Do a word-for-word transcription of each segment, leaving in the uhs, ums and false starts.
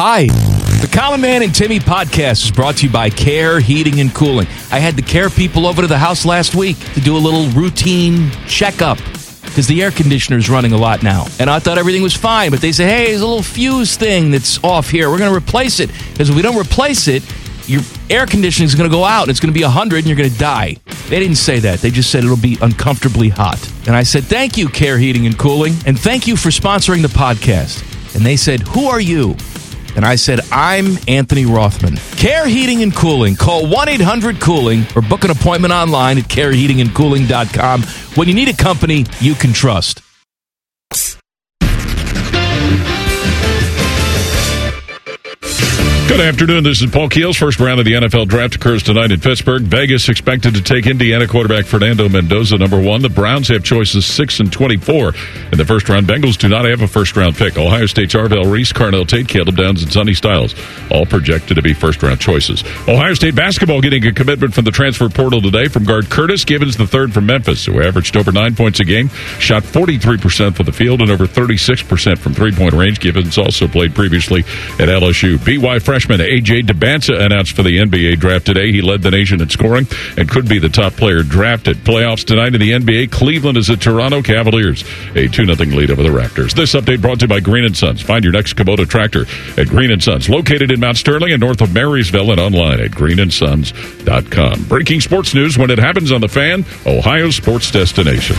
Hi. The Common Man and Timmy podcast is brought to you by Care Heating and Cooling. I had the Care people over to the house last week to do a little routine checkup because the air conditioner is running a lot now. And I thought everything was fine, but they say, hey, there's a little fuse thing that's off here. We're going to replace it because if we don't replace it, your air conditioning is going to go out, and it's going to be one hundred, and you're going to die. They didn't say that. They just said it'll be uncomfortably hot. And I said, thank you, Care Heating and Cooling, and thank you for sponsoring the podcast. And they said, who are you? And I said, I'm Anthony Rothman. Care Heating and Cooling. Call one eight hundred cooling or book an appointment online at care heating and cooling dot com when you need a company you can trust. Good afternoon. This is Paul Keels. First round of the N F L draft occurs tonight in Pittsburgh. Vegas expected to take Indiana quarterback Fernando Mendoza, number one. The Browns have choices six and twenty-four. In the first round, Bengals do not have a first round pick. Ohio State's Arvell Reese, Carnell Tate, Caleb Downs, and Sonny Styles, all projected to be first round choices. Ohio State basketball getting a commitment from the transfer portal today from guard Curtis Givens the third from Memphis, who averaged over nine points a game, shot forty-three percent from the field and over thirty-six percent from three-point range. Givens also played previously at L S U. B Y freshman A J DeBanza announced for the N B A draft today. He led the nation in scoring and could be the top player drafted. Playoffs tonight in the N B A. Cleveland is at Toronto Cavaliers. A two nothing lead over the Raptors. This update brought to you by Green and Sons. Find your next Kubota tractor at Green and Sons, located in Mount Sterling and north of Marysville, and online at green and sons dot com. Breaking sports news when it happens on The Fan, Ohio's sports destination.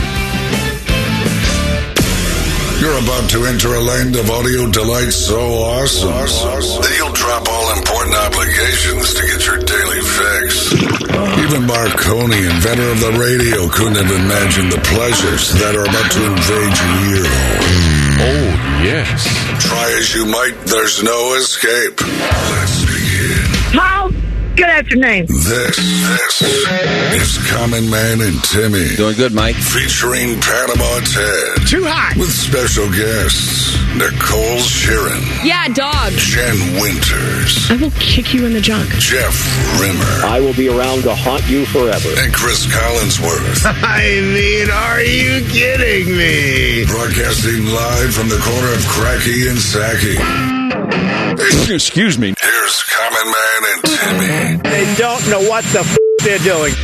You're about to enter a land of audio delight so awesome that you'll drop all important obligations to get your daily fix. Even Marconi, inventor of the radio, couldn't have imagined the pleasures that are about to invade your ear hole. Oh, yes. Try as you might, there's no escape. Let's begin. Paul, good afternoon. This, this is Common Man and Timmy. Doing good, Mike. Featuring Panama Ted. Too hot. With special guests, Nicole Sheeran. Yeah, dog. Jen Winters. I will kick you in the junk. Jeff Rimmer. I will be around to haunt you forever. And Chris Collinsworth. I mean, are you kidding me? Broadcasting live from the corner of Cracky and Sacky. Excuse me. Here's Common Man and Timmy. They don't know what the f*** they're doing.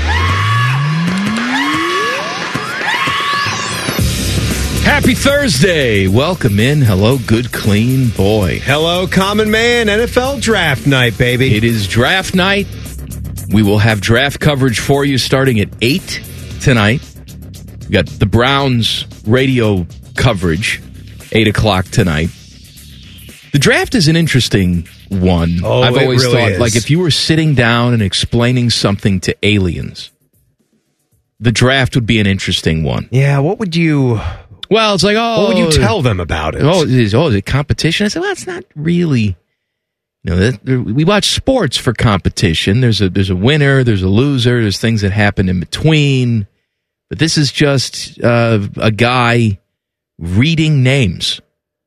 Happy Thursday. Welcome in. Hello, good, clean boy. Hello, Common Man. N F L draft night, baby. It is draft night. We will have draft coverage for you starting at eight tonight. We got the Browns radio coverage, eight o'clock tonight. The draft is an interesting one. Oh, I've always it really thought, is. like, if you were sitting down and explaining something to aliens, the draft would be an interesting one. Yeah, what would you... Well, it's like, oh... What would you tell them about it? Oh, is, oh, is it competition? I said, well, it's not really... You know, that, we watch sports for competition. There's a there's a winner, there's a loser, there's things that happen in between. But this is just uh, a guy reading names.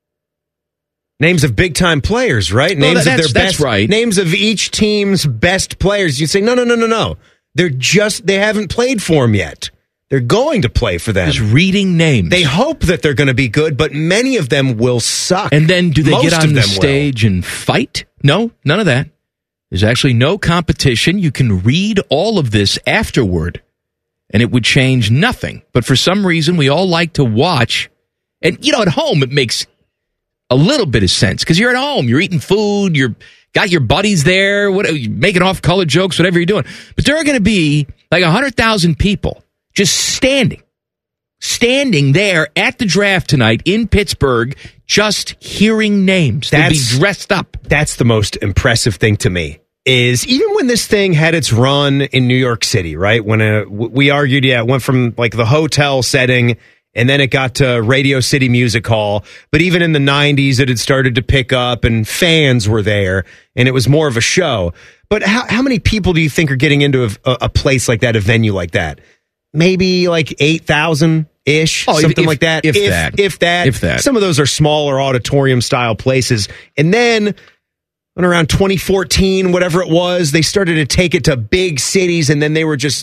Names of big-time players, right? Well, names that's, of their that's best... right. Names of each team's best players. You say, no, no, no, no, no. They're just... They haven't played for them yet. They're going to play for them. Just reading names. They hope that they're going to be good, but many of them will suck. And then do they Most get on of the them stage will. and fight? No, none of that. There's actually no competition. You can read all of this afterward, and it would change nothing. But for some reason, we all like to watch. And, you know, at home, it makes a little bit of sense because you're at home. You're eating food. You're got your buddies there. What, you're making off-color jokes, whatever you're doing. But there are going to be like one hundred thousand people just standing, standing there at the draft tonight in Pittsburgh, just hearing names. They'll be dressed up. That's the most impressive thing to me. Is even when this thing had its run in New York City, right? When uh, we argued, yeah, it went from like the hotel setting and then it got to Radio City Music Hall. But even in the nineties, it had started to pick up and fans were there and it was more of a show. But how, how many people do you think are getting into a, a place like that, a venue like that? Maybe like eight thousand ish, oh, something if, like that. If, if that. If that. If that. Some of those are smaller auditorium-style places. And then, when around twenty fourteen, whatever it was, they started to take it to big cities, and then they were just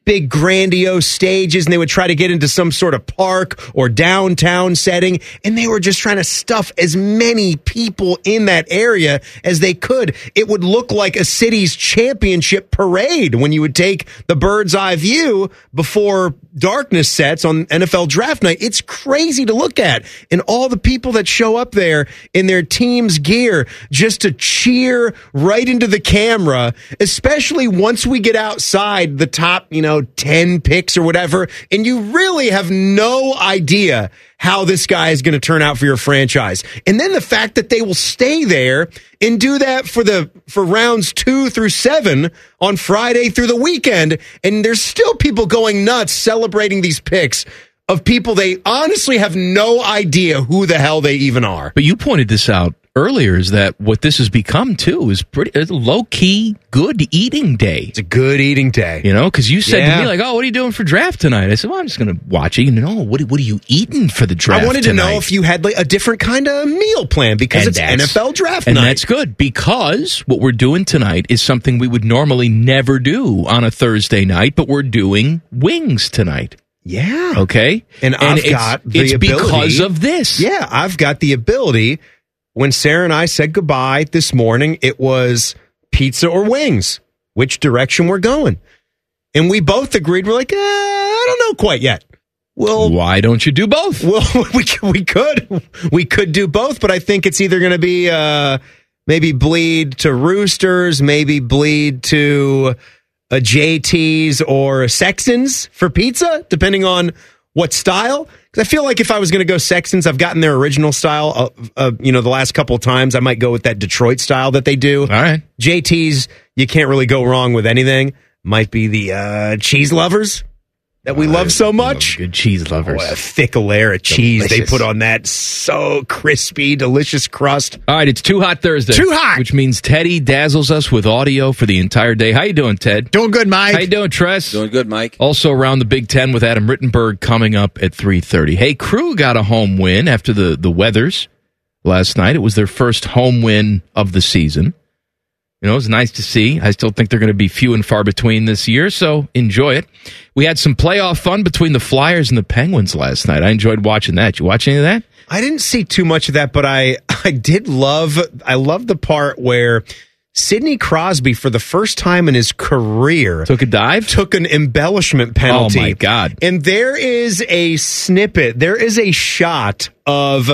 big grandiose stages, and they would try to get into some sort of park or downtown setting, and they were just trying to stuff as many people in that area as they could. It would look like a city's championship parade when you would take the bird's eye view before darkness sets on N F L draft night. It's crazy to look at, and all the people that show up there in their team's gear just to cheer right into the camera, especially once we get outside the top, you know, ten picks or whatever, and you really have no idea how this guy is going to turn out for your franchise. And then the fact that they will stay there and do that for the for rounds two through seven on Friday through the weekend, and there's still people going nuts celebrating these picks of people they honestly have no idea who the hell they even are. But you pointed this out earlier, is that what this has become too is pretty it's a low-key good eating day. It's a good eating day. You know, because you said Yeah. to me, like, oh, what are you doing for draft tonight? I said, well, I'm just going to watch it. And no, what, what are you eating for the draft I wanted tonight? to know if you had like a different kind of meal plan because And it's that's- N F L draft and night. that's good, because what we're doing tonight is something we would normally never do on a Thursday night, but we're doing wings tonight. Yeah. Okay? And I've it's, got the It's ability- because of this. Yeah, I've got the ability. When Sarah and I said goodbye this morning, it was pizza or wings, which direction we're going. And we both agreed. We're like, eh, I don't know quite yet. Well, why don't you do both? Well, we we could we could do both, but I think it's either going to be uh, maybe bleed to Roosters, maybe bleed to a J T's or a Sexton's for pizza, depending on what style. Because I feel like if I was going to go Sexton's, I've gotten their original style. Uh, uh, you know, the last couple of times, I might go with that Detroit style that they do. All right. J T's, you can't really go wrong with anything. Might be the uh, cheese lovers that we love so much. Good cheese lovers. Oh, a thick layer of cheese Delicious. they put on that so crispy, delicious crust. All right, it's Too Hot Thursday. Too hot! Which means Teddy dazzles us with audio for the entire day. How you doing, Ted? Doing good, Mike. How you doing, Tress? Doing good, Mike. Also around the Big Ten with Adam Rittenberg coming up at three thirty. Hey, Crew got a home win after the, the Weathers last night. It was their first home win of the season. You know, it was nice to see. I still think they're going to be few and far between this year, so enjoy it. We had some playoff fun between the Flyers and the Penguins last night. I enjoyed watching that. Did you watch any of that? I didn't see too much of that, but I, I did love, I love the part where Sidney Crosby, for the first time in his career, Took a dive? took an embellishment penalty. Oh, my God. And there is a snippet, there is a shot of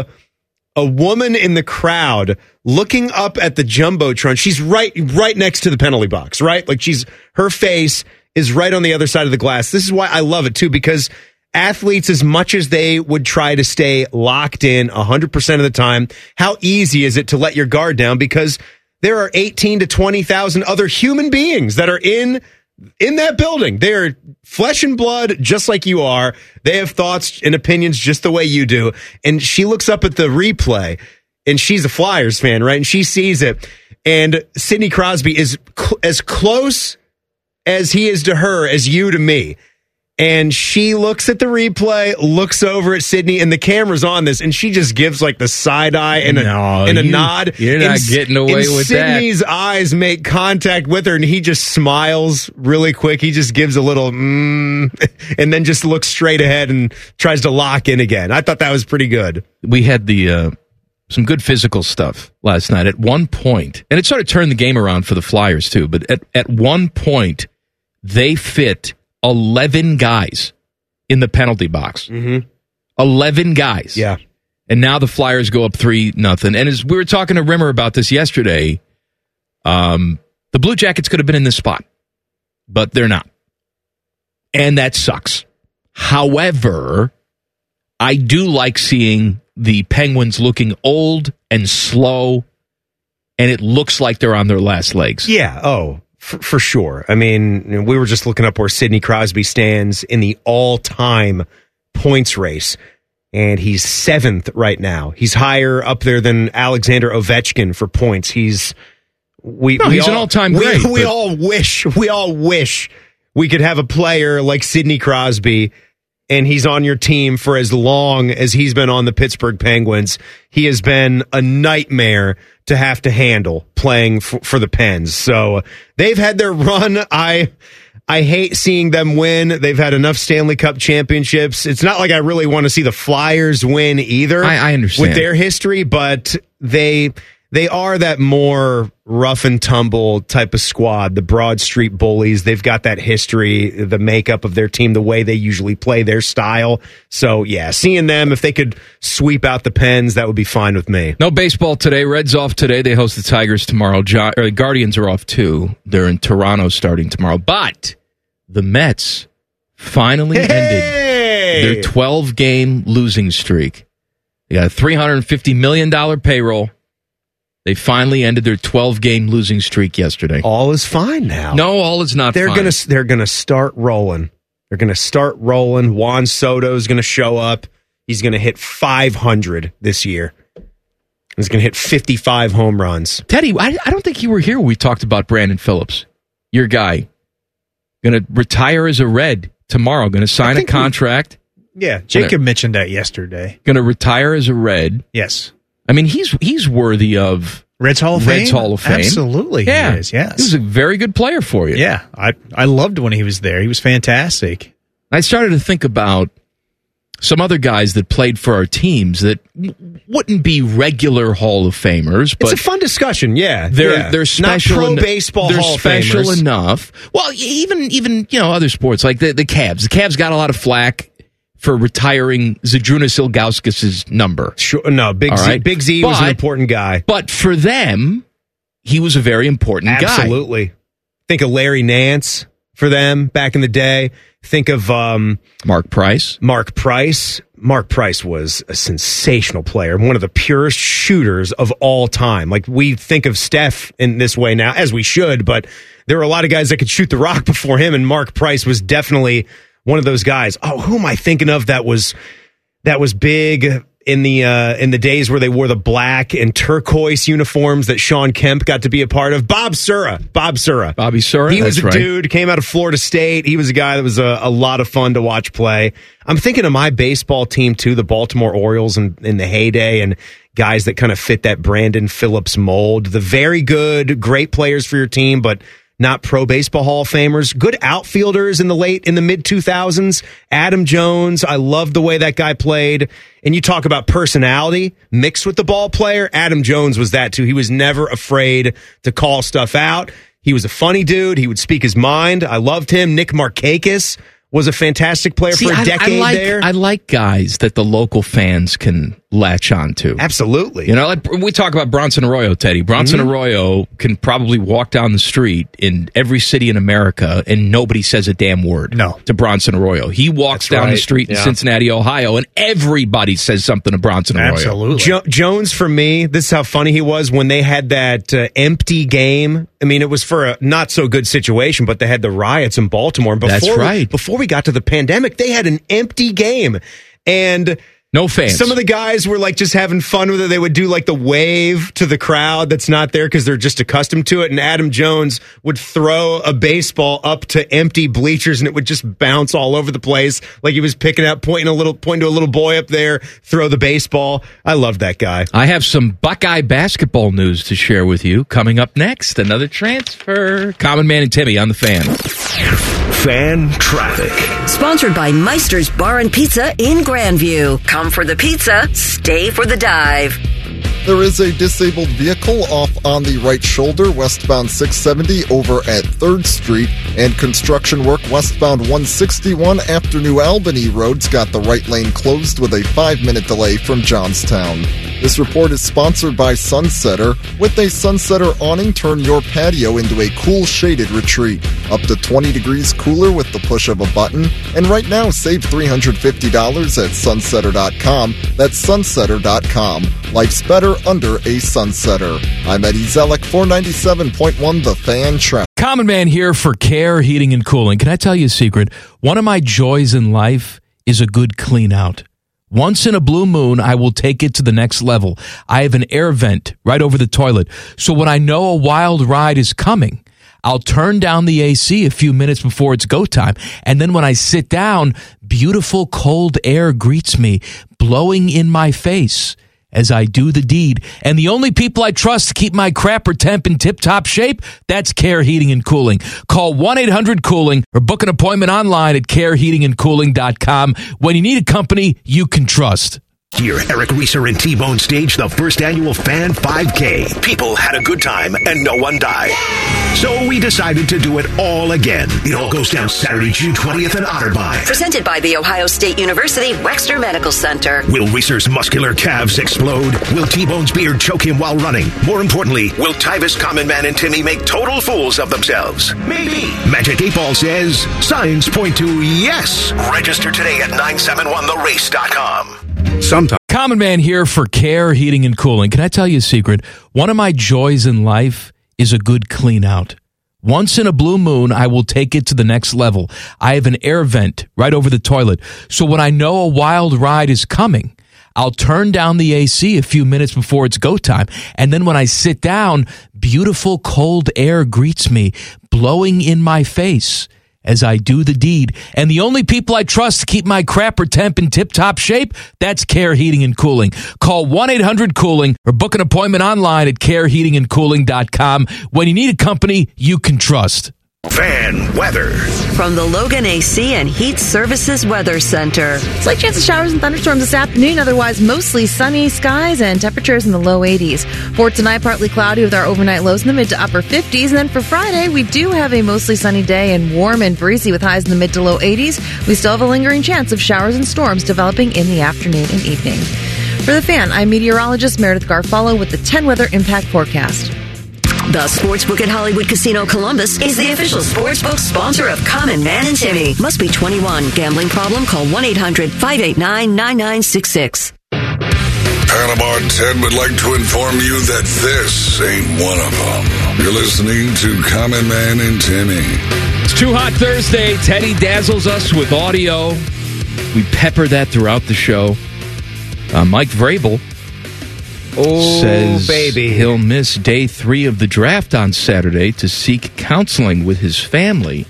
a woman in the crowd looking up at the Jumbotron. She's right right next to the penalty box, right? Like she's her face is right on the other side of the glass. This is why I love it too, because athletes, as much as they would try to stay locked in one hundred percent of the time, how easy is it to let your guard down? Because there are eighteen to twenty thousand other human beings that are in in that building. They're flesh and blood just like you are. They have thoughts and opinions just the way you do. And she looks up at the replay, and she's a Flyers fan, right? And she sees it. And Sidney Crosby is cl- as close as he is to her as you to me. And she looks at the replay, looks over at Sidney, and the camera's on this, and she just gives like the side eye and a, No, and a you- nod. you're not And S- getting away and with that. Sidney's eyes make contact with her, and he just smiles really quick. He just gives a little mm, and then just looks straight ahead and tries to lock in again. I thought that was pretty good. We had the uh, some good physical stuff last night. At one point, and it sort of turned the game around for the Flyers too, but at, at one point, they fit eleven guys in the penalty box. Mm-hmm. eleven guys. Yeah. And now the Flyers go up three nothing. And as we were talking to Rimmer about this yesterday, um, the Blue Jackets could have been in this spot, but they're not. And that sucks. However, I do like seeing the Penguins looking old and slow, and it looks like they're on their last legs. Yeah. Oh, for, for sure. I mean, we were just looking up where Sidney Crosby stands in the all-time points race, and he's seventh right now. He's higher up there than Alexander Ovechkin for points. He's we. No, we he's all, an all-time we, great, We but- all wish. We all wish we could have a player like Sidney Crosby, and he's on your team for as long as he's been on the Pittsburgh Penguins. He has been a nightmare to have to handle playing f- for the Pens. So they've had their run. I I hate seeing them win. They've had enough Stanley Cup championships. It's not like I really want to see the Flyers win either. I, I understand. With their history, but they they are that more rough and tumble type of squad, the Broad Street Bullies. They've got that history, the makeup of their team, the way they usually play, their style. So, yeah, seeing them, if they could sweep out the Pens, that would be fine with me. No baseball today. Reds off today. They host the Tigers tomorrow. Gi- or the Guardians are off, too. They're in Toronto starting tomorrow. But the Mets finally hey! ended their twelve-game losing streak. They got a three hundred fifty million dollars payroll. They finally ended their twelve-game losing streak yesterday. All is fine now. No, all is not they're fine. Gonna, they're going to start rolling. They're going to start rolling. Juan Soto is going to show up. He's going to hit five hundred this year. He's going to hit fifty-five home runs. Teddy, I, I don't think you were here when we talked about Brandon Phillips. Your guy. Going to retire as a Red tomorrow. Going to sign a contract. We, yeah, Jacob gonna, mentioned that yesterday. Going to retire as a Red. Yes. I mean, he's he's worthy of Reds Hall of Reds Fame. Hall of Fame. Absolutely, yeah. he is. Yes, he was a very good player for you. Yeah, I I loved when he was there. He was fantastic. I started to think about some other guys that played for our teams that w- wouldn't be regular Hall of Famers, but it's a fun discussion. Yeah, they're yeah. they're special. Not pro en- baseball. They're Hall special of Famers. enough. Well, even even you know other sports like the the Cavs. The Cavs got a lot of flack for retiring Zydrunas Ilgauskas' number. Sure, no, Big Z, right? Big Z but, was an important guy. But for them, he was a very important Absolutely. guy. Absolutely. Think of Larry Nance for them back in the day. Think of um, Mark Price. Mark Price. Mark Price was a sensational player, one of the purest shooters of all time. Like, we think of Steph in this way now, as we should, but there were a lot of guys that could shoot the rock before him, and Mark Price was definitely one of those guys. Oh, who am I thinking of that was that was big in the uh, in the days where they wore the black and turquoise uniforms that Sean Kemp got to be a part of? Bob Sura. Bob Sura. Bobby Sura. He was That's a right. dude, came out of Florida State. He was a guy that was a, a lot of fun to watch play. I'm thinking of my baseball team, too, the Baltimore Orioles in, in the heyday, and guys that kind of fit that Brandon Phillips mold. The very good, great players for your team, but not pro baseball Hall of Famers. Good outfielders in the late, in the mid two thousands. Adam Jones, I love the way that guy played. And you talk about personality mixed with the ball player. Adam Jones was that too. He was never afraid to call stuff out. He was a funny dude. He would speak his mind. I loved him. Nick Markakis was a fantastic player See, for a I, decade I like, there. I like guys that the local fans can latch on to. Absolutely. You know, like we talk about Bronson Arroyo, Teddy. Bronson Mm-hmm. Arroyo can probably walk down the street in every city in America and nobody says a damn word no. to Bronson Arroyo. He walks That's down right. the street in Yeah. Cincinnati, Ohio, and everybody says something to Bronson Arroyo. Absolutely. Jo- Jones, for me, this is how funny he was when they had that uh, empty game. I mean, it was for a not so good situation, but they had the riots in Baltimore. And before That's right. Before we got to the pandemic, they had an empty game. And No fans. some of the guys were like just having fun with it. They would do like the wave to the crowd that's not there because they're just accustomed to it. And Adam Jones would throw a baseball up to empty bleachers and it would just bounce all over the place. Like he was picking out, pointing a little, pointing to a little boy up there, throw the baseball. I loved that guy. I have some Buckeye basketball news to share with you coming up next. Another transfer. Common Man and Timmy on the Fan. Fan Traffic. Sponsored by Meister's Bar and Pizza in Grandview. Come for the pizza, stay for the dive. There is a disabled vehicle off on the right shoulder, westbound six seventy over at third Street, and construction work westbound one sixty-one after New Albany Road's got the right lane closed with a five-minute delay from Johnstown. This report is sponsored by Sunsetter. With a Sunsetter awning, turn your patio into a cool shaded retreat. Up to twenty degrees cooler with the push of a button. And right now, save three hundred fifty dollars at sunsetter dot com. That's sunsetter dot com. Life's better under a Sunsetter. I'm Eddie Zellick, four ninety-seven point one The Fan Traffic. Common Man here for Care Heating and Cooling. Can I tell you a secret? One of my joys in life is a good clean out. Once in a blue moon, I will take it to the next level. I have an air vent right over the toilet. So when I know a wild ride is coming, I'll turn down the A C a few minutes before it's go time. And then when I sit down, beautiful cold air greets me, blowing in my face. as I do the deed. And the only people I trust to keep my crapper temp in tip-top shape, that's Care Heating and Cooling. Call one eight hundred cooling or book an appointment online at care heating and cooling dot com when you need a company you can trust. Here, Eric Reeser and T-Bone stage the first annual Fan five K. People had a good time and no one died. So we decided to do it all again. It all goes down Saturday, June twentieth at Otterbein. Presented by The Ohio State University Wexner Medical Center. Will Reeser's muscular calves explode? Will T-Bone's beard choke him while running? More importantly, will Tyvis, Common Man, and Timmy make total fools of themselves? Maybe. Magic eight Ball says signs point to yes. Register today at nine seven one the race dot com. Sometimes. Common Man here for Care Heating and Cooling. Can I tell you a secret? One of my joys in life is a good clean out. Once in a blue moon, I will take it to the next level. I have an air vent right over the toilet. So when I know a wild ride is coming, I'll turn down the A C a few minutes before it's go time. And then when I sit down, beautiful cold air greets me, blowing in my face as I do the deed. And the only people I trust to keep my crapper temp in tip-top shape, that's Care Heating and Cooling. Call one eight hundred cooling or book an appointment online at care heating and cooling dot com when you need a company you can trust. Fan weather. From the Logan A C and Heat Services Weather Center. Slight chance of showers and thunderstorms this afternoon. Otherwise, mostly sunny skies and temperatures in the low eighties. For tonight, partly cloudy with our overnight lows in the mid to upper fifties. And then for Friday, we do have a mostly sunny day and warm and breezy with highs in the mid to low eighties. We still have a lingering chance of showers and storms developing in the afternoon and evening. For the Fan, I'm meteorologist Meredith Garfalo with the ten Weather Impact Forecast. The Sportsbook at Hollywood Casino Columbus is the official sportsbook sponsor of Common Man and Timmy. Must be twenty-one. Gambling problem? Call one eight hundred five eight nine nine nine six six. Panama Ted would like to inform you that this ain't one of them. You're listening to Common Man and Timmy. It's Too Hot Thursday. Teddy dazzles us with audio. We pepper that throughout the show. Uh, Mike Vrabel Oh, says baby. he'll miss day three of the draft on Saturday to seek counseling with his family.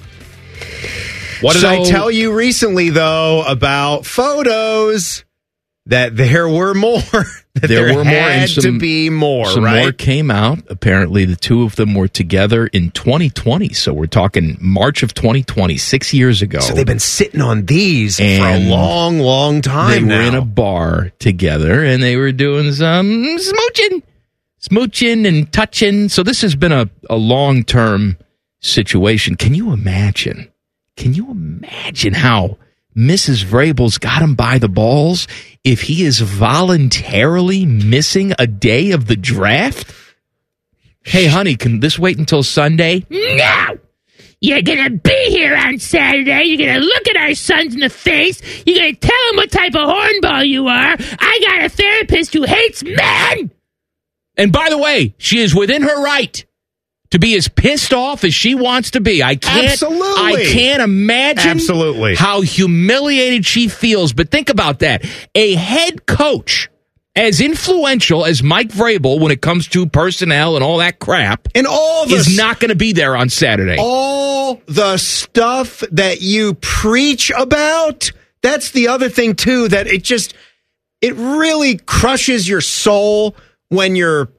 What did So- I tell you recently, though, about photos? That there were more. That There, there were more, had and some, to be more, some right? more came out. Apparently, the two of them were together in twenty twenty. So we're talking March of twenty twenty, six years ago. So they've been sitting on these for a And long, long time They now. were in a bar together, and they were doing some smooching, smooching and touching. So this has been a, a long-term situation. Can you imagine? Can you imagine how Missus Vrabel's got him by the balls if he is voluntarily missing a day of the draft? Hey, honey, can this wait until Sunday? No! You're gonna be here on Saturday. You're gonna look at our sons in the face. You're gonna tell them what type of hornball you are. I got a therapist who hates men! And by the way, she is within her right to be as pissed off as she wants to be. I can't, Absolutely. I can't imagine Absolutely. how humiliated she feels. But think about that. A head coach as influential as Mike Vrabel when it comes to personnel and all that crap and all the is not going to be there on Saturday. All the stuff that you preach about, that's the other thing, too, that it just, it really crushes your soul when your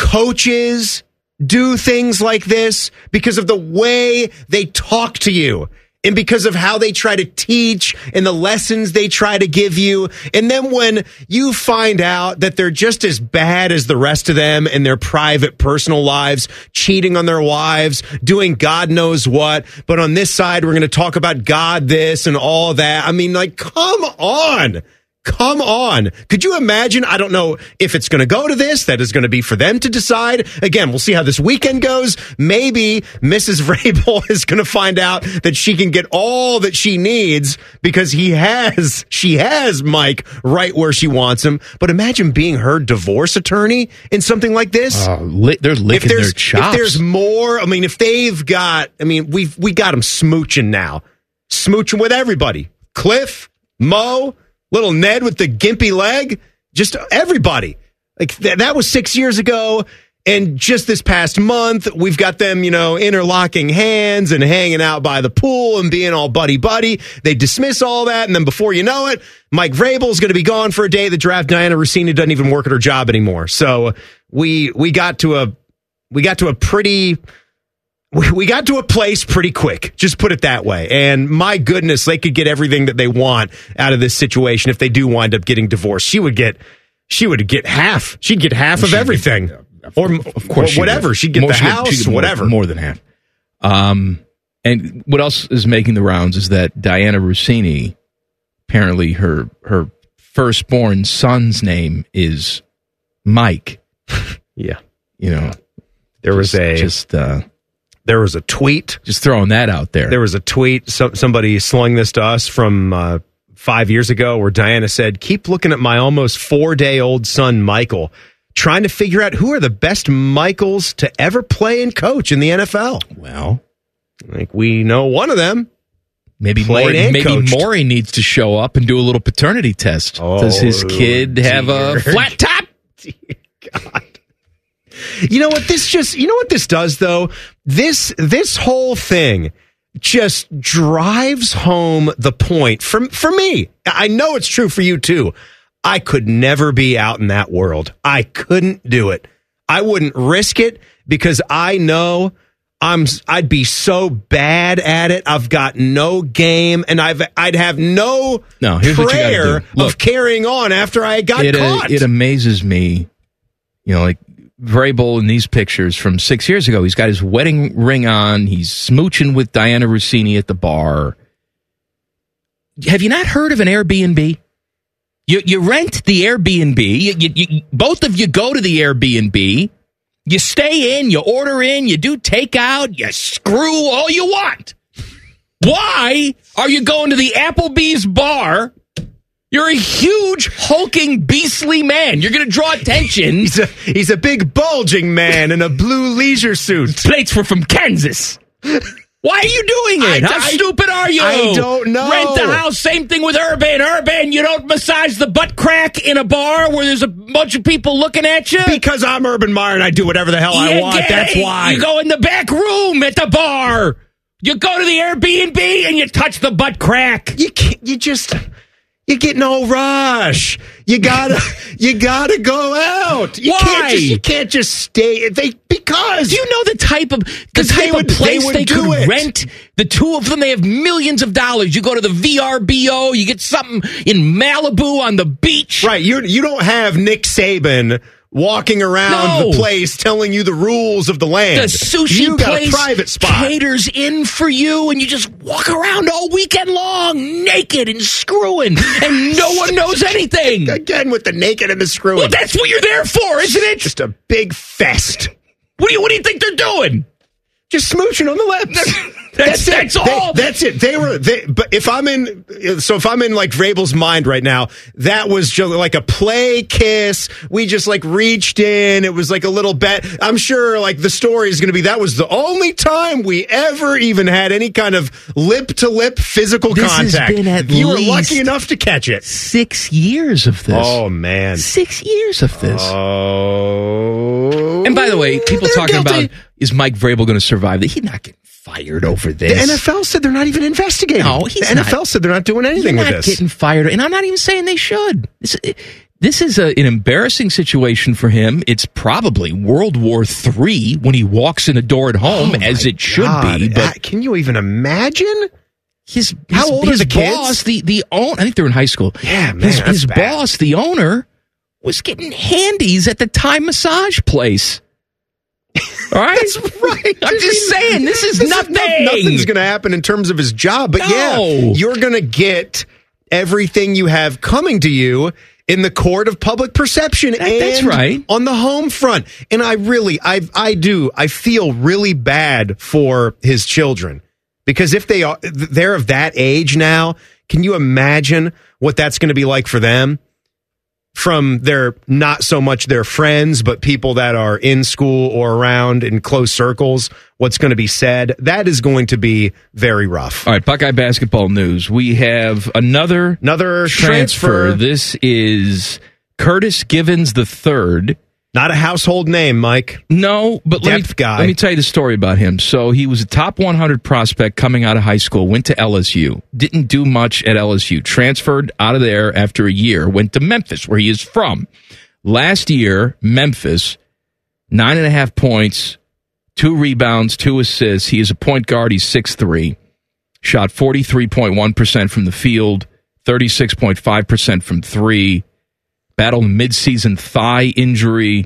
coaches do things like this because of the way they talk to you and because of how they try to teach and the lessons they try to give you. And then when you find out that they're just as bad as the rest of them in their private personal lives, cheating on their wives, doing God knows what. But on this side, we're going to talk about God this and all that. I mean, like, come on. Come on. Could you imagine? I don't know if it's going to go to this. That is going to be for them to decide. Again, we'll see how this weekend goes. Maybe Missus Vrabel is going to find out that she can get all that she needs because he has, she has Mike right where she wants him. But imagine being her divorce attorney in something like this. Uh, li- they're licking their chops. If there's more, I mean, if they've got, I mean, we've, we got them smooching now. Smooching with everybody. Cliff, Mo, little Ned with the gimpy leg, just everybody. Like th- that was six years ago, And just this past month, we've got them, you know, interlocking hands and hanging out by the pool and being all buddy-buddy. They dismiss all that, and then before you know it, Mike Vrabel's going to be gone for a day. The draft, Diana Rossini doesn't even work at her job anymore. So we we got to a we got to a pretty we, we got to a place pretty quick. Just put it that way. And my goodness, they could get everything that they want out of this situation if they do wind up getting divorced. She would get she would get half. She'd get half of everything. Get, yeah. Or, of course, or whatever. She'd get more, the she'd house, get, get whatever. More, more than half. Um, and what else is making the rounds is that Diana Rossini, apparently her her firstborn son's name is Mike. Yeah. You know, there was just, a just uh, there was a tweet. Just throwing that out there. There was a tweet. So, somebody slung this to us from uh, five years ago, where Diana said, "Keep looking at my almost four day old son, Michael, trying to figure out who are the best Michaels to ever play and coach in the N F L." Well, like we know one of them. Maybe Maury, maybe Maury needs to show up and do a little paternity test. Oh, Does his kid have dear. a flat top? Dear God. You know what this just you know what this does though? This this whole thing just drives home the point for for me. I know it's true for you too. I could never be out in that world. I couldn't do it. I wouldn't risk it because I know I'm I'd be so bad at it. I've got no game, and I've I'd have no, no here's prayer what you Look, of carrying on after I got it, caught. Uh, it amazes me, you know, like Vrabel in these pictures from six years ago. He's got his wedding ring on. He's smooching with Diana Rossini at the bar. Have you not heard of an Airbnb? You you rent the Airbnb. You, you, you, both of you go to the Airbnb. You stay in, you order in, you do takeout, you screw all you want. Why are you going to the Applebee's bar? You're a huge, hulking, beastly man. You're going to draw attention. he's, a, he's a big, bulging man in a blue leisure suit. Plates were from Kansas. Why are you doing it? I, How I, stupid are you? I don't know. Rent the house. Same thing with Urban. Urban, you don't massage the butt crack in a bar where there's a bunch of people looking at you? Because I'm Urban Meyer and I do whatever the hell you I want. That's it. why. You go in the back room at the bar. You go to the Airbnb and you touch the butt crack. You can't, you just... You get no rush. You gotta, you gotta go out. You Why? Can't just, you can't just stay. They because. Do you know the type of the type they would, of place they, they do could it. rent? The two of them, they have millions of dollars. You go to the V R B O, you get something in Malibu on the beach. Right. You you don't have Nick Saban walking around no. the place telling you the rules of the land. The sushi you got place a private spot. caters in for you, and you just walk around all weekend long, naked and screwing, and no one knows anything. Again with the naked and the screwing. Well, that's what you're there for, isn't it? Just a big fest. What do you What do you think they're doing? Just smooching on the lips. That's, that's, that's all. They, that's it. They were. They, but if I'm in, so if I'm in like Vrabel's mind right now, that was just like a play kiss. We just like reached in. It was like a little bet. I'm sure like the story is going to be that was the only time we ever even had any kind of lip to lip physical this contact. Has been at you least were lucky enough to catch it. Six years of this. Oh man, six years of this. Oh. And by the way, people They're talking guilty. about is Mike Vrabel going to survive? He's not getting fired over this. The N F L said they're not even investigating. No, he's the N F L not, said they're not doing anything not with this. Getting fired, and I'm not even saying they should. This, this is a, an embarrassing situation for him. It's probably World War Three when he walks in a door at home, oh as it should God. be. But uh, can you even imagine? His, his how old his are the kids? Boss, the the own, I think they're in high school. Yeah, man, his, that's his bad. boss, the owner, was getting handies at the Thai massage place. All right, that's right. I'm just saying this is this nothing. Is no, nothing's going to happen in terms of his job, but No. yeah, you're going to get everything you have coming to you in the court of public perception That- and that's right. on the home front. And I really, I, I do, I feel really bad for his children because if they are, they're of that age now, can you imagine what that's going to be like for them? From their, not so much their friends, but people that are in school or around in close circles, what's going to be said. That is going to be very rough. All right, Buckeye basketball news. We have another, Another transfer. transfer. This is Curtis Givens the third. Not a household name, Mike. No, but let me, Depth guy. let me tell you the story about him. So he was a top one hundred prospect coming out of high school, went to L S U, didn't do much at L S U, transferred out of there after a year, went to Memphis, where he is from. Last year, Memphis, nine and a half points, two rebounds, two assists. He is a point guard. He's six three, shot forty-three point one percent from the field, thirty-six point five percent from three. Battled a midseason thigh injury,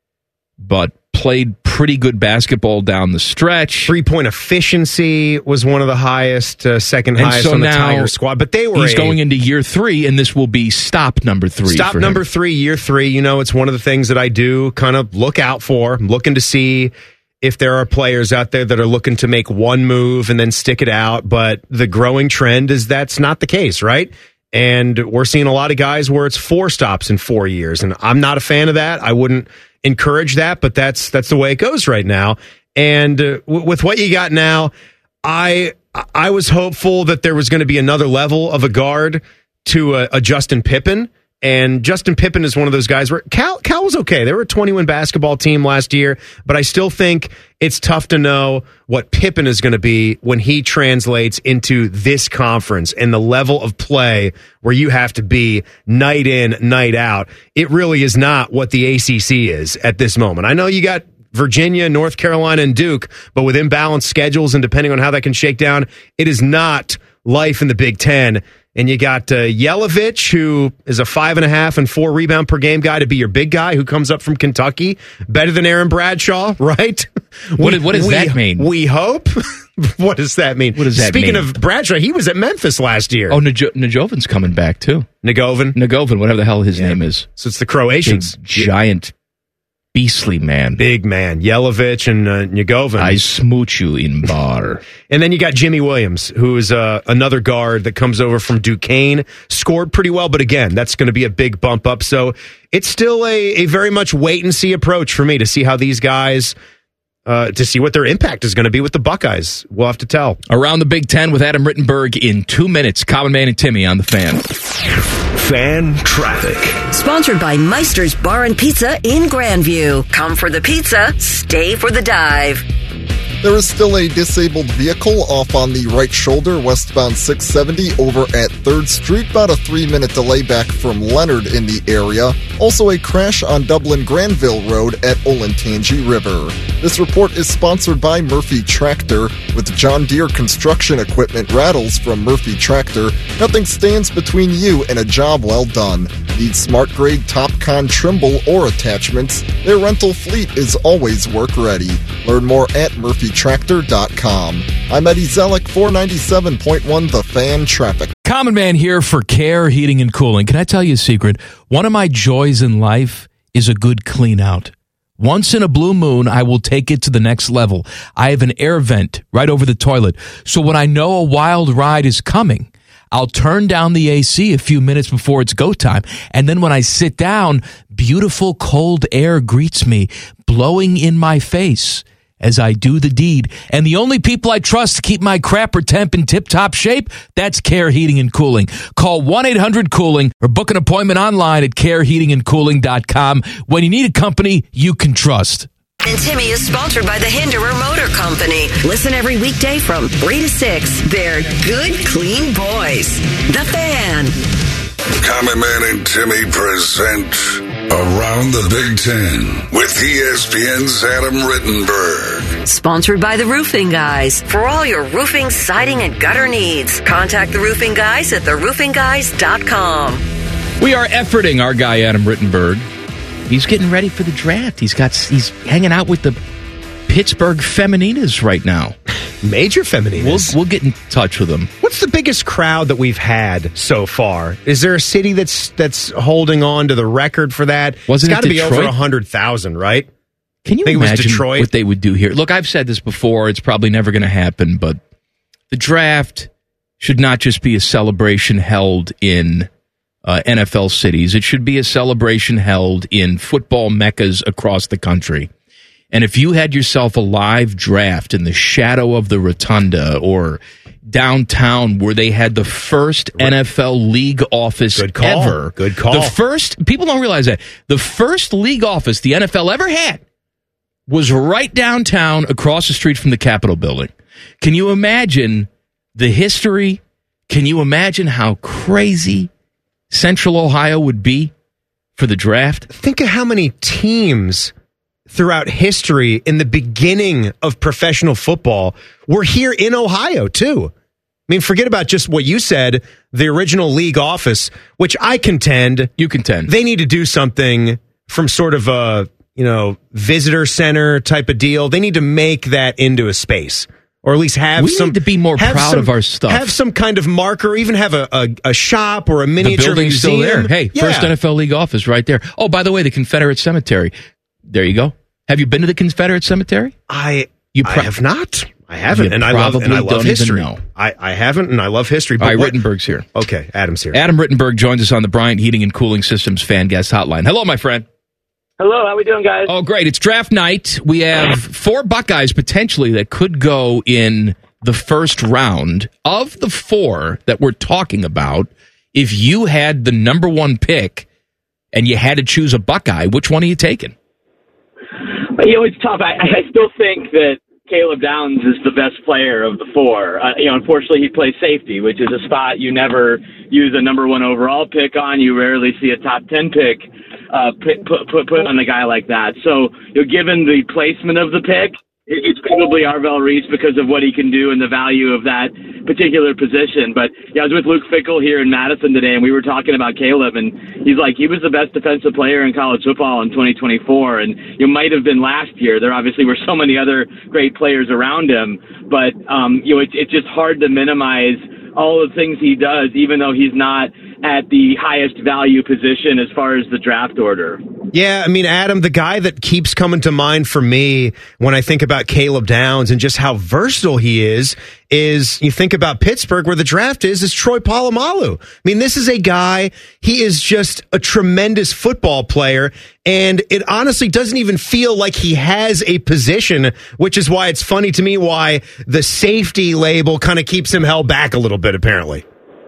but played pretty good basketball down the stretch. Three-point efficiency was one of the highest, uh, second And highest so on the now Tiger squad. But they were he's a, going into year three, and this will be stop number three. Stop for number him. three, year three. You know, it's one of the things that I do kind of look out for. I'm looking to see if there are players out there that are looking to make one move and then stick it out. But the growing trend is that's not the case, right? And we're seeing a lot of guys where it's four stops in four years. And I'm not a fan of that. I wouldn't encourage that, but that's that's the way it goes right now. And uh, w- with what you got now, I I was hopeful that there was going to be another level of a guard to a, a Justin Pippen. And Justin Pippen is one of those guys where Cal, Cal was okay. They were a twenty-win basketball team last year, but I still think it's tough to know what Pippen is going to be when he translates into this conference and the level of play where you have to be night in, night out. It really is not what the A C C is at this moment. I know you got Virginia, North Carolina, and Duke, but with imbalanced schedules and depending on how that can shake down, it is not life in the Big Ten. And you got uh, Yelovich, who is a five and a half and four rebound per game guy to be your big guy who comes up from Kentucky. Better than Aaron Bradshaw, right? What, what does we, that mean? We hope. What does that mean? What does that Speaking mean? of Bradshaw, he was at Memphis last year. Oh, Naj- Najovan's coming back, too. Nagovin? Nagovin, whatever the hell his Yeah. name is. So it's the Croatians. Big, giant, beastly man. Big man. Yelovich and uh, Nagovin. I smooch you in bar. And then you got Jimmy Williams, who is uh, another guard that comes over from Duquesne. Scored pretty well, but again, that's going to be a big bump up. So it's still a, a very much wait-and-see approach for me to see how these guys, uh, to see what their impact is going to be with the Buckeyes. We'll have to tell. Around the Big Ten with Adam Rittenberg in two minutes. Common Man and Timmy on the Fan. Fan traffic. Sponsored by Meister's Bar and Pizza in Grandview. Come for the pizza, stay for the dive. There is still a disabled vehicle off on the right shoulder, westbound six seventy over at third Street. About a three-minute delay back from Leonard in the area. Also a crash on Dublin Granville Road at Olentangy River. This report is sponsored by Murphy Tractor. With John Deere construction equipment rattles from Murphy Tractor, nothing stands between you and a job well done. Need smart grade TopCon Trimble or attachments? Their rental fleet is always work ready. Learn more at murphy tractor dot com. I'm Eddie Zellick, four ninety-seven point one The Fan Traffic. Common Man here for Care Heating and Cooling. Can I tell you a secret? One of my joys in life is a good clean out. Once in a blue moon, I will take it to the next level. I have an air vent right over the toilet. So when I know a wild ride is coming, I'll turn down the A C a few minutes before it's go time. And then when I sit down, beautiful cold air greets me, blowing in my face as I do the deed. And the only people I trust to keep my crapper temp in tip-top shape, that's Care Heating and Cooling. Call one eight hundred cooling or book an appointment online at care heating and cooling dot com when you need a company you can trust. And Timmy is sponsored by the Hinderer Motor Company. Listen every weekday from three to six. They're good, clean boys. The Fan. Common Man and Timmy present Around the Big Ten with E S P N's Adam Rittenberg. Sponsored by the Roofing Guys. For all your roofing, siding, and gutter needs, contact the Roofing Guys at the roofing guys dot com. We are efforting our guy Adam Rittenberg. He's getting ready for the draft. He's got he's hanging out with the Pittsburgh Femininas right now. Major Femininas. We'll, we'll get in touch with them. What's the biggest crowd that we've had so far? Is there a city that's that's holding on to the record for that? Wasn't it's got to it be over Detroit? one hundred thousand, right? Can you I think it was imagine Detroit. what they would do here? Look, I've said this before. It's probably never going to happen, but the draft should not just be a celebration held in uh, N F L cities. It should be a celebration held in football meccas across the country. And if you had yourself a live draft in the shadow of the rotunda or downtown where they had the first N F L league office Good call. ever. Good call. The first, people don't realize that. The first league office the N F L ever had was right downtown across the street from the Capitol building. Can you imagine the history? Can you imagine how crazy Central Ohio would be for the draft? Think of how many teams throughout history in the beginning of professional football were here in Ohio, too. I mean, forget about just what you said, the original league office, which I contend. You contend. They need to do something from sort of a, you know, visitor center type of deal. They need to make that into a space. Or at least have we some. We need to be more proud some, of our stuff. Have some kind of marker, even have a, a, a shop or a miniature the building's museum. Still there. Hey, yeah. First N F L league office right there. Oh, by the way, the Confederate Cemetery. There you go. Have you been to the Confederate Cemetery? I you pro- I have not. I haven't, you and I love and I love history. Know. I, I haven't, and I love history. But All right, what, Rittenberg's here. Okay, Adam's here. Adam Rittenberg joins us on the Bryant Heating and Cooling Systems fan guest hotline. Hello, my friend. Hello, how we doing, guys? Oh, great. It's draft night. We have four Buckeyes potentially that could go in the first round. Of the four that we're talking about, if you had the number one pick and you had to choose a Buckeye, which one are you taking? You know, it's tough. I, I still think that Caleb Downs is the best player of the four. Uh, you know, unfortunately, he plays safety, which is a spot you never use a number one overall pick on. You rarely see a top ten pick uh, put, put, put on a guy like that. So, you know, given the placement of the pick, it's probably Arvell Reese because of what he can do and the value of that particular position. But yeah, I was with Luke Fickell here in Madison today, and we were talking about Caleb, and he's like, he was the best defensive player in college football in twenty twenty-four, and it might have been last year. There obviously were so many other great players around him, but um, you know, it's it's just hard to minimize all the things he does, even though he's not at the highest value position as far as the draft order. Yeah, I mean, Adam, the guy that keeps coming to mind for me when I think about Caleb Downs and just how versatile he is, is you think about Pittsburgh, where the draft is, is Troy Polamalu. I mean, this is a guy, he is just a tremendous football player, and it honestly doesn't even feel like he has a position, which is why it's funny to me why the safety label kind of keeps him held back a little bit, apparently.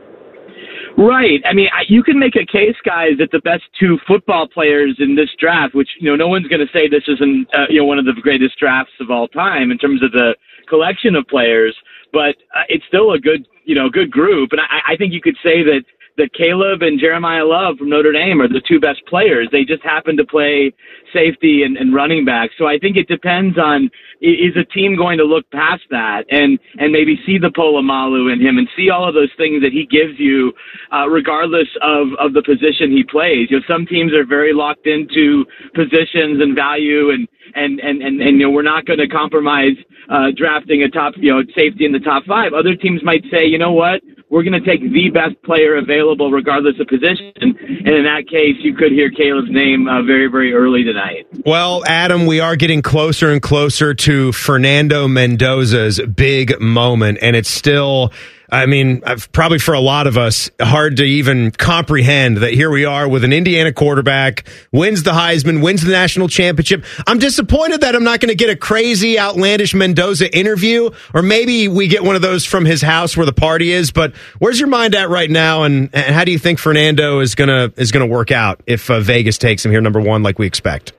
Right. I mean, I, you can make a case, guys, that the best two football players in this draft, which, you know, no one's going to say this isn't, uh, you know, one of the greatest drafts of all time in terms of the collection of players, but uh, it's still a good, you know, good group. And I, I think you could say that that Caleb and Jeremiah Love from Notre Dame are the two best players. They just happen to play safety and, and running back. So I think it depends on, is a team going to look past that and, and maybe see the Polamalu in him and see all of those things that he gives you, uh, regardless of, of the position he plays. You know, some teams are very locked into positions and value and, and, and, and, and you know, we're not going to compromise, uh, drafting a top, you know, safety in the top five. Other teams might say, you know what? We're going to take the best player available regardless of position. And in that case, you could hear Caleb's name uh, very, very early tonight. Well, Adam, we are getting closer and closer to Fernando Mendoza's big moment. And it's still, I mean, probably for a lot of us, hard to even comprehend that here we are with an Indiana quarterback, wins the Heisman, wins the national championship. I'm disappointed that I'm not going to get a crazy, outlandish Mendoza interview, or maybe we get one of those from his house where the party is. But where's your mind at right now, and, and how do you think Fernando is gonna is gonna work out if uh, Vegas takes him here number one like we expect?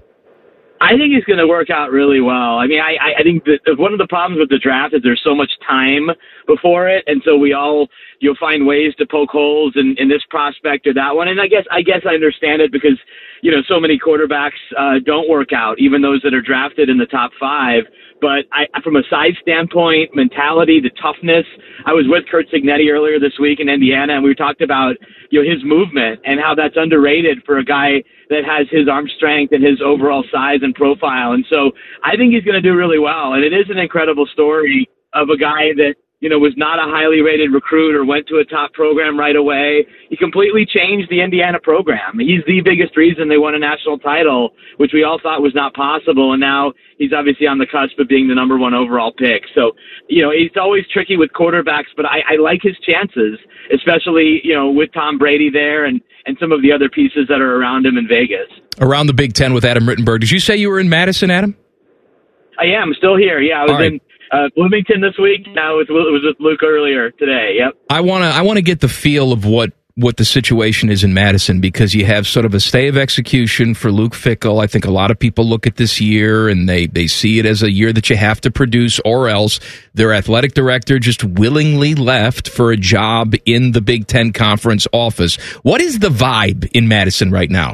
I think he's going to work out really well. I mean, I, I think that one of the problems with the draft is there's so much time before it, and so we all, you'll find ways to poke holes in, in this prospect or that one. And I guess I guess I understand it because, you know, so many quarterbacks uh, don't work out, even those that are drafted in the top five. But I, from a size standpoint, mentality, the toughness, I was with Curt Cignetti earlier this week in Indiana, and we talked about, you know, his movement and how that's underrated for a guy that has his arm strength and his overall size and profile. And so I think he's going to do really well. And it is an incredible story of a guy that, you know, was not a highly rated recruit or went to a top program right away. He completely changed the Indiana program. He's the biggest reason they won a national title, which we all thought was not possible. And now he's obviously on the cusp of being the number one overall pick. So, you know, it's always tricky with quarterbacks, but I, I like his chances, especially, you know, with Tom Brady there and, and some of the other pieces that are around him in Vegas. Around the Big Ten with Adam Rittenberg. Did you say you were in Madison, Adam? I am still here. Yeah, I was right. in uh, Bloomington this week. Now it was, it was with Luke earlier today. Yep. I want to I want to get the feel of what what the situation is in Madison, because you have sort of a stay of execution for Luke Fickell. I think a lot of people look at this year and they, they see it as a year that you have to produce, or else their athletic director just willingly left for a job in the Big Ten Conference office. What is the vibe in Madison right now?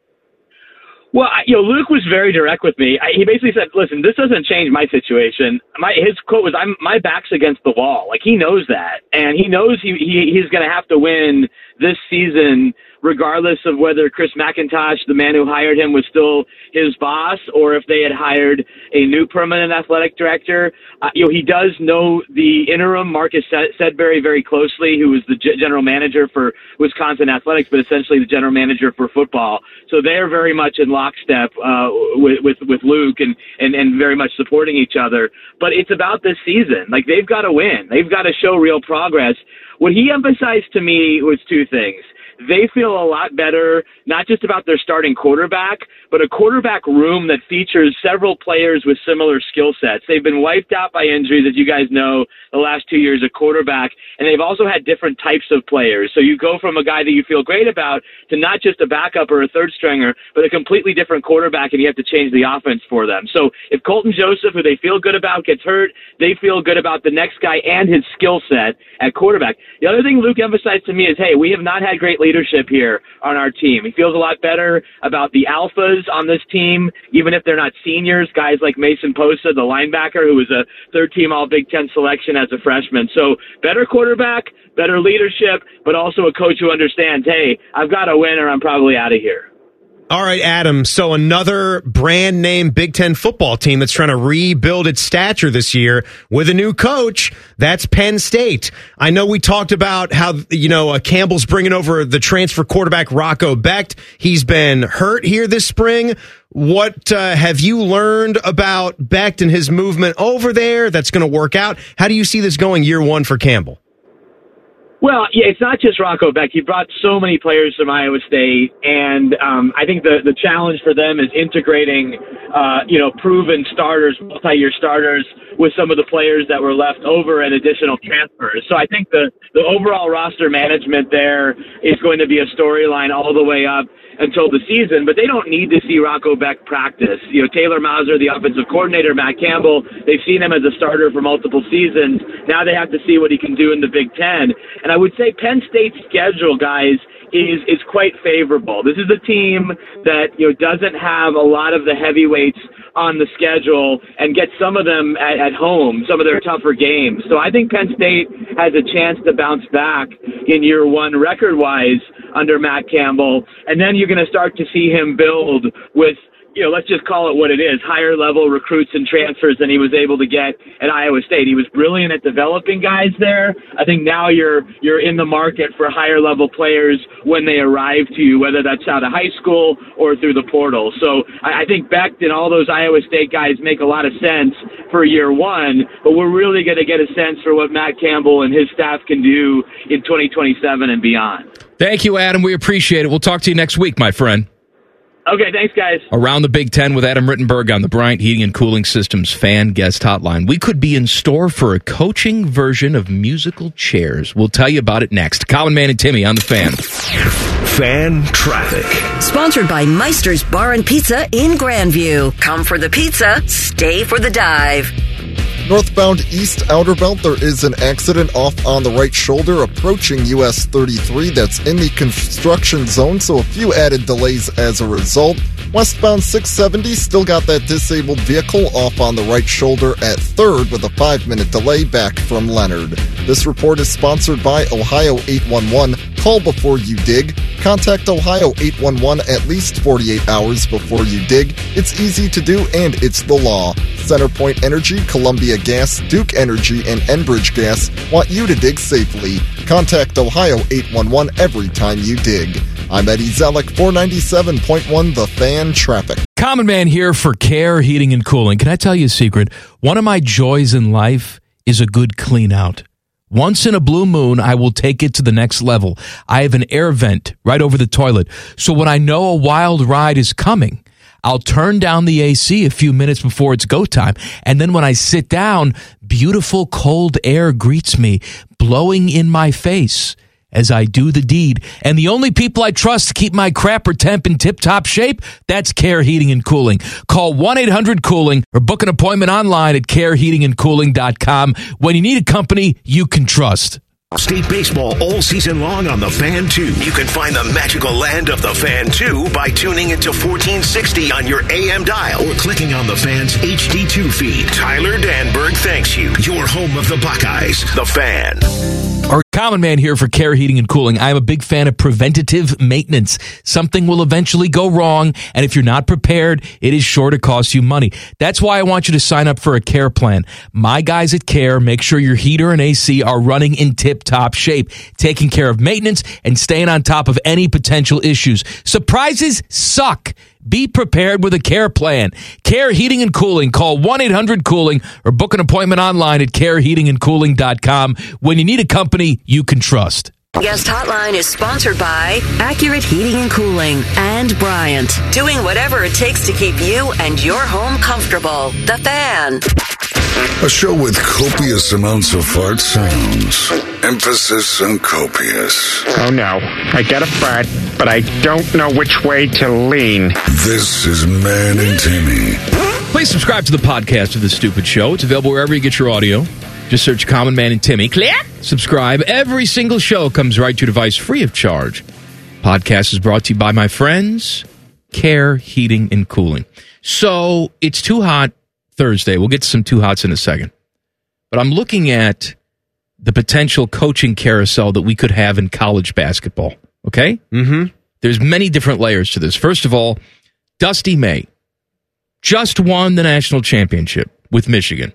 Well, you know, Luke was very direct with me. I, he basically said, listen, this doesn't change my situation. My His quote was, "I'm my back's against the wall." Like, he knows that. And he knows he, he he's going to have to win this season, regardless of whether Chris McIntosh, the man who hired him, was still his boss, or if they had hired a new permanent athletic director. Uh, you know, he does know the interim, Marcus Sedbury, very closely, who was the g- general manager for Wisconsin Athletics, but essentially the general manager for football. So they're very much in lockstep uh, with, with with Luke and, and, and very much supporting each other. But it's about this season. Like, they've got to win. They've got to show real progress. What he emphasized to me was two things. They feel a lot better, not just about their starting quarterback, but a quarterback room that features several players with similar skill sets. They've been wiped out by injuries, as you guys know, the last two years at quarterback, and they've also had different types of players. So you go from a guy that you feel great about to not just a backup or a third stringer, but a completely different quarterback, and you have to change the offense for them. So if Colton Joseph, who they feel good about, gets hurt, they feel good about the next guy and his skill set at quarterback. The other thing Luke emphasized to me is, hey, we have not had great leadership here on our team. He feels a lot better about the alphas on this team, even if they're not seniors, guys like Mason Posa, the linebacker, who was a third-team All-Big Ten selection as a freshman. So better quarterback, better leadership, but also a coach who understands, hey, I've got to win or I'm probably out of here. All right, Adam. So another brand name Big Ten football team that's trying to rebuild its stature this year with a new coach. That's Penn State. I know we talked about how, you know, uh, Campbell's bringing over the transfer quarterback Rocco Becht. He's been hurt here this spring. What uh, have you learned about Becht and his movement over there that's going to work out? How do you see this going year one for Campbell? Well, yeah, it's not just Rocco Becht. He brought so many players from Iowa State, and um, I think the, the challenge for them is integrating, uh, you know, proven starters, multi-year starters, with some of the players that were left over and additional transfers. So I think the, the overall roster management there is going to be a storyline all the way up until the season, but they don't need to see Rocco Becht practice. You know, Taylor Mauser, the offensive coordinator, Matt Campbell, they've seen him as a starter for multiple seasons. Now they have to see what he can do in the Big Ten. And I would say Penn State's schedule, guys, is is quite favorable. This is a team that, you know, doesn't have a lot of the heavyweights on the schedule and get some of them at, at home, some of their tougher games. So I think Penn State has a chance to bounce back in year one record-wise under Matt Campbell, and then you're going to start to see him build with, you know, let's just call it what it is, higher level recruits and transfers than he was able to get at Iowa State. He was brilliant at developing guys there. I think now you're you're in the market for higher level players when they arrive to you, whether that's out of high school or through the portal. So I, I think Becht and all those Iowa State guys make a lot of sense for year one, but we're really going to get a sense for what Matt Campbell and his staff can do in twenty twenty-seven and beyond. Thank you, Adam. We appreciate it. We'll talk to you next week, my friend. Okay, thanks, guys. Around the Big Ten with Adam Rittenberg on the Bryant Heating and Cooling Systems fan guest hotline. We could be in store for a coaching version of musical chairs. We'll tell you about it next. Common Man and Timmy on the Fan. Fan traffic. Sponsored by Meister's Bar and Pizza in Grandview. Come for the pizza, stay for the dive. Northbound East Outer Belt, there is an accident off on the right shoulder approaching U S thirty-three. That's in the construction zone, so a few added delays as a result. Westbound six seventy, still got that disabled vehicle off on the right shoulder at third with a five-minute delay back from Leonard. This report is sponsored by Ohio eight one one. Call before you dig. Contact Ohio eight one one at least forty-eight hours before you dig. It's easy to do, and it's the law. CenterPoint Energy, Columbia Gas, Duke Energy, and Enbridge Gas want you to dig safely. Contact Ohio eight one one every time you dig. I'm Eddie Zellick, four ninety-seven point one The Fan Traffic. Common Man here for Care Heating and Cooling. Can I tell you a secret? One of my joys in life is a good clean out. Once in a blue moon, I will take it to the next level. I have an air vent right over the toilet. So when I know a wild ride is coming, I'll turn down the A C a few minutes before it's go time. And then when I sit down, beautiful cold air greets me, blowing in my face as I do the deed. And the only people I trust to keep my crapper temp in tip-top shape, that's Care Heating and Cooling. Call one eight hundred cooling or book an appointment online at care heating and cooling dot com when you need a company you can trust. State baseball all season long on The Fan two. You can find the magical land of The Fan two by tuning into fourteen sixty on your A M dial or clicking on The Fan's H D two feed. Tyler Danberg thanks you. Your home of the Buckeyes, The Fan. Our Common Man here for Care Heating and Cooling. I'm a big fan of preventative maintenance. Something will eventually go wrong, and if you're not prepared, it is sure to cost you money. That's why I want you to sign up for a Care plan. My guys at Care make sure your heater and A C are running in tip-top shape, taking care of maintenance and staying on top of any potential issues. Surprises suck. Be prepared with a Care plan. Care Heating and Cooling. Call one eight hundred cooling or book an appointment online at care heating and cooling dot com when you need a company you can trust. Guest Hotline is sponsored by Accurate Heating and Cooling and Bryant, doing whatever it takes to keep you and your home comfortable. The Fan. A show with copious amounts of fart sounds. Emphasis on copious. Oh no, I get a fart, but I don't know which way to lean. This is Man and Timmy. Please subscribe to the podcast of This Stupid Show. It's available wherever you get your audio. Just search Common Man and Timmy. Click. Subscribe. Every single show comes right to your device free of charge. Podcast is brought to you by my friends, Care Heating and Cooling. So it's Too Hot Thursday. We'll get to some Too Hots in a second. But I'm looking at the potential coaching carousel that we could have in college basketball. Okay? Mm-hmm. There's many different layers to this. First of all, Dusty May just won the national championship with Michigan.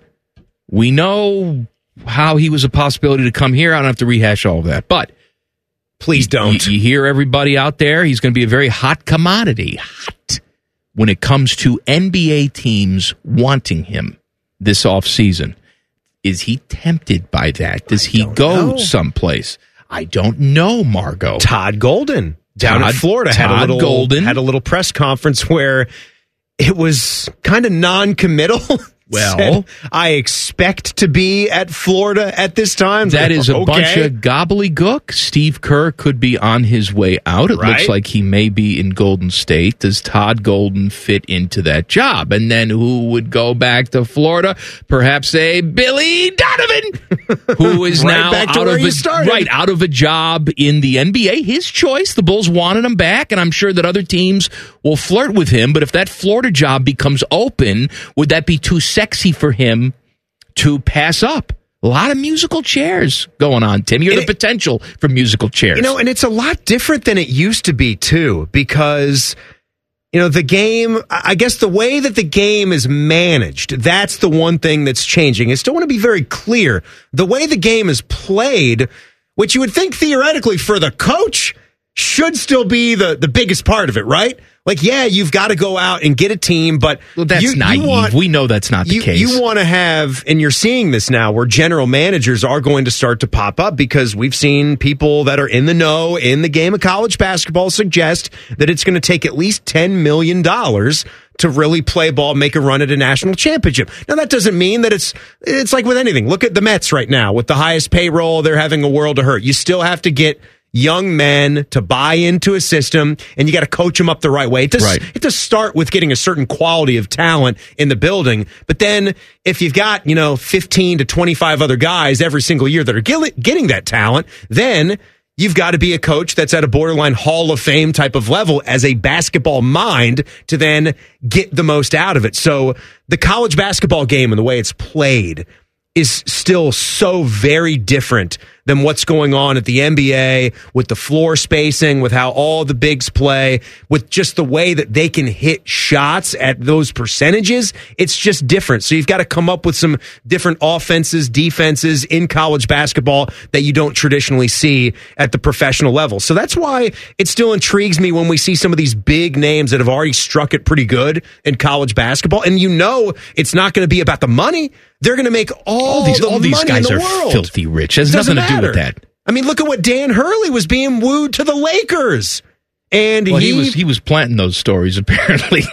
We know how he was a possibility to come here. I don't have to rehash all of that. But please don't. You, you hear everybody out there, he's going to be a very hot commodity. Hot. When it comes to N B A teams wanting him this offseason. Is he tempted by that? Does he go know. someplace? I don't know, Margo. Todd Golden down Todd, in Florida Todd had a little Golden. had a little press conference where it was kind of non-committal. Well, Said, I expect to be at Florida at this time. That is a okay. bunch of gobbledygook. Steve Kerr could be on his way out. It right? looks like he may be in Golden State. Does Todd Golden fit into that job? And then who would go back to Florida? Perhaps a Billy Donovan, who is right now back to out where of you a, started. right out of a job in the N B A. His choice. The Bulls wanted him back, and I'm sure that other teams will flirt with him. But if that Florida job becomes open, would that be too sexy for him to pass up? A lot of musical chairs going on, Tim. You're the potential for musical chairs. You know, and it's a lot different than it used to be, too, because, you know, the game, I guess the way that the game is managed, that's the one thing that's changing. I still want to be very clear. The way the game is played, which you would think theoretically for the coach should still be the, the biggest part of it, right? Like, yeah, you've got to go out and get a team, but well, that's you, naive. You want, we know that's not the you, case. You want to have, and you're seeing this now, where general managers are going to start to pop up because we've seen people that are in the know in the game of college basketball suggest that it's going to take at least ten million dollars to really play ball, make a run at a national championship. Now, that doesn't mean that it's it's like with anything. Look at the Mets right now. With the highest payroll, they're having a world of hurt. You still have to get young men to buy into a system, and you got to coach them up the right way. It does, right. it does start with getting a certain quality of talent in the building, but then if you've got, you know, fifteen to twenty-five other guys every single year that are getting that talent, then you've got to be a coach that's at a borderline Hall of Fame type of level as a basketball mind to then get the most out of it. So the college basketball game and the way it's played is still so very different than what's going on at the N B A with the floor spacing, with how all the bigs play, with just the way that they can hit shots at those percentages. It's just different. So you've got to come up with some different offenses, defenses in college basketball that you don't traditionally see at the professional level. So that's why it still intrigues me when we see some of these big names that have already struck it pretty good in college basketball. And you know it's not going to be about the money. They're going to make all, all these, the all these money guys in the are world. filthy rich. It has Doesn't nothing to matter. do with that. I mean, look at what Dan Hurley was being wooed to the Lakers. And well, he, he was he was planting those stories, apparently.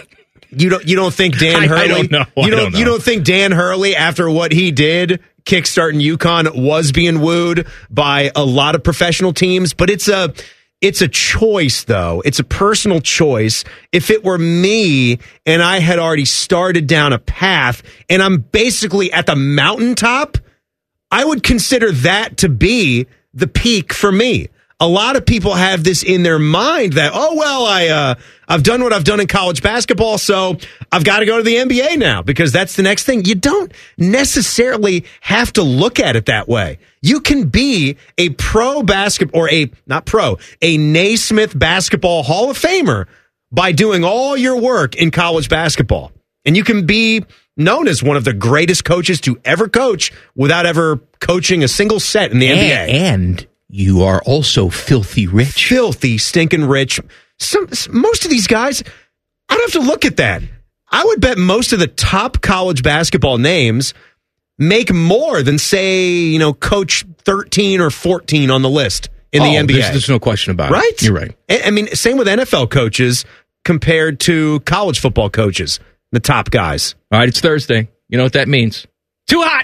You don't you don't think Dan I- I Hurley? don't know. I You don't, don't know. you don't think Dan Hurley, after what he did, kickstarting UConn, was being wooed by a lot of professional teams? But it's a it's a choice, though. It's a personal choice. If it were me and I had already started down a path and I'm basically at the mountaintop, I would consider that to be the peak for me. A lot of people have this in their mind that, oh, well, I, uh, I've done what I've done in college basketball, so I've got to go to the N B A now because that's the next thing. You don't necessarily have to look at it that way. You can be a pro basketball, or a, not pro, a Naismith basketball Hall of Famer by doing all your work in college basketball. And you can be known as one of the greatest coaches to ever coach without ever coaching a single set in the N B A. And you are also filthy rich. Filthy, stinking rich. Some, most of these guys, I'd have to look at that. I would bet most of the top college basketball names make more than, say, you know, coach thirteen or fourteen on the list in the Oh, N B A. There's, there's no question about Right? it. You're right. I I mean, same with N F L coaches compared to college football coaches, the top guys. All right, it's Thursday. You know what that means. Too hot.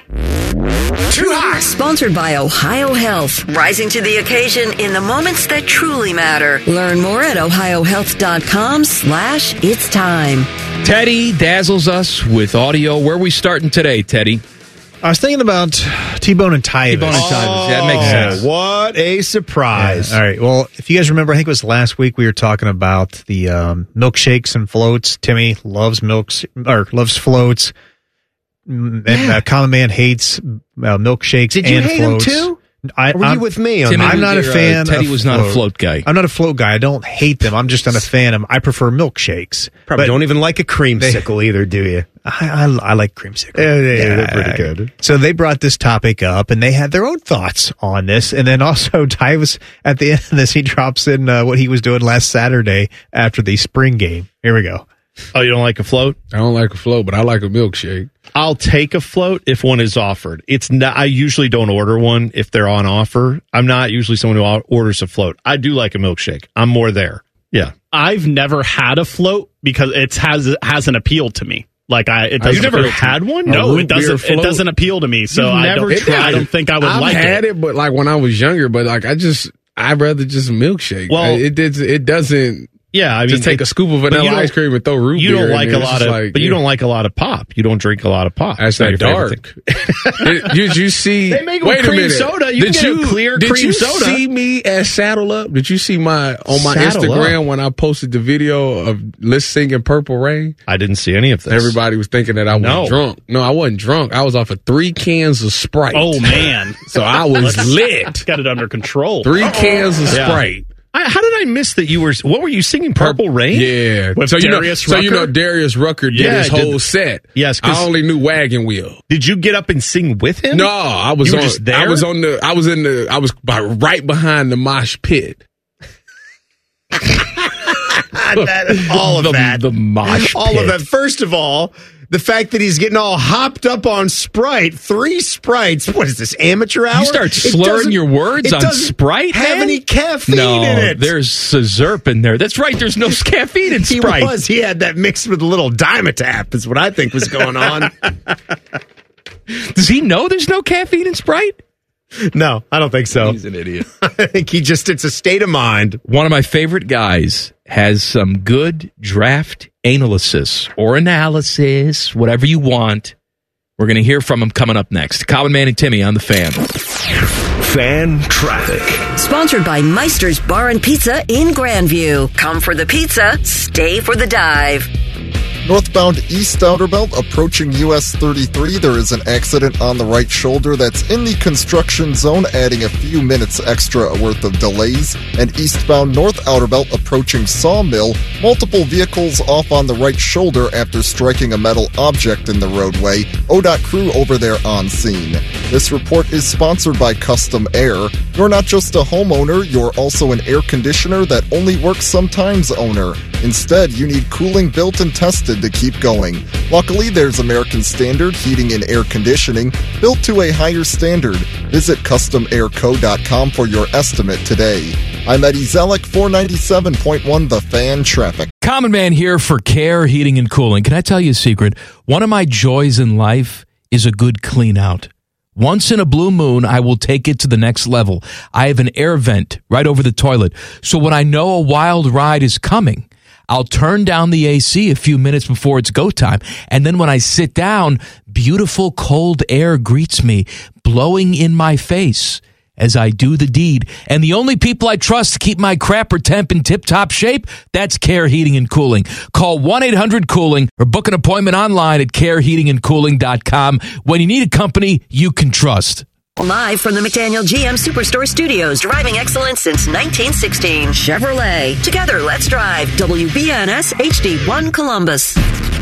Too hot. Sponsored by Ohio Health. Rising to the occasion in the moments that truly matter. Learn more at ohiohealth.com slash it's time. Teddy dazzles us with audio. Where are we starting today, Teddy? I was thinking about T-Bone and Tyvus. T-Bone and Tyvus. Yeah, that makes sense. What a surprise. Yeah. All right. Well, if you guys remember, I think it was last week we were talking about the um, milkshakes and floats. Timmy loves milks or loves floats. And uh, Common Man hates uh, milkshakes Did you and hate floats. him too? I, Or were I'm, you with me on Timmy, that? I'm not a your, uh, fan. Teddy of was not a float guy. I'm not a float guy. I don't hate them. I'm just not a fan of them. I prefer milkshakes. Probably But don't even like a creamsicle either, do you? I, I, I like creamsicle. Yeah, yeah, they're pretty good. So they brought this topic up, and they had their own thoughts on this. And then also, Tyvus, at the end of this, he drops in uh, what he was doing last Saturday after the spring game. Here we go. Oh, you don't like a float? I don't like a float, but I like a milkshake. I'll take a float if one is offered. It's not. I usually don't order one if they're on offer. I'm not usually someone who orders a float. I do like a milkshake. I'm more there. Yeah. I've never had a float because it has it hasn't appealed to me. Like I, it doesn't You've never appeal- had one? No, A root it doesn't. beer It float? doesn't appeal to me. So You've I never don't. tried I don't think I would I've like had it. it. but like when I was younger, but like I just, I'd rather just a milkshake. Well- Well, it did. It doesn't. Yeah, I mean, just take it- a scoop of but you vanilla don't- ice cream and throw root You beer don't in like there. a It's lot just of, like, but you yeah. don't like a lot of pop. You don't drink a lot of pop. That's not not your favorite dark. thing. Did, did you see? They make it wait with a cream minute. soda. You did can get you a clear did cream you soda. see me at Saddle Up? Did you see my on my Saddle Instagram Up. when I posted the video of Let's Singing Purple Rain? I didn't see any of this. Everybody was thinking that I was No. drunk. No, I wasn't drunk. I was off of three cans of Sprite. Oh man! So I was lit. Got it under control. Three cans of Yeah. Sprite. I, how did I miss that you were? What were you singing? Purple Rain? Yeah. With so you know, Darius so you know Rucker? Darius Rucker did Yeah, his did- whole set. Yes, 'cause- I only knew Wagon Wheel. Did you get up and sing with him? No, I was You were on. just there? I was on the. I was in the. I was by, right behind the mosh pit. That- all of the, that. The mosh all pit. of that. First of all, the fact that he's getting all hopped up on Sprite, three Sprites. What is this, amateur hour? You start It slurring doesn't- your words it on doesn't Sprite, have man? any caffeine no, in it. there's Zerp in there. That's right. There's no caffeine in He Sprite. was. He had that mixed with a little Dimetap is what I think was going on. Does he know there's no caffeine in Sprite? No, I don't think so. He's an idiot. I think he just, it's a state of mind. One of my favorite guys has some good draft analysis or analysis, whatever you want. We're going to hear from him coming up next. Common Man and Timmy on the Fan. Fan traffic. Sponsored by Meister's Bar and Pizza in Grandview. Come for the pizza, stay for the dive. Northbound East Outer Belt approaching U S thirty-three. There is an accident on the right shoulder that's in the construction zone, adding a few minutes extra worth of delays. And eastbound North Outer Belt approaching Sawmill. Multiple vehicles off on the right shoulder after striking a metal object in the roadway. O D O T crew over there on scene. This report is sponsored by Custom Air. You're not just a homeowner, you're also an air conditioner that only works sometimes owner. Instead, you need cooling built and tested to keep going. Luckily, there's American Standard Heating and Air Conditioning, built to a higher standard. Visit custom air co dot com for your estimate today. I'm Eddie Zellick, four ninety-seven point one The Fan Traffic. Common Man here for Care Heating and Cooling. Can I tell you a secret? One of my joys in life is a good clean out. Once in a blue moon, I will take it to the next level. I have an air vent right over the toilet. So when I know a wild ride is coming, I'll turn down the A C a few minutes before it's go time. And then when I sit down, beautiful cold air greets me, blowing in my face as I do the deed. And the only people I trust to keep my crapper temp in tip-top shape, that's Care Heating and Cooling. Call one eight hundred cooling or book an appointment online at care heating and cooling dot com when you need a company you can trust. Live from the McDaniel G M Superstore Studios, driving excellence since nineteen sixteen. Chevrolet. Together, let's drive. W B N S H D one Columbus.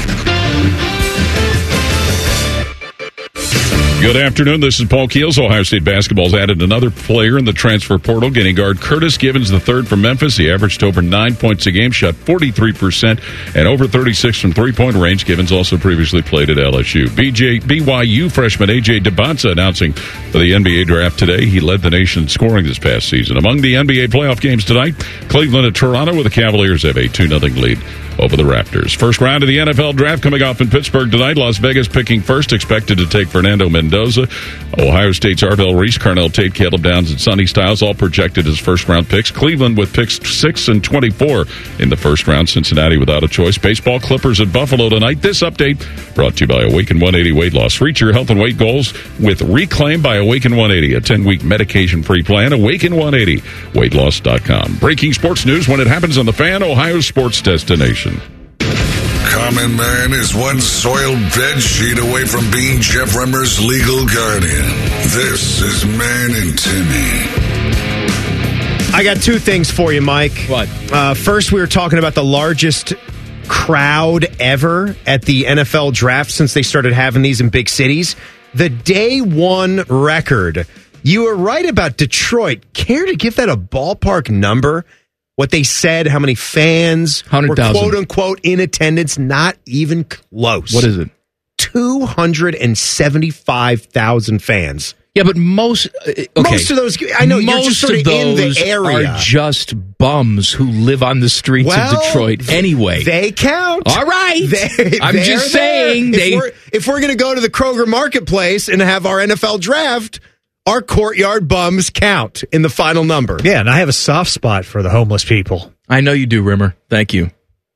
Good afternoon. This is Paul Keels. Ohio State basketball's added another player in the transfer portal, getting guard Curtis Givens the third from Memphis. He averaged over nine points a game, shot forty-three percent, and over thirty-six from three-point range. Givens also previously played at L S U. B J, B Y U freshman A J DeBonza announcing for the N B A draft today. He led the nation in scoring this past season. Among the N B A playoff games tonight, Cleveland at Toronto, where the Cavaliers have a two nothing lead over the Raptors. First round of the N F L draft coming off in Pittsburgh tonight. Las Vegas picking first, expected to take Fernando Mendoza. Ohio State's Arvell Reese, Carnell Tate, Caleb Downs, and Sonny Styles all projected as first round picks. Cleveland with picks six and twenty-four in the first round. Cincinnati without a choice. Baseball Clippers at Buffalo tonight. This update brought to you by Awaken one eighty Weight Loss. Reach your health and weight goals with Reclaim by Awaken one eighty, a ten-week medication-free plan. Awaken one eighty weight loss dot com. Breaking sports news when it happens on the Fan, Ohio's sports destination. Common Man is one soiled bed sheet away from being Jeff Remmer's legal guardian. This is Man and Timmy. I got two things for you, Mike. What? Uh, first, we were talking about the largest crowd ever at the N F L draft since they started having these in big cities. The day one record. You were right about Detroit. Care to give that a ballpark number? What they said, how many fans were quote unquote in attendance? Not even close. What is it? two hundred seventy-five thousand fans. Yeah, but most uh, okay. most of those, I know, most you're just sort of, of in those the area. Are just bums who live on the streets well, of Detroit anyway. They count. All right. They, I'm just saying. There. They, if we're, if we're going to go to the Kroger Marketplace and have our N F L draft, our courtyard bums count in the final number. Yeah, and I have a soft spot for the homeless people. I know you do, Rimmer. Thank you.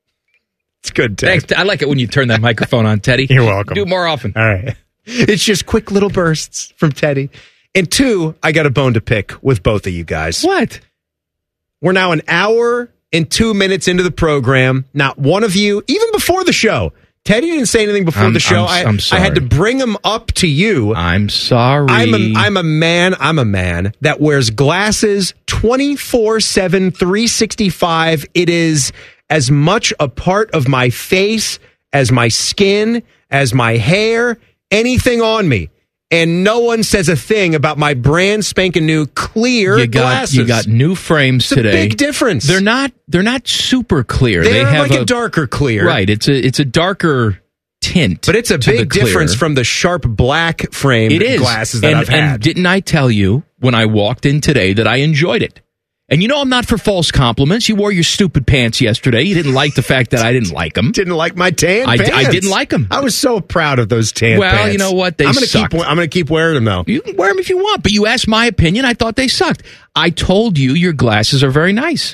It's good, Ted. Thanks. I like it when you turn that microphone on, Teddy. You're welcome. Do it more often. All right. It's just quick little bursts from Teddy. And two, I got a bone to pick with both of you guys. What? We're now an hour and two minutes into the program. Not one of you, even before the show, Teddy didn't say anything before I'm, the show. I'm, I, I'm sorry. I had to bring him up to you. I'm sorry. I'm a, I'm a man. I'm a man that wears glasses twenty-four seven, three sixty-five. It is as much a part of my face as my skin, as my hair, anything on me. And no one says a thing about my brand spanking new clear you got, glasses. You got new frames it's today. A big difference. They're not. They're not super clear. They're they have like a, a darker clear, right? It's a it's a darker tint, but it's a big difference from the sharp black frame it is. glasses that and, I've had. And didn't I tell you when I walked in today that I enjoyed it? And you know I'm not for false compliments. You wore your stupid pants yesterday. You didn't like the fact that I didn't like them. Didn't like my tan I, pants. I didn't like them. I was so proud of those tan well, pants. Well, you know what? They I'm gonna sucked. keep. I'm going to keep wearing them though. You can wear them if you want, but you asked my opinion. I thought they sucked. I told you your glasses are very nice.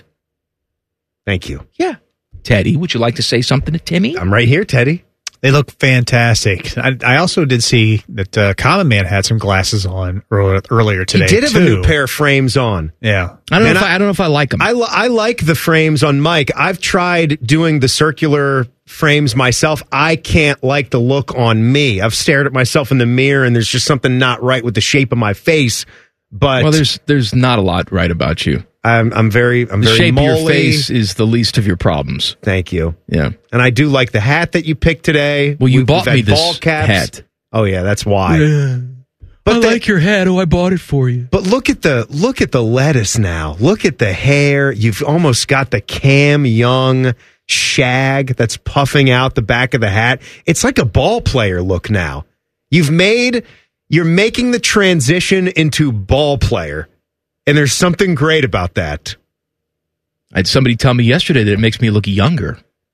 Thank you. Yeah, Teddy. Would you like to say something to Timmy? I'm right here, Teddy. They look fantastic. I, I also did see that uh, Common Man had some glasses on earlier, earlier today. He did have too. a new pair of frames on. Yeah, I don't know. And If I, I don't know if I like them. I, I like the frames on Mike. I've tried doing the circular frames myself. I can't like the look on me. I've stared at myself in the mirror, and there's just something not right with the shape of my face. But well, there's there's not a lot right about you. I'm I'm very I'm the very shape molly. of your face is the least of your problems. Thank you. Yeah, and I do like the hat that you picked today. Well, you We've, bought we've me had this ball caps. hat. Oh yeah, that's why. Yeah. But I the, like your hat. Oh, I bought it for you. But look at the look at the lettuce now. Look at the hair. You've almost got the Cam Young shag that's puffing out the back of the hat. It's like a ball player look now. You've made you're making the transition into ball player. And there's something great about that. I had somebody tell me yesterday that it makes me look younger.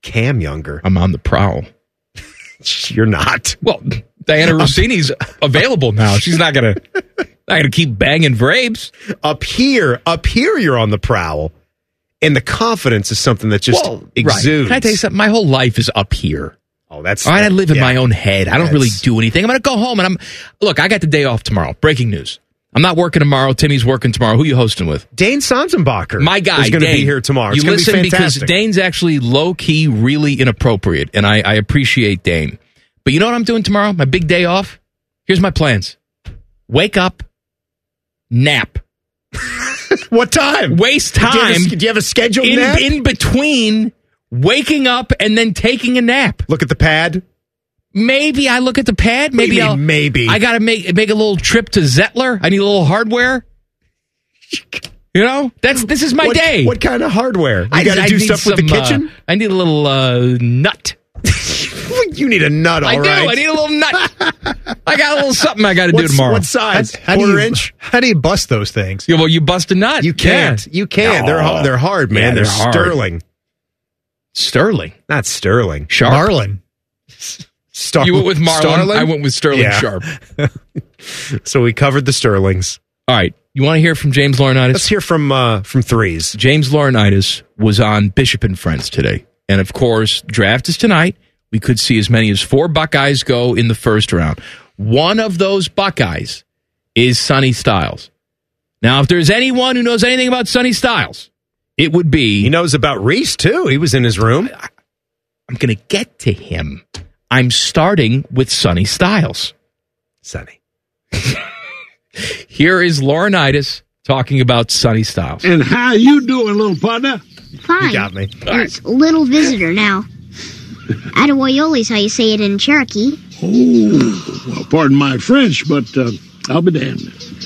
Cam Younger. I'm on the prowl. You're not. Well, Diana Rossini's available now. She's not gonna not gonna keep banging Vrabes. Up here, up here, you're on the prowl, and the confidence is something that just well, exudes. Right. Can I tell you something? My whole life is up here. Oh, that's. All right, I live in yeah. my own head. I don't That's, really do anything. I'm gonna go home and I'm. Look, I got the day off tomorrow. Breaking news. I'm not working tomorrow. Timmy's working tomorrow. Who you hosting with? Dane Sonsenbacher. My guy is going to Dane. be here tomorrow. It's You going to listen be because fantastic. Dane's actually low key, really inappropriate, and I, I appreciate Dane. But you know what I'm doing tomorrow? My big day off. Here's my plans: wake up, nap. What time? Waste Do you have time. a- do you have a scheduled in, nap? in between waking up and then taking a nap? Look at the pad. Maybe I look at the pad. What do you Maybe mean, I'll maybe? I gotta make make a little trip to Zettler. I need a little hardware. You know, that's this is my What- day. What kind of hardware? You I got to I do need stuff with the some, uh, kitchen. I need a little uh, nut. You need a nut, all I right. do. I need a little nut. I got a little something I got to do What's- tomorrow. What size? How do Quarter you, inch? How do you bust those things? Yeah, well, you bust a nut. You can't. Yeah. You can't. They're No. hard. They're hard, man. Yeah, they're, they're hard. sterling. Sterling. Not sterling. Sharp. Marlin. Star- You went with Marlin. Starling? I went with Sterling Yeah. Sharp. So we covered the Sterlings. All right. You want to hear from James Laurinaitis? Let's hear from uh, from threes. James Laurinaitis was on Bishop and Friends today. And of course, draft is tonight. We could see as many as four Buckeyes go in the first round. One of those Buckeyes is Sonny Styles. Now, if there's anyone who knows anything about Sonny Styles, it would be... He knows about Reese, too. He was in his room. I'm going to get to him. I'm starting with Sonny Styles. Sonny. Here is Laurinaitis talking about Sonny Styles. And how you doing, little partner? Fine. You got me. It's little visitor now. Adewoyoli's how you say it in Cherokee. Oh, well, pardon my French, but uh, I'll be damned.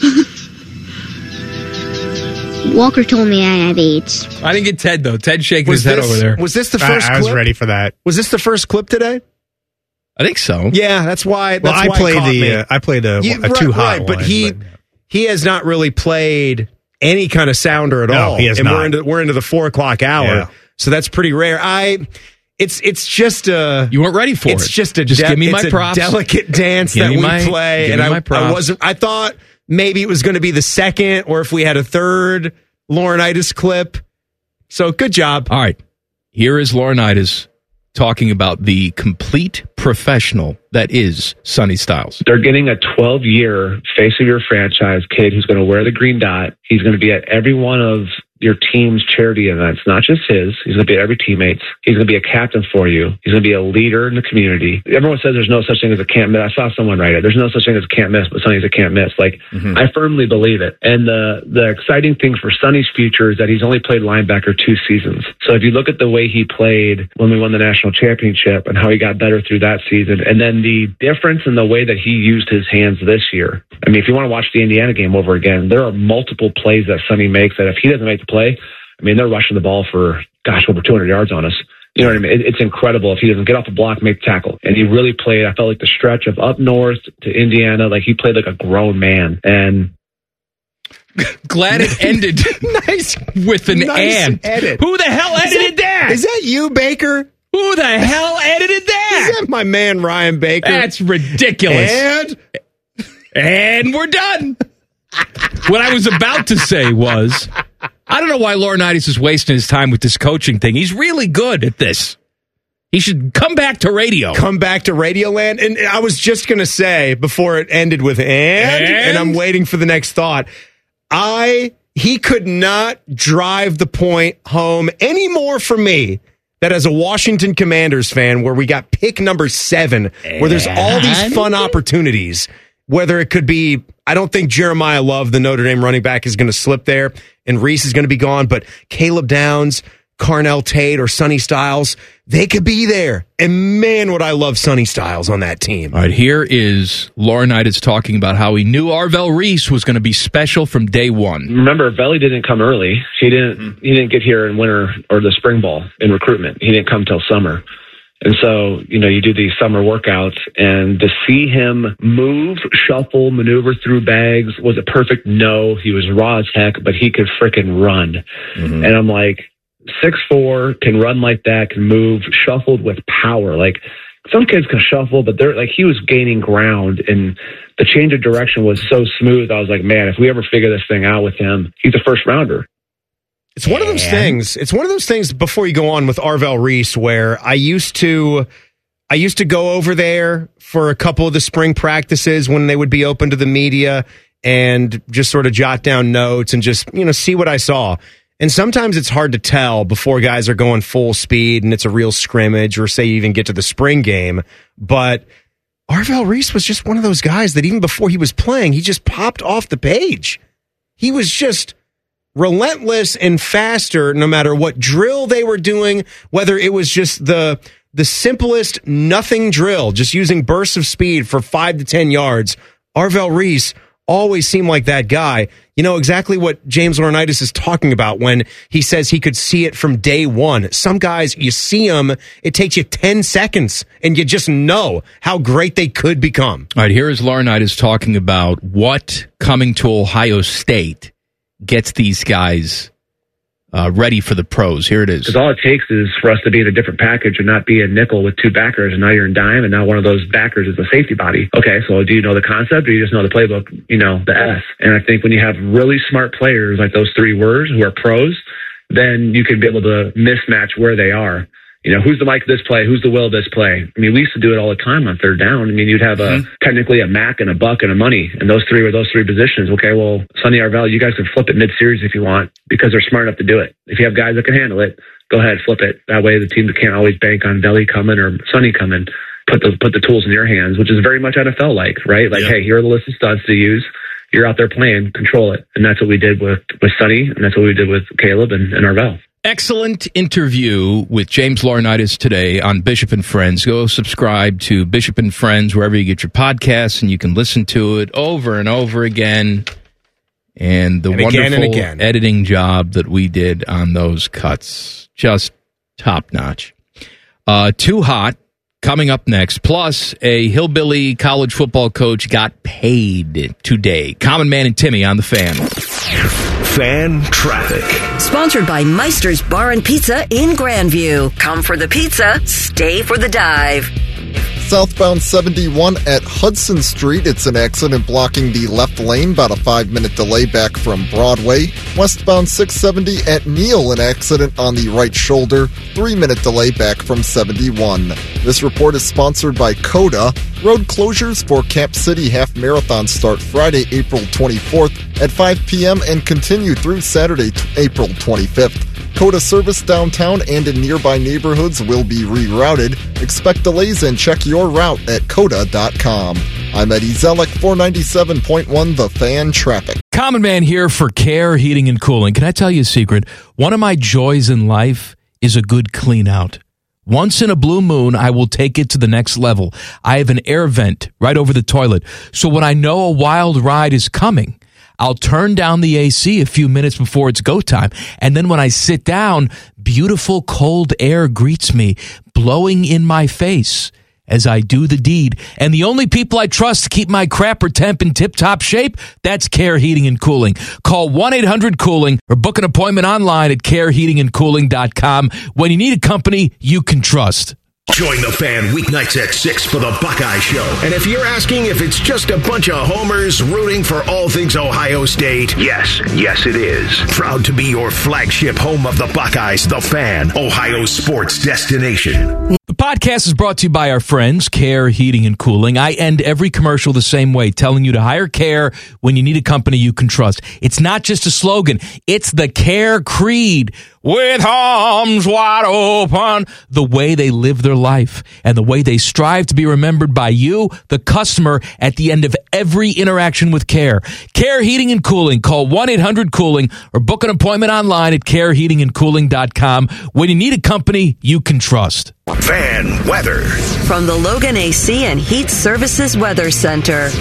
Walker told me I have AIDS. I didn't get Ted, though. Ted shaking Was his head this- over there. Was this the I, first I was clip? ready for that. Was this the first clip today? I think so. Yeah, that's why. That's Well, I why it played caught the me. uh, I played a, Yeah, a right, too high right, but one, he he has not really played any kind of sounder at No, all. he has and not. we're into we're into the four o'clock hour, Yeah. so that's pretty rare. I it's it's just a You weren't ready for it's it. just a Just de- give me my it's a props. delicate dance Give that me we my- play, give and me I, my I props. wasn't. I thought maybe it was going to be the second, or if we had a third Laurinaitis clip. So good job. All right. Here is Laurinaitis talking about the complete professional that is Sonny Styles. They're getting a twelve-year face of your franchise kid who's going to wear the green dot. He's going to be at every one of your team's charity events, not just his. He's going to be at every teammate's. He's going to be a captain for you. He's going to be a leader in the community. Everyone says there's no such thing as a can't miss. I saw someone write it. There's no such thing as a can't miss, but Sonny's a can't miss. Like, I firmly believe it. And the, the exciting thing for Sonny's future is that he's only played linebacker two seasons. So if you look at the way he played when we won the national championship and how he got better through that season, and then the difference in the way that he used his hands this year. I mean, if you want to watch the Indiana game over again, there are multiple plays that Sonny makes that if he doesn't make the play, I mean, they're rushing the ball for, gosh, over two hundred yards on us. You know what I mean? It, it's incredible if he doesn't get off the block, make the tackle. And he really played, I felt like the stretch of up north to Indiana, like he played like a grown man. And Glad it ended nice with an nice and. edit. Who the hell Is edited that? Is that you, Baker? Who the hell edited that? Is that my man Ryan Baker? That's ridiculous. And And we're done. What I was about to say was, I don't know why Laurinaitis is wasting his time with this coaching thing. He's really good at this. He should come back to radio. come back to Radioland. And I was just going to say before it ended with and, and, And? I'm waiting for the next thought. I, he could not drive the point home anymore for me that as a Washington Commanders fan, where we got pick number seven, where there's all these fun opportunities, whether it could be, I don't think Jeremiah Love, the Notre Dame running back, is going to slip there, and Reese is going to be gone, but Caleb Downs, Carnell Tate, or Sonny Styles, they could be there. And man, would I love Sonny Styles on that team. All right, here is Laurinaitis talking about how he knew Arvell Reese was going to be special from day one. remember, Velli didn't come early. He didn't, he didn't get here in winter or the spring ball in recruitment. He didn't come till summer. And so, you know, you do these summer workouts, and to see him move, shuffle, maneuver through bags, was it perfect? No. He was raw as heck, but he could frickin' run. Mm-hmm. And I'm like, six four, can run like that, can move, shuffled with power. Like, some kids can shuffle, but they're like, he was gaining ground, and the change of direction was so smooth. I was like, man, if we ever figure this thing out with him, he's a first rounder. It's one of those things. It's one of those things before you go on with Arvell Reese, where I used to, I used to go over there for a couple of the spring practices when they would be open to the media and just sort of jot down notes and just, you know, see what I saw. And sometimes it's hard to tell before guys are going full speed and it's a real scrimmage, or say you even get to the spring game. But Arvell Reese was just one of those guys that even before he was playing, he just popped off the page. He was just relentless and faster no matter what drill they were doing, whether it was just the the simplest nothing drill, just using bursts of speed for five to ten yards. Arvell Reese always seemed like that guy. You know exactly what James Laurinaitis is talking about when he says he could see it from day one. Some guys, you see them, it takes you ten seconds, and you just know how great they could become. All right, here is Laurinaitis talking about what coming to Ohio State gets these guys uh, ready for the pros. Here it is. Because all it takes is for us to be in a different package and not be a nickel with two backers, and now you're in dime, and now one of those backers is a safety body. Okay, so do you know the concept, or you just know the playbook, you know, the S? And I think when you have really smart players like those three words who are pros, then you can be able to mismatch where they are. You know, who's the Mike of this play? Who's the Will of this play? I mean, we used to do it all the time on third down. I mean, you'd have a mm-hmm. technically a Mac and a Buck and a Money, and those three were those three positions. Okay, well, Sonny Arvell, you guys can flip it mid-series if you want, because they're smart enough to do it. If you have guys that can handle it, go ahead, flip it. That way the team can't always bank on Belly coming or Sonny coming. Put the, put the tools in your hands, which is very much N F L-like, right? Like, yeah. Hey, here are the list of studs to use. You're out there playing, control it. And that's what we did with, with Sonny, and that's what we did with Caleb and, and Arvell. Excellent interview with James Laurinaitis today on Bishop and Friends. Go subscribe to Bishop and Friends wherever you get your podcasts, and you can listen to it over and over again. And the and wonderful again and again. editing job that we did on those cuts, just top notch. Uh, too hot. Coming up next, plus a hillbilly college football coach got paid today. Common Man and Timmy on the Fan. Fan Traffic. Sponsored by Meister's Bar and Pizza in Grandview. Come for the pizza, stay for the dive. Southbound seventy-one at Hudson Street. It's an accident blocking the left lane, about a five-minute delay back from Broadway. Westbound six seventy at Neal, an accident on the right shoulder, three-minute delay back from seventy-one. This report is sponsored by Coda. Road closures for Cap City Half Marathon start Friday, April twenty-fourth at five p.m. and continue through Saturday, April twenty-fifth. Coda service downtown and in nearby neighborhoods will be rerouted. Expect delays and check your route at coda dot com. I'm Eddie Zellick, four ninety-seven point one The Fan Traffic. Common Man here for Care Heating and Cooling. Can I tell you a secret? One of my joys in life is a good clean out. Once in a blue moon, I will take it to the next level. I have an air vent right over the toilet. So when I know a wild ride is coming, I'll turn down the A C a few minutes before it's go time. And then when I sit down, beautiful cold air greets me, blowing in my face as I do the deed. And the only people I trust to keep my crapper temp in tip-top shape, that's Care Heating and Cooling. Call one eight hundred cooling or book an appointment online at care heating and cooling dot com when you need a company you can trust. Join the Fan weeknights at six for the Buckeye Show. And if you're asking if it's just a bunch of homers rooting for all things Ohio State, yes, yes it is. Proud to be your flagship home of the Buckeyes, the Fan, Ohio sports destination. The podcast is brought to you by our friends, Care Heating and Cooling. I end every commercial the same way, telling you to hire Care when you need a company you can trust. It's not just a slogan. It's the Care creed. With arms wide open, the way they live their life and the way they strive to be remembered by you, the customer, at the end of every interaction with Care. Care Heating and Cooling. Call one eight hundred cooling or book an appointment online at care heating and cooling dot com when you need a company you can trust. Fan weather. From the Logan A C and Heat Services Weather Center.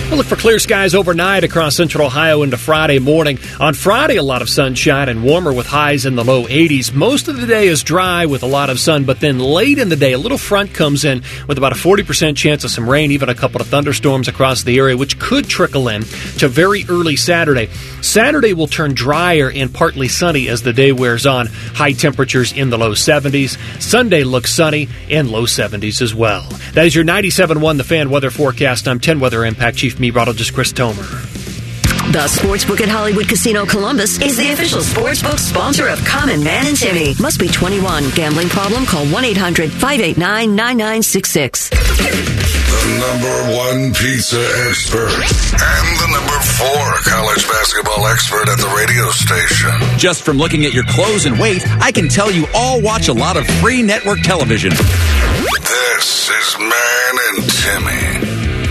We'll look for clear skies overnight across central Ohio into Friday morning. On Friday, a lot of sunshine and warmer with highs in the low eighties. Most of the day is dry with a lot of sun, but then late in the day, a little front comes in with about a forty percent chance of some rain, even a couple of thunderstorms across the area, which could trickle in to very early Saturday. Saturday will turn drier and partly sunny as the day wears on. High temperatures in the low seventies. Sunday looks sunny and low seventies as well. That is your ninety-seven point one The Fan weather forecast. I'm ten Weather Impact Chief Meteorologist Chris Tomer. The Sportsbook at Hollywood Casino Columbus is the official sportsbook sponsor of Common Man and Timmy. Must be twenty-one. Gambling problem? Call one eight hundred five eight nine nine nine six six. The number one pizza expert and the number four college basketball expert at the radio station. Just from looking at your clothes and weight, I can tell you all watch a lot of free network television. This is Man and Timmy.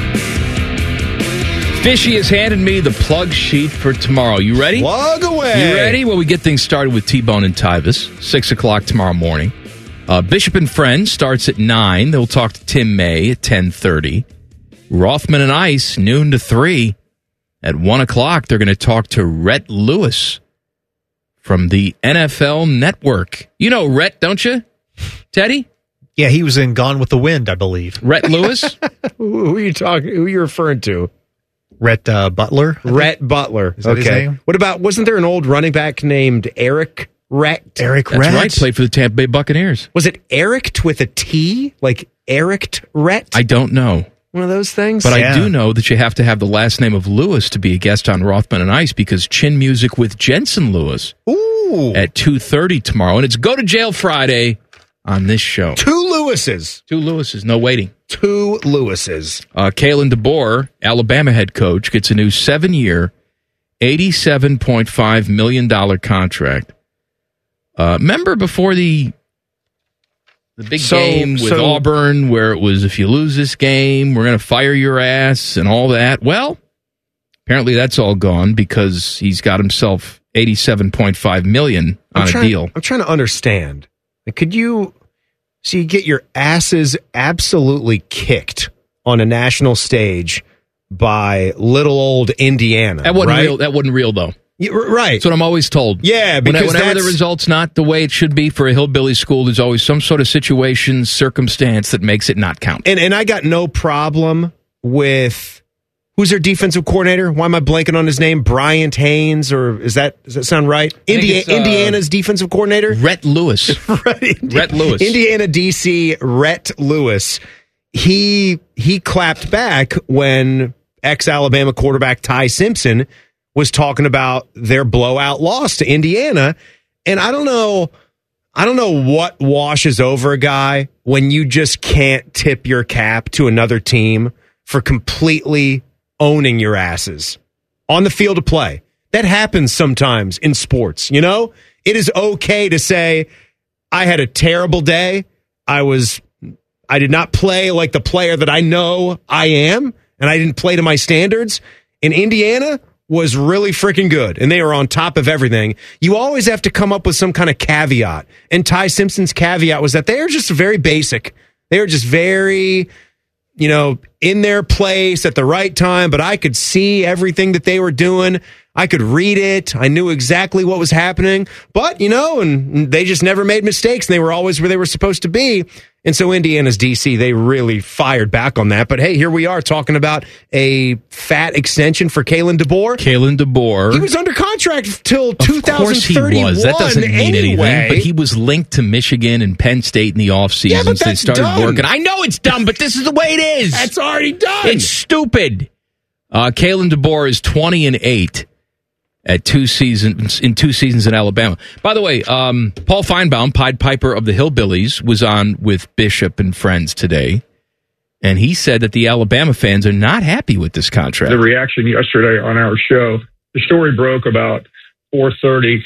Fishy has handed me the plug sheet for tomorrow. You ready? Plug away. You ready? Well, we get things started with T-Bone and Tyvis, six o'clock tomorrow morning. Uh, Bishop and Friends starts at nine. They'll talk to Tim May at ten thirty. Rothman and Ice, noon to three. At one o'clock, they're going to talk to Rhett Lewis from the N F L Network. You know Rhett, don't you, Teddy? Yeah, he was in Gone with the Wind, I believe. Rhett Lewis? Who are you talking? Who are you referring to? Rhett uh, Butler. Rhett Butler. Is that his Okay. name? What about? Wasn't there an old running back named Eric Rhett? Eric That's Rhett. right, played for the Tampa Bay Buccaneers. Was it Eric with a T, like Eric Rhett? I don't know. One of those things. But Yeah. I do know that you have to have the last name of Lewis to be a guest on Rothman and Ice because Chin Music with Jensen Lewis Ooh. at two thirty tomorrow. And it's Go to Jail Friday on this show. Two Lewises. Two Lewises, no waiting. Two Lewises. Uh, Kalen DeBoer, Alabama head coach, gets a new seven-year, eighty-seven point five million dollars contract. Uh, remember before the the big So- game with so- Auburn where it was, if you lose this game, we're going to fire your ass and all that? Well, apparently that's all gone because he's got himself eighty-seven point five million dollars on I'm a trying, deal. I'm trying to understand. Like, could you, so you get your asses absolutely kicked on a national stage by little old Indiana. That wasn't right? real. That wasn't real, though. Yeah, r- right. That's what I'm always told. Yeah, When- because whenever the that's- result's not the way it should be for a hillbilly school, there's always some sort of situation, circumstance that makes it not count. And and I got no problem with who's their defensive coordinator? Why am I blanking on his name? Bryant Haynes, or is that does that sound right? think Indi- it's, uh, Indiana's defensive coordinator, Rhett Lewis. right? Rhett Lewis. Indiana D C Rhett Lewis. He he clapped back when ex-Alabama quarterback Ty Simpson was talking about their blowout loss to Indiana, and I don't know. I don't know what washes over a guy when you just can't tip your cap to another team for completely owning your asses on the field of play. That happens sometimes in sports, you know? It is okay to say, I had a terrible day. I was, I did not play like the player that I know I am, and I didn't play to my standards. In Indiana, was really freaking good, and they were on top of everything. You always have to come up with some kind of caveat. And Ty Simpson's caveat was that they are just very basic. They are just very, you know, in their place at the right time, but I could see everything that they were doing. I could read it. I knew exactly what was happening. But, you know, and they just never made mistakes, and they were always where they were supposed to be. And so Indiana's D C, they really fired back on that. But hey, here we are talking about a fat extension for Kalen DeBoer. Kalen DeBoer. He was under contract till Of two thousand course he thirty-one. was. That doesn't mean anyway. anything. But he was linked to Michigan and Penn State in the offseason. Yeah, but so they that's started done. working. I know it's dumb, but this is the way it is. That's already done. It's stupid. Uh, Kalen DeBoer is twenty and eight at two seasons in two seasons in Alabama. By the way, um, Paul Feinbaum, Pied Piper of the Hillbillies, was on with Bishop and Friends today, and he said that the Alabama fans are not happy with this contract. The reaction yesterday on our show, the story broke about four thirty,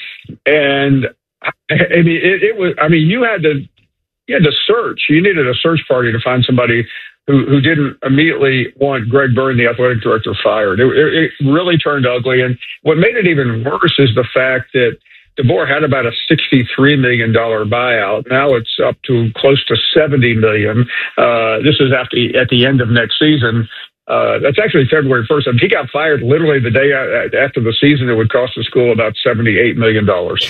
and I, I mean, it, it was. I mean, you had to you had to search. You needed a search party to find somebody who, who didn't immediately want Greg Byrne, the athletic director, fired. It, it, it really turned ugly. And what made it even worse is the fact that DeBoer had about a sixty-three million dollars buyout. Now it's up to close to seventy million dollars. Uh, this is after at the end of next season. Uh, that's actually February first. And he got fired literally the day after the season. It would cost the school about seventy-eight million dollars.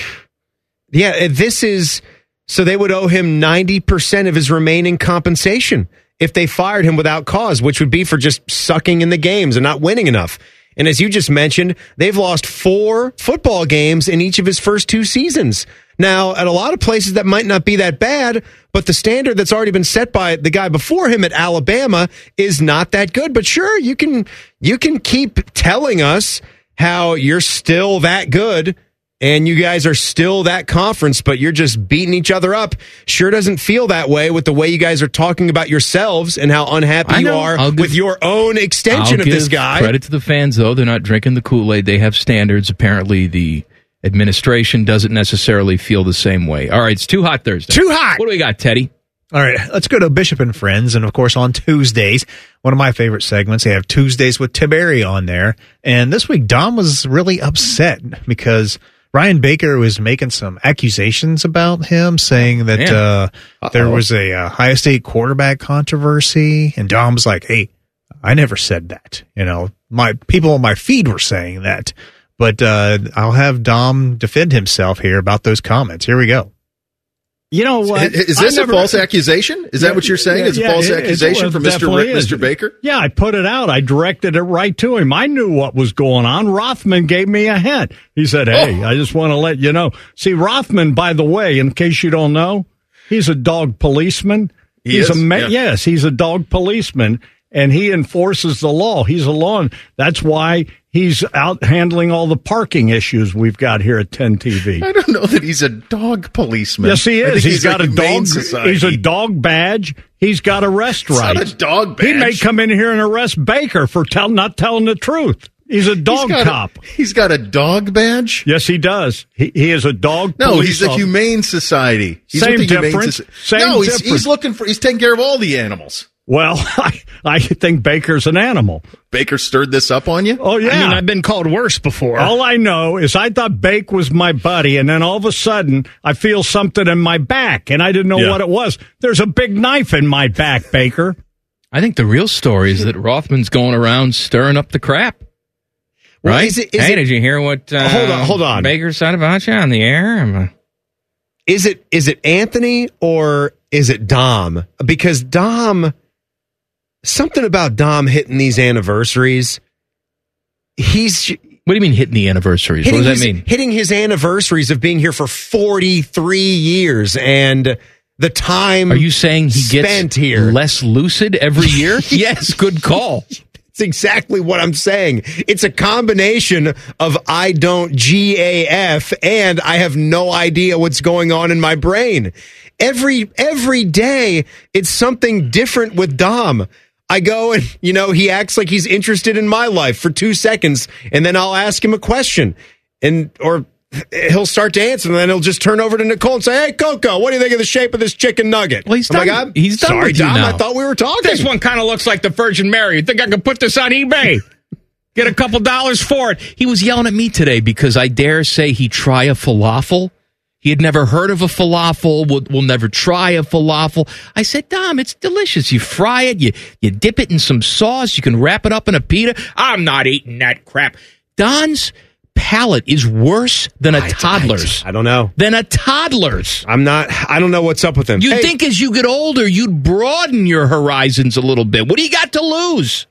Yeah, this is so they would owe him ninety percent of his remaining compensation if they fired him without cause, which would be for just sucking in the games and not winning enough. And as you just mentioned, they've lost four football games in each of his first two seasons. Now, at a lot of places, that might not be that bad, but the standard that's already been set by the guy before him at Alabama is not that good. But sure, you can you can keep telling us how you're still that good and you guys are still that conference, but you're just beating each other up. Sure doesn't feel that way with the way you guys are talking about yourselves and how unhappy you are I'll with give, your own extension I'll of this give guy. Credit to the fans, though. They're not drinking the Kool-Aid. They have standards. Apparently, the administration doesn't necessarily feel the same way. All right, it's Too Hot Thursday. Too hot! What do we got, Teddy? All right, let's go to Bishop and Friends. And, of course, on Tuesdays, one of my favorite segments, they have Tuesdays with Tiberi on there. And this week, Dom was really upset because Ryan Baker was making some accusations about him, saying that uh, there was a uh, Ohio State quarterback controversy. And Dom was like, hey, I never said that. You know, my people on my feed were saying that. But uh, I'll have Dom defend himself here about those comments. Here we go. You know what? Is this never, a false accusation? Is that what you're saying? Yeah, it's a yeah, false it, accusation it, from it Mister is. Mister Baker? Yeah, I put it out. I directed it right to him. I knew what was going on. Rothman gave me a hint. He said, hey, oh. I just want to let you know. See, Rothman, by the way, in case you don't know, he's a dog policeman. He he's is? A ma- yeah. Yes, he's a dog policeman, and he enforces the law. He's a law. That's why he's out handling all the parking issues we've got here at ten T V. I don't know that he's a dog policeman. Yes, he is. He's, he's got a dog. Society. He's a dog badge. He's got arrest it's rights. Not a dog badge. He may come in here and arrest Baker for tell, not telling the truth. He's a dog he's cop. A, he's got a dog badge? Yes, he does. He, he is a dog. No, he's the Humane Society. He's Same with the difference. Humane Soci- Same no, he's, difference. he's looking for. He's taking care of all the animals. Well, I, I think Baker's an animal. Baker stirred this up on you? Oh, yeah. I mean, I've been called worse before. All I know is I thought Bake was my buddy, and then all of a sudden I feel something in my back, and I didn't know Yeah. what it was. There's a big knife in my back, Baker. I think the real story is that Rothman's going around stirring up the crap. Well, right? is it- is hey, it- did you hear what uh, Hold on, hold on. Baker said about you on the air? I'm, uh, Is it is it Anthony or is it Dom? Because Dom, something about Dom hitting these anniversaries. He's what do you mean hitting the anniversaries? What does that his, mean? Hitting his anniversaries of being here for forty-three years and the time. Are you saying he spent gets here less lucid every year? Yes, good call. That's exactly what I'm saying. It's a combination of I don't G A F and I have no idea what's going on in my brain. Every every day, it's something different with Dom. I go and, you know, he acts like he's interested in my life for two seconds, and then I'll ask him a question, and or he'll start to answer, and then he'll just turn over to Nicole and say, hey, Coco, what do you think of the shape of this chicken nugget? Well, he's I'm done. like, He's done sorry, with you Dom, now. I thought we were talking. This one kind of looks like the Virgin Mary. You think I could put this on eBay? Get a couple dollars for it. He was yelling at me today because I dare say he try a falafel. He had never heard of a falafel, will, will never try a falafel. I said, Dom, it's delicious. You fry it, you, you dip it in some sauce, you can wrap it up in a pita. I'm not eating that crap. Don's palate is worse than a I- toddler's. I, I don't know. Than a toddler's. I'm not, I don't know what's up with him. You'd Hey, think as you get older, you'd broaden your horizons a little bit. What do you got to lose?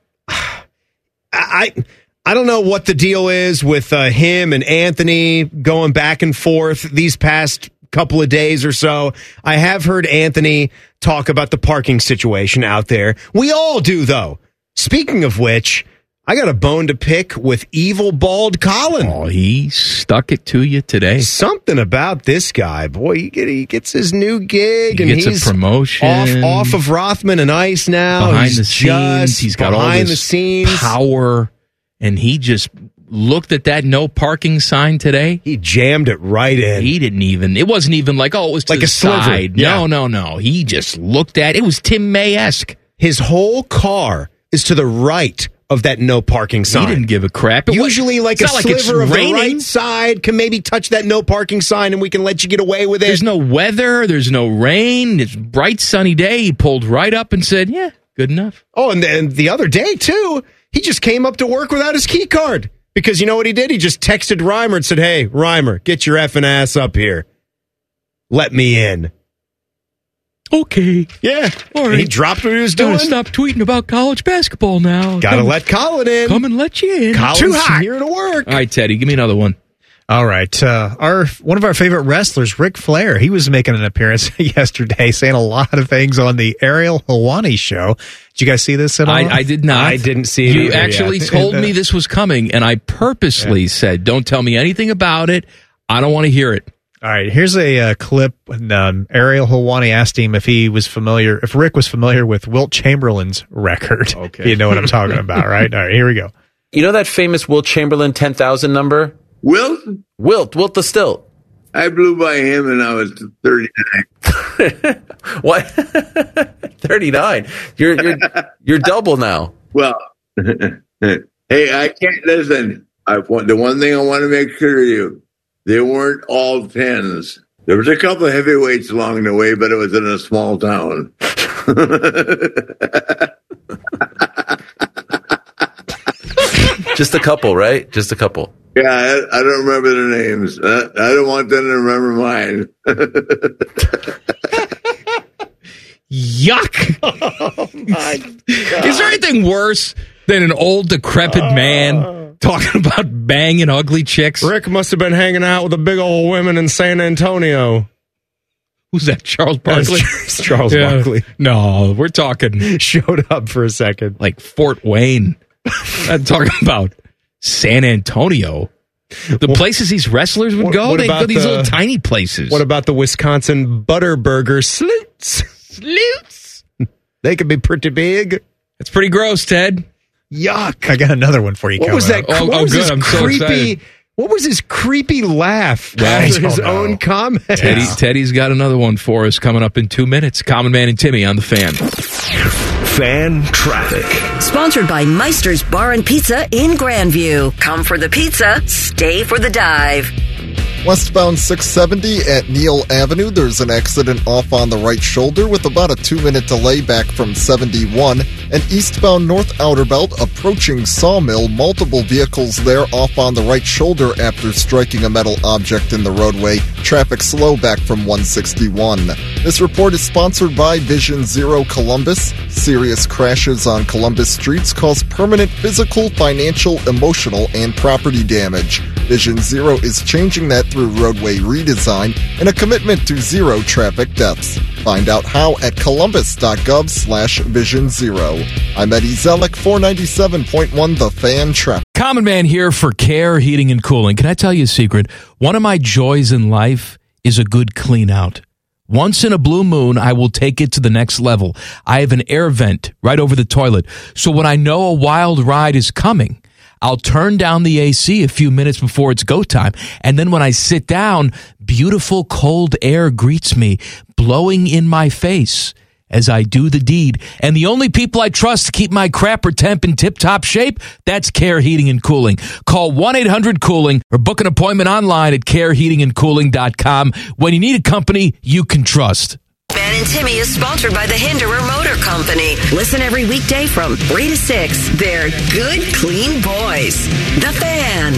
I I don't know what the deal is with uh, him and Anthony going back and forth these past couple of days or so. I have heard Anthony talk about the parking situation out there. We all do, though. Speaking of which, I got a bone to pick with Evil Bald Colin. Oh, he stuck it to you today. Something about this guy, boy. He, get, he gets his new gig, He and gets a he's promotion. off off of Rothman and Ice now. Behind he's the scenes, just he's got all behind this the scenes power, and he just looked at that no parking sign today. He jammed it right in. He didn't even. It wasn't even like, oh, it was to Like the a sliver. side. Yeah. No, no, no. He just looked at it. It was Tim May-esque. His whole car is to the right of that no parking sign. He didn't give a crap. It Usually, was, like a it's not like it's sliver of the raining. right side can maybe touch that no parking sign, and we can let you get away with it. There's no weather. There's no rain. It's a bright, sunny day. He pulled right up and said, yeah, Good enough. Oh, and then the other day, too, he just came up to work without his key card. Because you know what he did? He just texted Reimer and said, hey, Reimer, get your effing ass up here. Let me in. Okay. Yeah. All right. And he dropped what he was doing. Gotta stop tweeting about college basketball now. Gotta Come, let Colin in. Come and let you in. Colin's Too hot. here to work. All right, Teddy, give me another one. All right. Uh, our one of our favorite wrestlers, Ric Flair, he was making an appearance yesterday saying a lot of things on the Ariel Helwani show. Did you guys see this at all? I, I did not. I didn't see it. You actually yet. told me this was coming, and I purposely yeah. said, don't tell me anything about it. I don't want to hear it. All right, here's a uh, clip when um, Ariel Helwani asked him if he was familiar, if Rick was familiar with Wilt Chamberlain's record. Okay. You know what I'm talking about, right? All right, here we go. You know that famous Wilt Chamberlain ten thousand number? Wilt? Wilt, Wilt the Stilt. I blew by him and I was thirty-nine. What? thirty-nine? You're, you're, you're double now. Well, hey, I can't, listen, I want, the one thing I want to make sure of you, they weren't all tens. There was a couple of heavyweights along the way, but it was in a small town. Just a couple, right? Just a couple. Yeah, I, I don't remember their names. I, I don't want them to remember mine. Yuck! Oh, my God. Is there anything worse than an old, decrepit uh, man talking about banging ugly chicks? Rick must have been hanging out with the big old women in San Antonio. Who's that, Charles Barkley? That's Charles yeah. Barkley. No, we're talking... Showed up for a second. Like Fort Wayne. I'm talking about San Antonio. The well, places these wrestlers would what, go, what they go these the, little tiny places. What about the Wisconsin Butterburger Sloots? Sloots? They could be pretty big. It's pretty gross, Ted. Yuck. I got another one for you. What was that? Oh, what oh was good. I'm so creepy, excited. What was his creepy laugh Well, after his own comment? Teddy, Teddy's got another one for us coming up in two minutes. Common Man and Timmy on the Fan. Fan traffic. Sponsored by Meister's Bar and Pizza in Grandview. Come for the pizza, stay for the dive. Westbound six seventy at Neal Avenue, there's an accident off on the right shoulder with about a two-minute delay back from seventy-one. And eastbound North Outer Belt approaching Sawmill, multiple vehicles there off on the right shoulder after striking a metal object in the roadway. Traffic slow back from one sixty-one. This report is sponsored by Vision Zero Columbus. Serious crashes on Columbus streets cause permanent physical, financial, emotional, and property damage. Vision Zero is changing that through roadway redesign and a commitment to zero traffic deaths. Find out how at columbus.gov slash vision zero. I'm Eddie Zellick, four ninety-seven point one The Fan Traffic. Common Man here for Care Heating and Cooling. Can I tell you a secret? One of my joys in life is a good clean out. Once in a blue moon, I will take it to the next level. I have an air vent right over the toilet. So when I know a wild ride is coming, I'll turn down the A C a few minutes before it's go time. And then when I sit down, beautiful cold air greets me, blowing in my face as I do the deed. And the only people I trust to keep my crapper temp in tip-top shape, that's Care Heating and Cooling. Call one eight hundred cooling or book an appointment online at care heating and cooling dot com when you need a company you can trust. Man and Timmy is sponsored by the Hinderer Motor Company. Listen every weekday from three to six. They're good, clean boys. The Fan.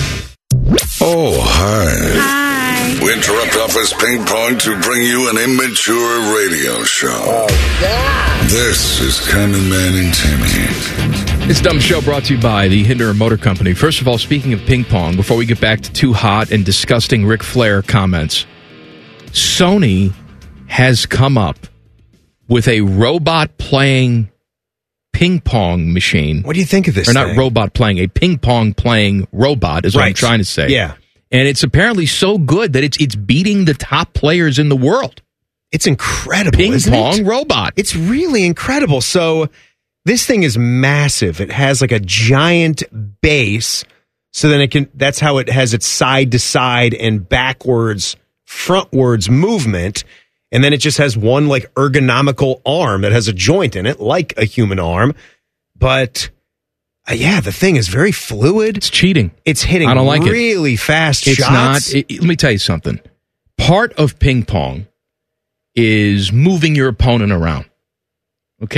Oh, hi. Hi. We interrupt office ping pong to bring you an immature radio show. Oh, yeah. This is Common Man and Timmy. It's Dumb Show brought to you by the Hinderer Motor Company. First of all, speaking of ping pong, before we get back to too hot and disgusting Ric Flair comments, Sony has come up with a robot playing ping pong machine. What do you think of this Or not thing? robot playing, a ping pong playing robot is what Right. I'm trying to say. Yeah. And it's apparently so good that it's it's beating the top players in the world. It's incredible. Ping isn't pong it? robot. It's really incredible. So this thing is massive. It has like a giant base. So then it can, that's how it has its side to side and backwards, frontwards movement. And then it just has one like ergonomical arm that has a joint in it, like a human arm. But uh, yeah, the thing is very fluid. It's cheating. It's hitting I don't like really it. fast it's shots. Not, it, let me tell you something. Part of ping pong is moving your opponent around. Okay?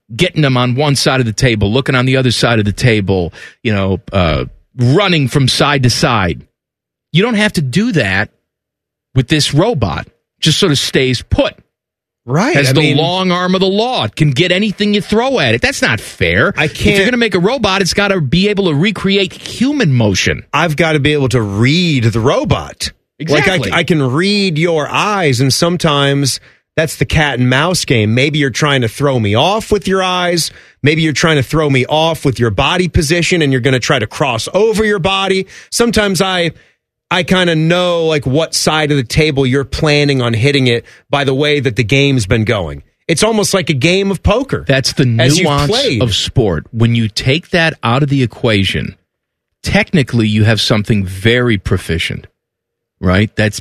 getting them on one side of the table, looking on the other side of the table, you know, uh, running from side to side. You don't have to do that with this robot. Just sort of stays put. Right. Has I the mean, long arm of the law. It can get anything you throw at it. That's not fair. I If can't- you're going to make a robot, it's got to be able to recreate human motion. I've got to be able to read the robot. Exactly. Like I, I can read your eyes, and sometimes that's the cat and mouse game. Maybe you're trying to throw me off with your eyes. Maybe you're trying to throw me off with your body position, and you're going to try to cross over your body. Sometimes I... I kind of know like what side of the table you're planning on hitting it by the way that the game's been going. It's almost like a game of poker. That's the as you've nuance played. of sport. When you take that out of the equation, technically you have something very proficient, right? That's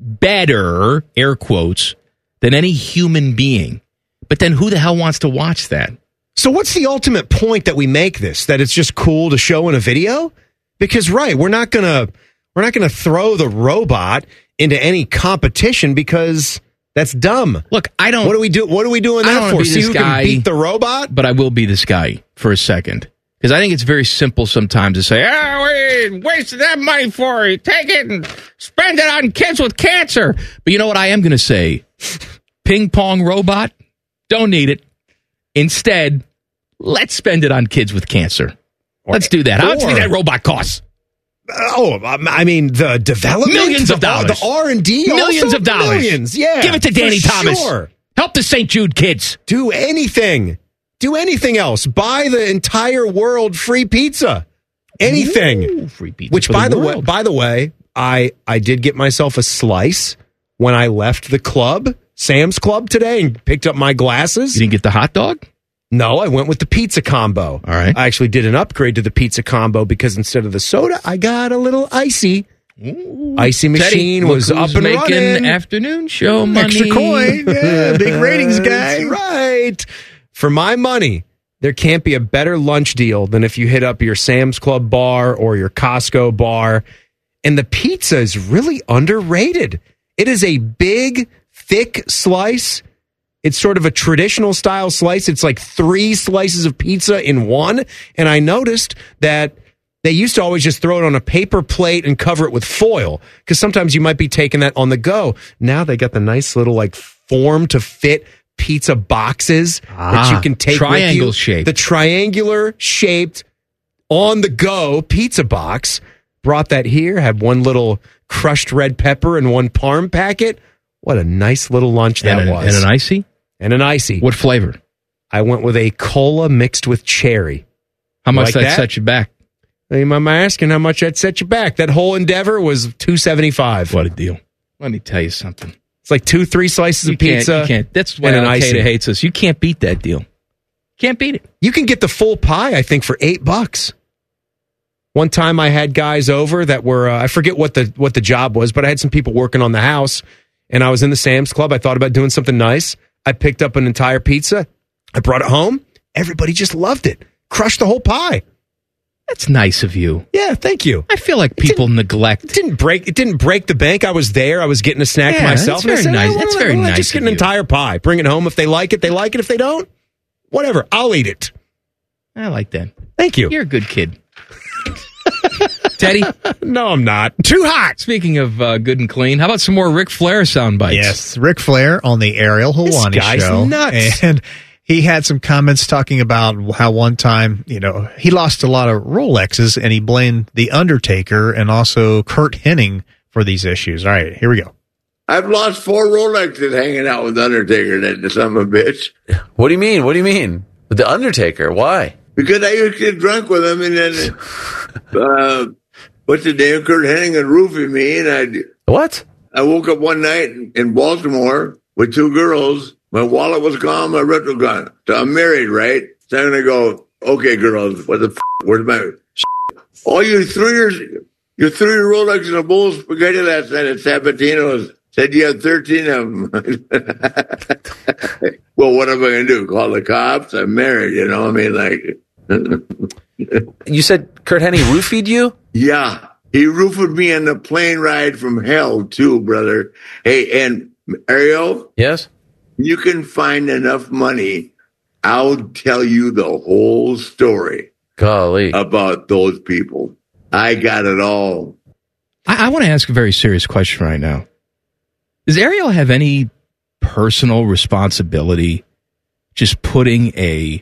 better, air quotes, than any human being. But then who the hell wants to watch that? So what's the ultimate point that we make this? That it's just cool to show in a video? Because right, we're not gonna we're not gonna throw the robot into any competition because that's dumb. Look, I don't. What do we do? What are we doing I don't that wanna for? be See this who guy, can beat the robot? But I will be this guy for a second. Because I think it's very simple sometimes to say, oh, we wasted that money for you. Take it and spend it on kids with cancer. But you know what I am going to say? Ping pong robot, don't need it. Instead, let's spend it on kids with cancer. Let's do that. How much do you think that robot costs? Oh, I mean, the development? Millions of the, dollars. The R and D? Millions also? of dollars. Millions, yeah. Give it to Danny for Thomas. Sure. Help the Saint Jude kids. Do anything. Do anything else. Buy the entire world free pizza. Anything. Ooh, free pizza. Which, for by the, way, world. by the way, I I did get myself a slice when I left the club, Sam's Club today, and picked up my glasses. You didn't get the hot dog? No, I went with the pizza combo. All right. I actually did an upgrade to the pizza combo because instead of the soda, I got a little icy. Ooh. Icy machine Teddy, was look up who's and making running. Afternoon show money. Extra coin. Yeah, big ratings guy. That's right. For my money, there can't be a better lunch deal than if you hit up your Sam's Club bar or your Costco bar. And the pizza is really underrated. It is a big, thick slice. It's sort of a traditional style slice. It's like three slices of pizza in one. And I noticed that they used to always just throw it on a paper plate and cover it with foil because sometimes you might be taking that on the go. Now they got the nice little like form to fit pizza boxes Ah, that you can take triangle with you. shape. The triangular shaped on the go pizza box. Brought that here, had one little crushed red pepper and one parm packet. What a nice little lunch that and, a, was. and an icy? And an icy. What flavor? I went with a cola mixed with cherry. How much Like that, that? set you back? I'm asking how much that set you back. That whole endeavor was two seventy-five. What a deal. Let me tell you something. It's like two, three slices You of can't, pizza. you can't. That's why and an Al icy. Qaeda hates us. You can't beat that deal. Can't beat it. You can get the full pie, I think, for eight bucks. One time I had guys over that were, uh, I forget what the what the job was, but I had some people working on the house, and I was in the Sam's Club. I thought about doing something nice. I picked up an entire pizza. I brought it home. Everybody just loved it. Crushed the whole pie. That's nice of you. Yeah, thank you. I feel like people neglect. It didn't break. It didn't break the bank. I was there. I was getting a snack Yeah, myself. that's very and I said, nice. "Hey, why That's don't I- very why don't I nice Just get of an you." entire pie. Bring it home. If they like it, they like it. If they don't, whatever. I'll eat it. I like that. Thank you. You're a good kid. Teddy? No, I'm not. Too hot. Speaking of uh, good and clean, how about some more Ric Flair sound bites? Yes, Ric Flair on the Ariel Helwani This guy's show. nuts. And he had some comments talking about how one time, you know, he lost a lot of Rolexes and he blamed The Undertaker and also Kurt Hennig for these issues. All right, here we go. I've lost four Rolexes hanging out with Undertaker, that son of a bitch. What do you mean? What do you mean? With The Undertaker? Why? Because I used to get drunk with him, and then, uh, what's the name? Kurt Hennig and roofing me, and I What? I woke up one night in Baltimore with two girls. My wallet was gone, my rental gone. So I'm married, right? So I'm gonna go, okay, girls, what the f***, where's my shit? All you threw your, you threw your Rolex in a bowl of spaghetti last night at Sabatino's. Said you had thirteen of them. Well, what am I going to do? Call the cops? I'm married, you know? I mean, like. You said Kurt Hennig roofied you? Yeah. He roofed me on the plane ride from hell, too, brother. Hey, and Ariel? Yes? You can find enough money I'll tell you the whole story. Golly. About those people. I got it all. I, I want to ask a very serious question right now. Does Ariel have any personal responsibility just putting a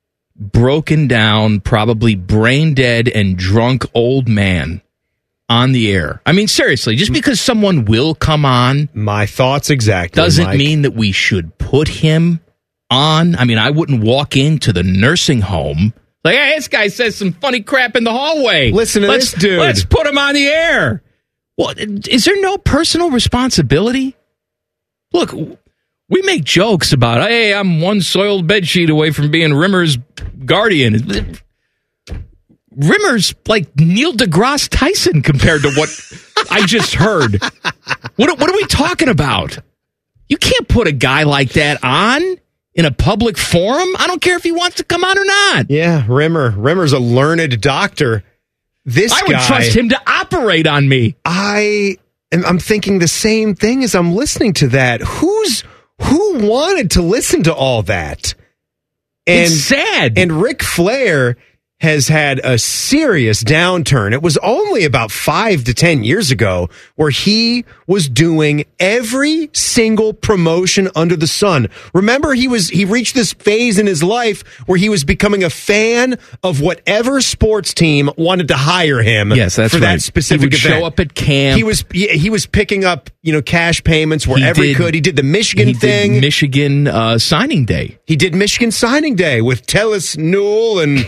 broken down, probably brain dead and drunk old man on the air? I mean, seriously, just because someone will come on, my thoughts exactly, doesn't Mike. mean that we should put him on. I mean, I wouldn't walk into the nursing home like, hey, this guy says some funny crap in the hallway. Listen to let's, this dude. Let's put him on the air. Well, is there no personal responsibility? Look, we make jokes about, hey, I'm one soiled bedsheet away from being Rimmer's guardian. Rimmer's like Neil deGrasse Tyson compared to what I just heard. What, what are we talking about? You can't put a guy like that on in a public forum. I don't care if he wants to come on or not. Yeah, Rimmer. Rimmer's a learned doctor. This I guy, would trust him to operate on me. I am I'm thinking the same thing as I'm listening to that. Who's who wanted to listen to all that? And it's sad. And Ric Flair has had a serious downturn. It was only about five to ten years ago where he was doing every single promotion under the sun. Remember, he was he reached this phase in his life where he was becoming a fan of whatever sports team wanted to hire him. Yes, that's for right. that specific he would event. show up at camp. He was he, he was picking up you know cash payments wherever he, he, did, he could. He did the Michigan he thing. Did Michigan uh, signing day. He did Michigan signing day with Tellis Newell and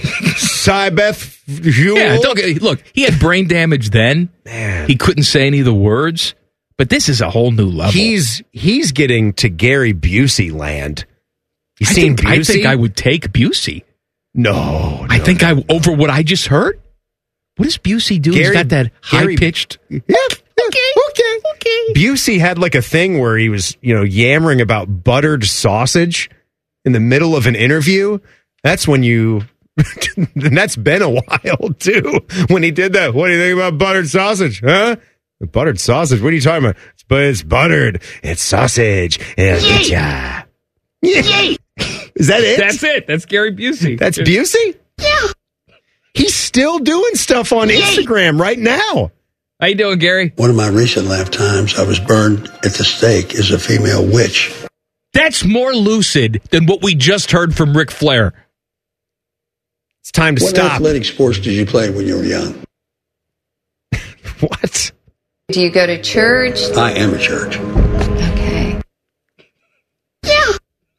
Cybeth Huel. Yeah, don't get, look, he had brain damage then. Man. He couldn't say any of the words. But this is a whole new level. He's he's getting to Gary Busey land. You I seen think, Busey? I think I would take Busey. No, no I think no. I over what I just heard. What does Busey do? Gary, He's got that Gary, high pitched. Yeah, okay, okay, okay. Busey had like a thing where he was, you know, yammering about buttered sausage in the middle of an interview. That's when you. And that's been a while too. When he did that, what do you think about buttered sausage? Huh? Buttered sausage? What are you talking about? It's, but it's buttered. It's sausage. It'll get ya. Yay! Is that it? That's it. That's Gary Busey. That's Busey? Yeah. He's still doing stuff on Yay. Instagram right now. How you doing, Gary? One of my recent lifetimes, I was burned at the stake as a female witch. That's more lucid than what we just heard from Ric Flair. It's time to what stop. athletic sports did you play when you were young? What? Do you go to church? I am a church. Okay. Yeah.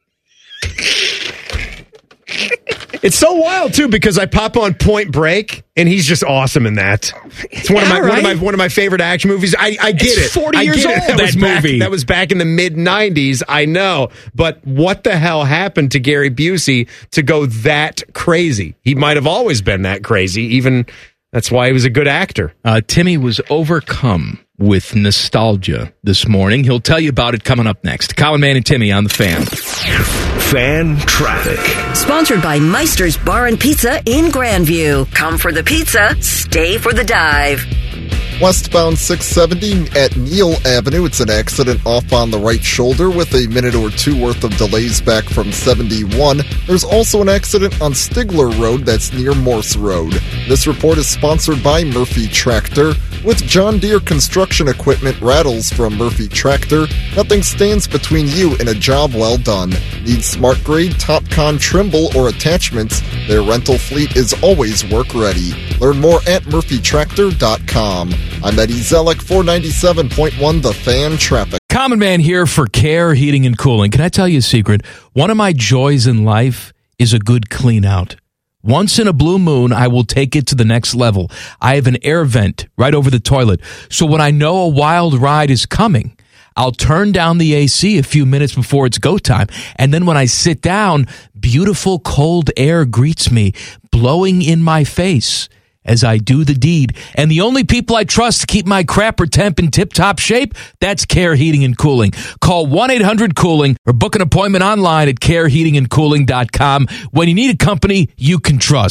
It's so wild too because I pop on Point Break and he's just awesome in that. It's one of my Yeah, right. one of my one of my favorite action movies. I, I get It's it. forty I years get it. old, That, that was back, movie. that was back in the mid nineties. I know, but what the hell happened to Gary Busey to go that crazy? He might have always been that crazy. Even that's why he was a good actor. Uh, Timmy was overcome with nostalgia this morning. He'll tell you about it coming up next. Colin Man and Timmy on the Fan. Fan traffic. Sponsored by Meister's Bar and Pizza in Grandview. Come for the pizza, stay for the dive. Westbound six seventy at Neal Avenue. It's an accident off on the right shoulder with a minute or two worth of delays back from seventy-one. There's also an accident on Stigler Road that's near Morse Road. This report is sponsored by Murphy Tractor. With John Deere construction equipment rattles from Murphy Tractor, nothing stands between you and a job well done. Need smart grade, TopCon Trimble, or attachments? Their rental fleet is always work ready. Learn more at murphy tractor dot com. I'm Eddie Zellick, four ninety-seven point one The Fan Traffic. Common Man here for Care Heating and Cooling. Can I tell you a secret? One of my joys in life is a good clean out. Once in a blue moon, I will take it to the next level. I have an air vent right over the toilet. So when I know a wild ride is coming, I'll turn down the A C a few minutes before it's go time. And then when I sit down, beautiful cold air greets me, blowing in my face as I do the deed. And the only people I trust to keep my crapper temp in tip-top shape, that's Care Heating and Cooling. Call one eight hundred cooling or book an appointment online at care heating and cooling dot com when you need a company you can trust.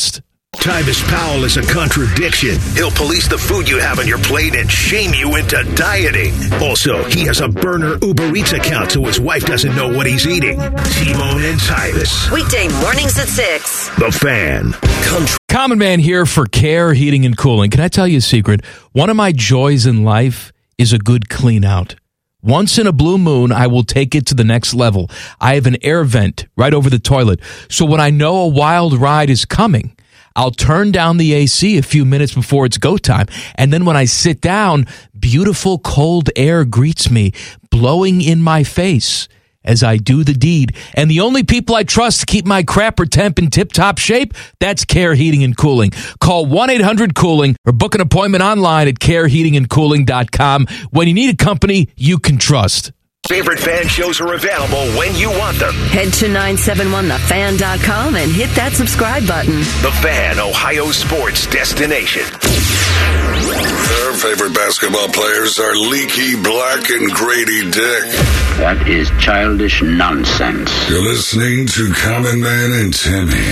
Tyvis Powell is a contradiction. He'll police the food you have on your plate and shame you into dieting. Also, he has a burner Uber Eats account so his wife doesn't know what he's eating. T-Bone and Tyvis. Weekday mornings at six. The Fan. Country. Common Man here for Care Heating and Cooling. Can I tell you a secret? One of my joys in life is a good clean out. Once in a blue moon, I will take it to the next level. I have an air vent right over the toilet. So when I know a wild ride is coming, I'll turn down the A C a few minutes before it's go time. And then when I sit down, beautiful cold air greets me, blowing in my face as I do the deed. And the only people I trust to keep my crapper temp in tip-top shape, that's Care Heating and Cooling. Call one eight hundred cooling or book an appointment online at care heating and cooling dot com when you need a company you can trust. Favorite Fan shows are available when you want them. Head to nine seven one the fan dot com and hit that subscribe button. The Fan, Ohio sports destination. Their favorite basketball players are Leaky Black and Grady Dick. That is childish nonsense. You're listening to Common Man and Timmy.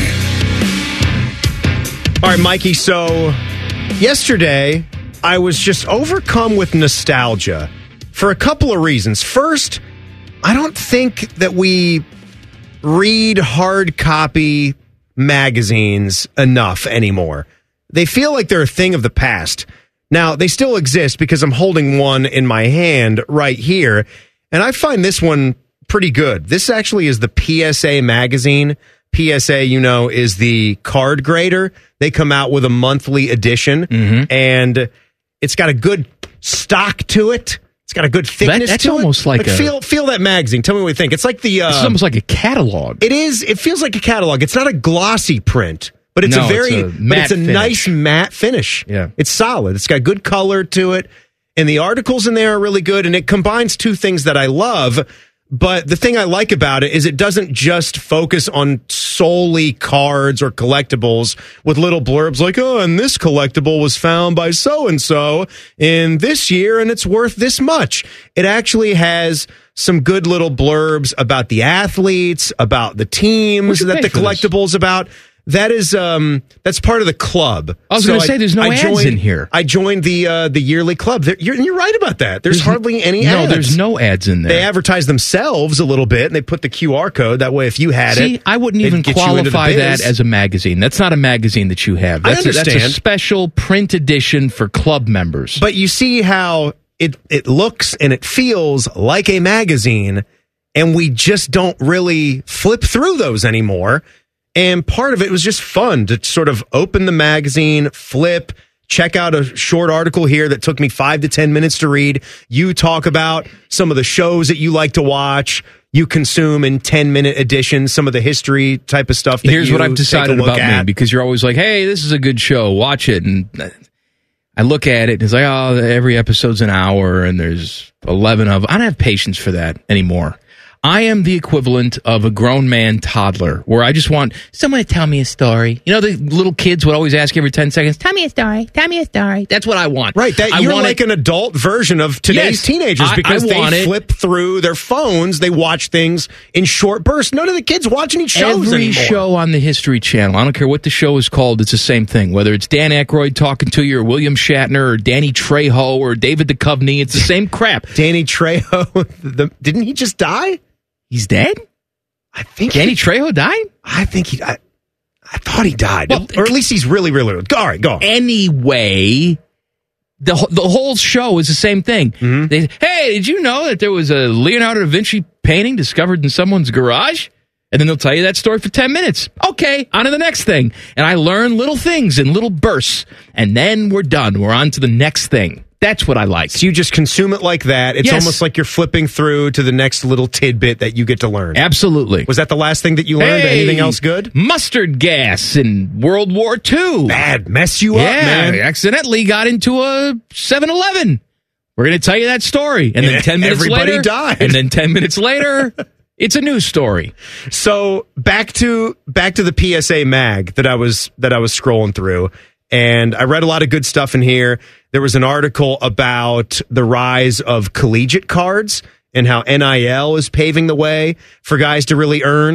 All right, Mikey, so yesterday I was just overcome with nostalgia for a couple of reasons. First, I don't think that we read hard copy magazines enough anymore. They feel like they're a thing of the past. Now, they still exist because I'm holding one in my hand right here, and I find this one pretty good. This actually is the P S A magazine. P S A, you know, is the card grader. They come out with a monthly edition, mm-hmm. and it's got a good stock to it. It's got a good thickness that, that's to almost it. like, like a, feel feel that magazine. Tell me what you think. It's like the. Uh, it's almost like a catalog. It is. It feels like a catalog. It's not a glossy print, but it's no, a very. It's a but it's a finish. nice matte finish. Yeah, it's solid. It's got good color to it, and the articles in there are really good. And it combines two things that I love. But the thing I like about it is it doesn't just focus on solely cards or collectibles with little blurbs like, oh, and this collectible was found by so-and-so in this year and it's worth this much. It actually has some good little blurbs about the athletes, about the teams that the collectible's about. That is, um, that's part of the club. I was So going to say, there's no I ads joined, in here. I joined the uh, the yearly club. There, you're, you're right about that. There's, There's hardly any no, ads. there's no ads in there. They advertise themselves a little bit, and they put the Q R code. That way, if you had See, it, I wouldn't it'd even get you into the qualify biz. that as a magazine. That's not a magazine that you have. I That's a, that's a understand. special print edition for club members. But you see how it it looks and it feels like a magazine, and we just don't really flip through those anymore. And part of it was just fun to sort of open the magazine, flip, check out a short article here that took me five to ten minutes to read. You talk about some of the shows that you like to watch. You consume in ten-minute editions some of the history type of stuff. That Here's you what I've take a decided look about at. me, because you're always like, hey, this is a good show. Watch it. And I look at it, and it's like, oh, every episode's an hour, and there's eleven of them. I don't have patience for that anymore. I am the equivalent of a grown man toddler, where I just want someone to tell me a story. You know, the little kids would always ask every ten seconds, tell me a story, tell me a story. That's what I want. Right, that I you're want like it, an adult version of today's Yes, teenagers I- because I they want it. flip through their phones, they watch things in short bursts. None of the kids watch any shows Every anymore. show on the History Channel, I don't care what the show is called, it's the same thing. Whether it's Dan Aykroyd talking to you, or William Shatner, or Danny Trejo, or David Duchovny, it's the same crap. Danny Trejo, the, didn't he just die? He's dead? I think Danny he, Trejo died? I think he. I, I thought he died, well, or at least he's really, really old. All right, go on. Anyway, the wh- the whole show is the same thing. Mm-hmm. They, hey, did you know that there was a Leonardo da Vinci painting discovered in someone's garage? And then they'll tell you that story for ten minutes. Okay, on to the next thing. And I learn little things in little bursts. And then we're done. We're on to the next thing. That's what I like. So you just consume it like that. It's Yes. almost like you're flipping through to the next little tidbit that you get to learn. Absolutely. Was that the last thing that you learned? Hey, Anything else good? Mustard gas in World War Two. Bad. Mess you yeah, up, man. I accidentally got into a seven eleven. We're going to tell you that story. And then And ten minutes everybody later. died. And then ten minutes later, it's a news story. So back to back to the P S A mag that I was that I was scrolling through, and I read a lot of good stuff in here. There was an article about the rise of collegiate cards and how N I L is paving the way for guys to really earn.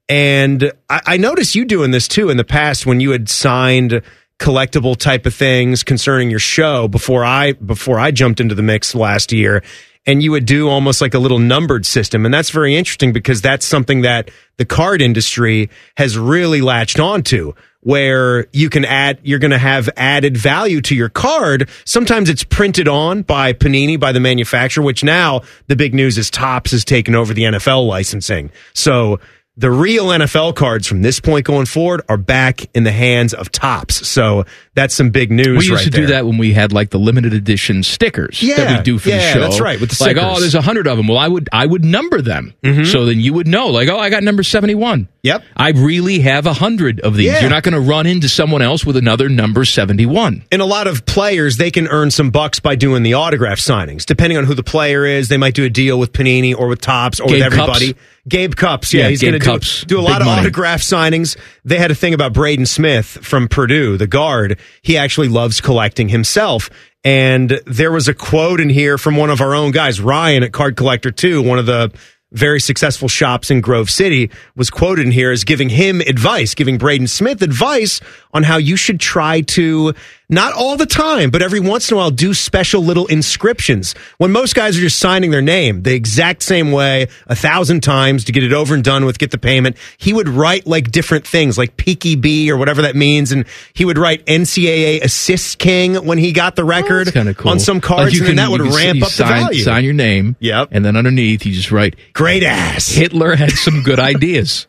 And I, I noticed you doing this too in the past when you had signed collectible type of things concerning your show before I before I jumped into the mix last year. And you would do almost like a little numbered system. And that's very interesting because that's something that the card industry has really latched onto, where you can add, you're going to have added value to your card. Sometimes it's printed on by Panini, by the manufacturer, which now the big news is Topps has taken over the N F L licensing. So the real N F L cards from this point going forward are back in the hands of Topps. So that's some big news. We used right to there. do that when we had like the limited edition stickers Yeah, that we do for yeah, the show. that's right, with the like, stickers. oh, there's a hundred of them. Well, I would I would number them Mhm. so then you would know. Like, oh, I got number seventy-one. Yep, I really have a hundred of these. Yeah. You're not going to run into someone else with another number seventy-one. And a lot of players, they can earn some bucks by doing the autograph signings. Depending on who the player is, they might do a deal with Panini or with Topps or Gabe with everybody. Cups. Gabe Cups, yeah, Yeah, he's Gabe going to Cups. do, do a Big lot of money. autograph signings. They had a thing about Braden Smith from Purdue, the guard. He actually loves collecting himself. And there was a quote in here from one of our own guys, Ryan at Card Collector two, one of the very successful shops in Grove City, was quoted in here as giving him advice, giving Braden Smith advice on how you should try to, not all the time, but every once in a while, do special little inscriptions. When most guys are just signing their name the exact same way a thousand times to get it over and done with, get the payment, he would write like different things, like Peaky B or whatever that means, and he would write N C double A Assist King when he got the record Kind of cool. on some cards, Like you and then can- that would you can ramp you up sign, the value. Sign your name. Yep. And then underneath, you just write, great ass. Hitler had some good ideas.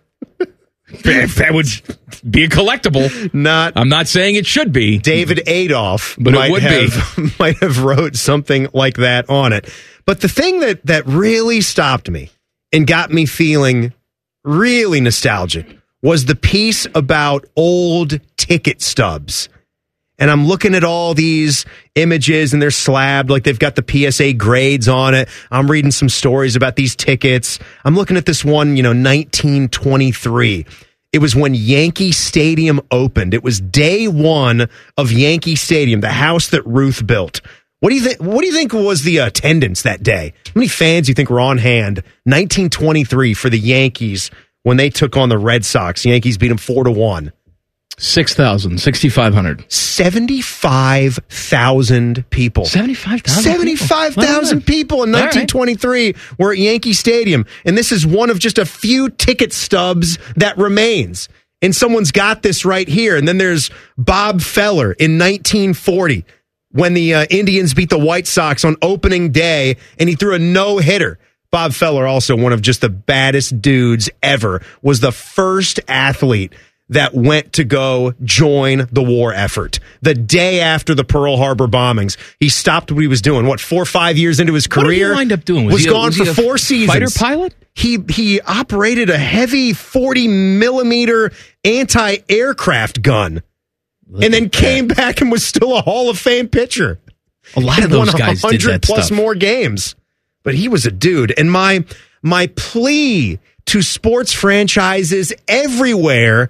That would be a collectible. Not. I'm not saying it should be. David Adolf But it might would have, might have wrote something like that on it. But the thing that, that really stopped me and got me feeling really nostalgic was the piece about old ticket stubs. And I'm looking at all these images and they're slabbed, like they've got the P S A grades on it. I'm reading some stories about these tickets. I'm looking at this one, you know, nineteen twenty-three. It was when Yankee Stadium opened. It was day one of Yankee Stadium, the house that Ruth built. What do you think? What do you think was the attendance that day? How many fans do you think were on hand? nineteen twenty-three for the Yankees when they took on the Red Sox. Yankees beat them four to one. six thousand, sixty-five hundred. seventy-five thousand people. seventy-five thousand seventy-five thousand people in nineteen twenty-three were at Yankee Stadium. And this is one of just a few ticket stubs that remains. And someone's got this right here. And then there's Bob Feller in nineteen forty when the uh, Indians beat the White Sox on opening day and he threw a no-hitter. Bob Feller, also one of just the baddest dudes ever, was the first athlete that went to go join the war effort. The day after the Pearl Harbor bombings, he stopped what he was doing. What, four or five years into his career? What did he wind up doing? Was Was, he a- gone was for he a four seasons. fighter pilot? He he operated a heavy forty millimeter anti-aircraft gun, and then came back and was still a Hall of Fame pitcher. A lot of He won those guys did one hundred that plus stuff. more games, but he was a dude. And my my plea to sports franchises everywhere: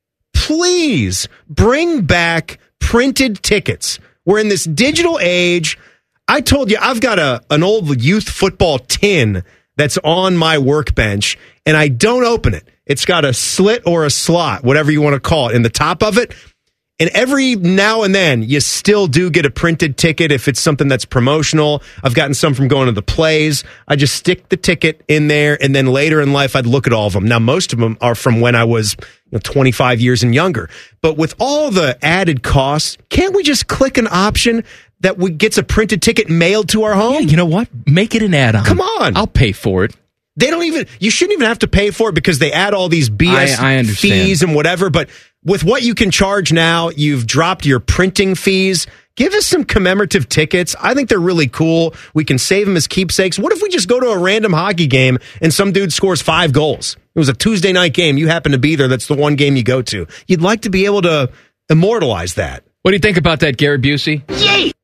please bring back printed tickets. We're in this digital age. I told you I've got a an old youth football tin that's on my workbench, and I don't open it. It's got a slit or a slot, whatever you want to call it, in the top of it. And every now and then, you still do get a printed ticket if it's something that's promotional. I've gotten some from going to the plays. I just stick the ticket in there, and then later in life, I'd look at all of them. Now, most of them are from when I was you know, twenty-five years and younger. But with all the added costs, can't we just click an option that we, gets a printed ticket mailed to our home? Yeah, you know what? Make it an add-on. Come on. I'll pay for it. They don't even, you shouldn't even have to pay for it because they add all these B S I- I understand. fees and whatever. But with what you can charge now, you've dropped your printing fees. Give us some commemorative tickets. I think they're really cool. We can save them as keepsakes. What if we just go to a random hockey game and some dude scores five goals? It was a Tuesday night game. You happen to be there. That's the one game you go to. You'd like to be able to immortalize that. What do you think about that, Garrett Busey? Yay!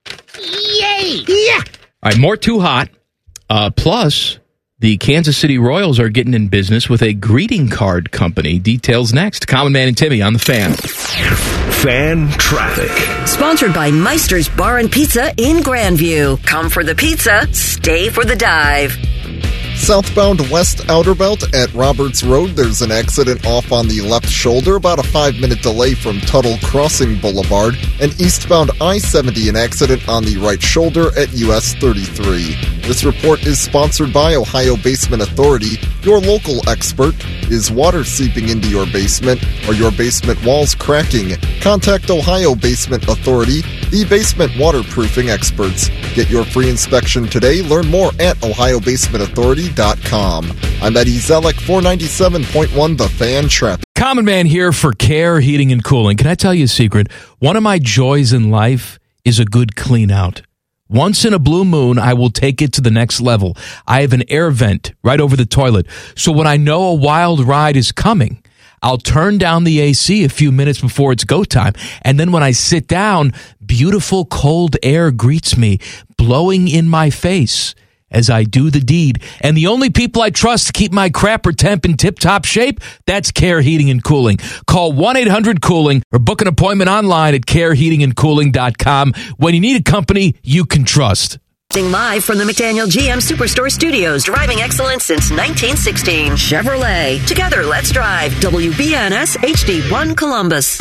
Yay! Yeah! All right, more Too Hot. Uh, plus, the Kansas City Royals are getting in business with a greeting card company. Details next. Common Man and Timmy on the Fan. Fan traffic. Sponsored by Meister's Bar and Pizza in Grandview. Come for the pizza, stay for the dive. Southbound West Outer Belt at Roberts Road, there's an accident off on the left shoulder, about a five-minute delay from Tuttle Crossing Boulevard. And eastbound I seventy, an accident on the right shoulder at U S thirty-three. This report is sponsored by Ohio Basement Authority. Your local expert. Is water seeping into your basement? Are your basement walls cracking? Contact Ohio Basement Authority, the basement waterproofing experts. Get your free inspection today. Learn more at ohio basement authority dot com. I'm Eddie Zellick, four ninety-seven point one The Fan Traffic. Common Man here for Care Heating and Cooling. Can I tell you a secret? One of my joys in life is a good clean out. Once in a blue moon, I will take it to the next level. I have an air vent right over the toilet. So when I know a wild ride is coming, I'll turn down the A C a few minutes before it's go time. And then when I sit down, beautiful cold air greets me, blowing in my face as I do the deed. And the only people I trust to keep my crapper temp in tip-top shape, that's Care Heating and Cooling. Call one eight hundred cooling or book an appointment online at care heating and cooling dot com when you need a company you can trust. Live from the McDaniel G M Superstore Studios, driving excellence since nineteen sixteen. Chevrolet. Together, let's drive. W B N S H D one Columbus.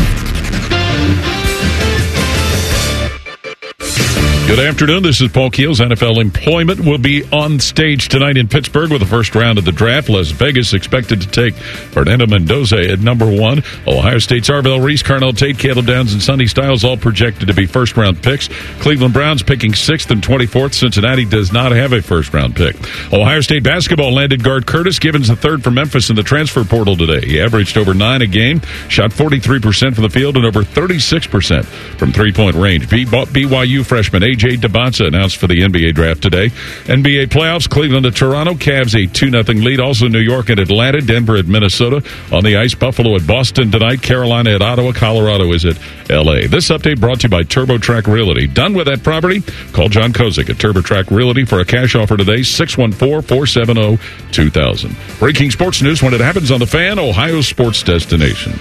Good afternoon. This is Paul Keels. N F L employment will be on stage tonight in Pittsburgh with the first round of the draft. Las Vegas expected to take Fernando Mendoza at number one. Ohio State's Arvell Reese, Carnell Tate, Caleb Downs, and Sonny Styles all projected to be first-round picks. Cleveland Browns picking sixth and twenty-fourth. Cincinnati does not have a first-round pick. Ohio State basketball landed guard Curtis Gibbons the third from Memphis in the transfer portal today. He averaged over nine a game, shot forty-three percent from the field, and over thirty-six percent from three-point range. B Y U freshman A J Dabonsa announced for the N B A draft today. N B A playoffs, Cleveland to Toronto, Cavs a two nothing lead. Also New York and Atlanta, Denver at Minnesota. On the ice, Buffalo at Boston tonight, Carolina at Ottawa, Colorado is at L A. This update brought to you by TurboTrack Realty. Done with that property? Call John Kozik at TurboTrack Realty for a cash offer today, six one four, four seven zero, two thousand. Breaking sports news when it happens on The Fan, Ohio sports destination.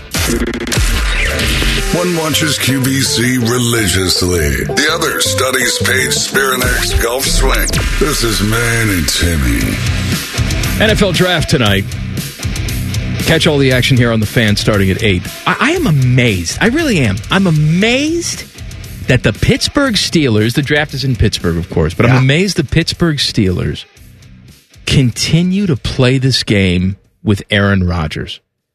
One watches Q B C religiously. The other studies Paige Spirinak's golf swing. This is Man and Timmy. N F L draft tonight. Catch all the action here on The Fan starting at eight. I, I am amazed. I really am. I'm amazed that the Pittsburgh Steelers, the draft is in Pittsburgh, of course, but yeah. I'm amazed the Pittsburgh Steelers continue to play this game with Aaron Rodgers.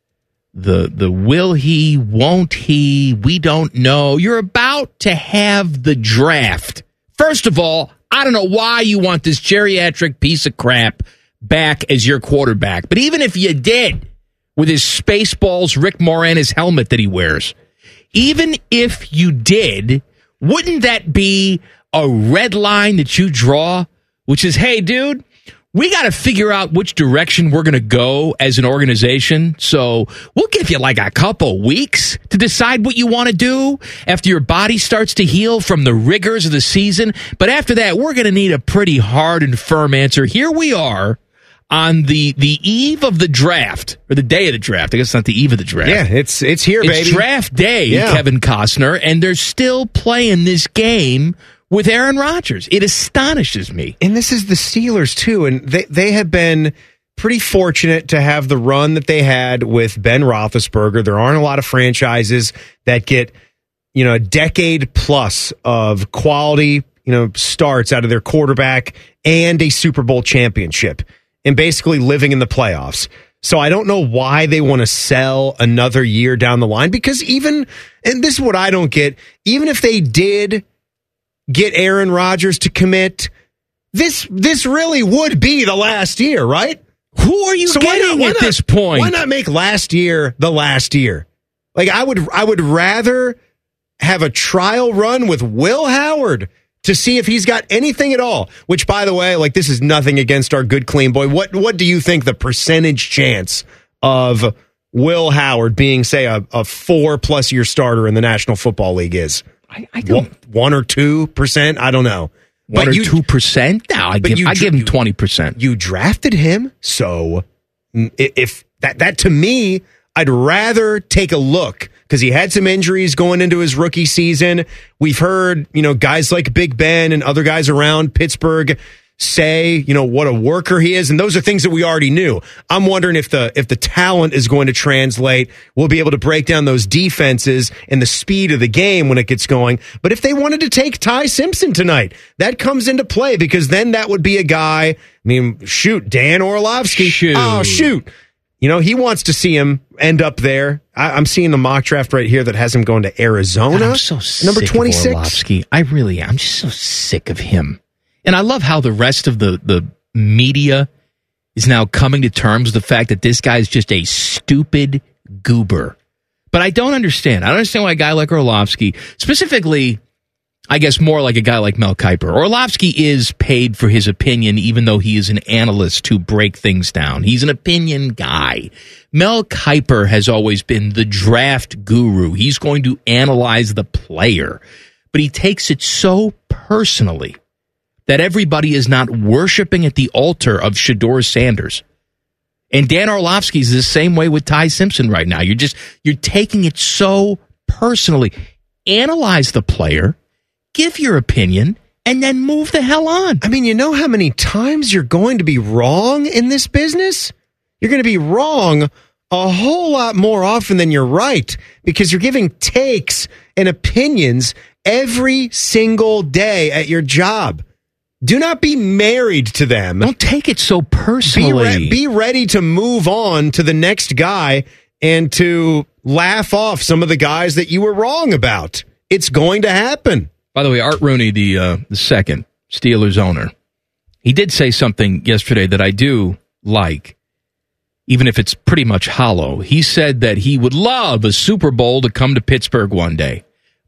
The the will he, won't he, we don't know. You're about to have the draft. First of all, I don't know why you want this geriatric piece of crap back as your quarterback. But even if you did, with his Spaceballs Rick Moranis helmet that he wears, even if you did, wouldn't that be a red line that you draw? Which is, hey, dude, we got to figure out which direction we're going to go as an organization. So we'll give you like a couple weeks to decide what you want to do after your body starts to heal from the rigors of the season. But after that, we're going to need a pretty hard and firm answer. Here we are on the, the eve of the draft, or the day of the draft. I guess it's not the eve of the draft. Yeah, it's it's here, it's baby. It's draft day, yeah. Kevin Costner, and they're still playing this game with Aaron Rodgers. It astonishes me. And this is the Steelers, too, and they, they have been pretty fortunate to have the run that they had with Ben Roethlisberger. There aren't a lot of franchises that get, you know, a decade plus of quality, you know, starts out of their quarterback and a Super Bowl championship and basically living in the playoffs. So I don't know why they want to sell another year down the line, because even, and this is what I don't get, even if they did get Aaron Rodgers to commit, this this really would be the last year, right? Who are you so getting why not, why at not, this point? Why not make last year the last year? Like I would I would rather have a trial run with Will Howard to see if he's got anything at all. Which, by the way, like this is nothing against our good clean boy. What what do you think the percentage chance of Will Howard being, say, a, a four plus year starter in the National Football League is? I, I don't. One, one or two percent? I don't know. One but or you, two percent? No, I give, you, I give him twenty percent. You drafted him, so if that that to me, I'd rather take a look because he had some injuries going into his rookie season. We've heard, you know, guys like Big Ben and other guys around Pittsburgh say, you know, what a worker he is, and those are things that we already knew. I'm wondering if the if the talent is going to translate. We'll be able to break down those defenses and the speed of the game when it gets going. But if they wanted to take Ty Simpson tonight, that comes into play because then that would be a guy. I mean, shoot, Dan Orlovsky. Shoot. Oh, shoot. You know, he wants to see him end up there. I, I'm seeing the mock draft right here that has him going to Arizona. God, I'm so sick number twenty-six. of Orlovsky. I really am. I'm just so sick of him. And I love how the rest of the, the media is now coming to terms with the fact that this guy is just a stupid goober. But I don't understand. I don't understand why a guy like Orlovsky, specifically, I guess more like a guy like Mel Kiper. Orlovsky is paid for his opinion, even though he is an analyst to break things down. He's an opinion guy. Mel Kiper has always been the draft guru. He's going to analyze the player. But he takes it so personally that everybody is not worshiping at the altar of Shedeur Sanders. And Dan Orlovsky is the same way with Ty Simpson right now. You're just, you're taking it so personally. Analyze the player. Give your opinion, and then move the hell on. I mean, you know how many times you're going to be wrong in this business? You're going to be wrong a whole lot more often than you're right because you're giving takes and opinions every single day at your job. Do not be married to them. Don't take it so personally. Be, re- be ready to move on to the next guy and to laugh off some of the guys that you were wrong about. It's going to happen. By the way, Art Rooney, the uh, the second Steelers owner, he did say something yesterday that I do like, even if it's pretty much hollow. He said that he would love a Super Bowl to come to Pittsburgh one day,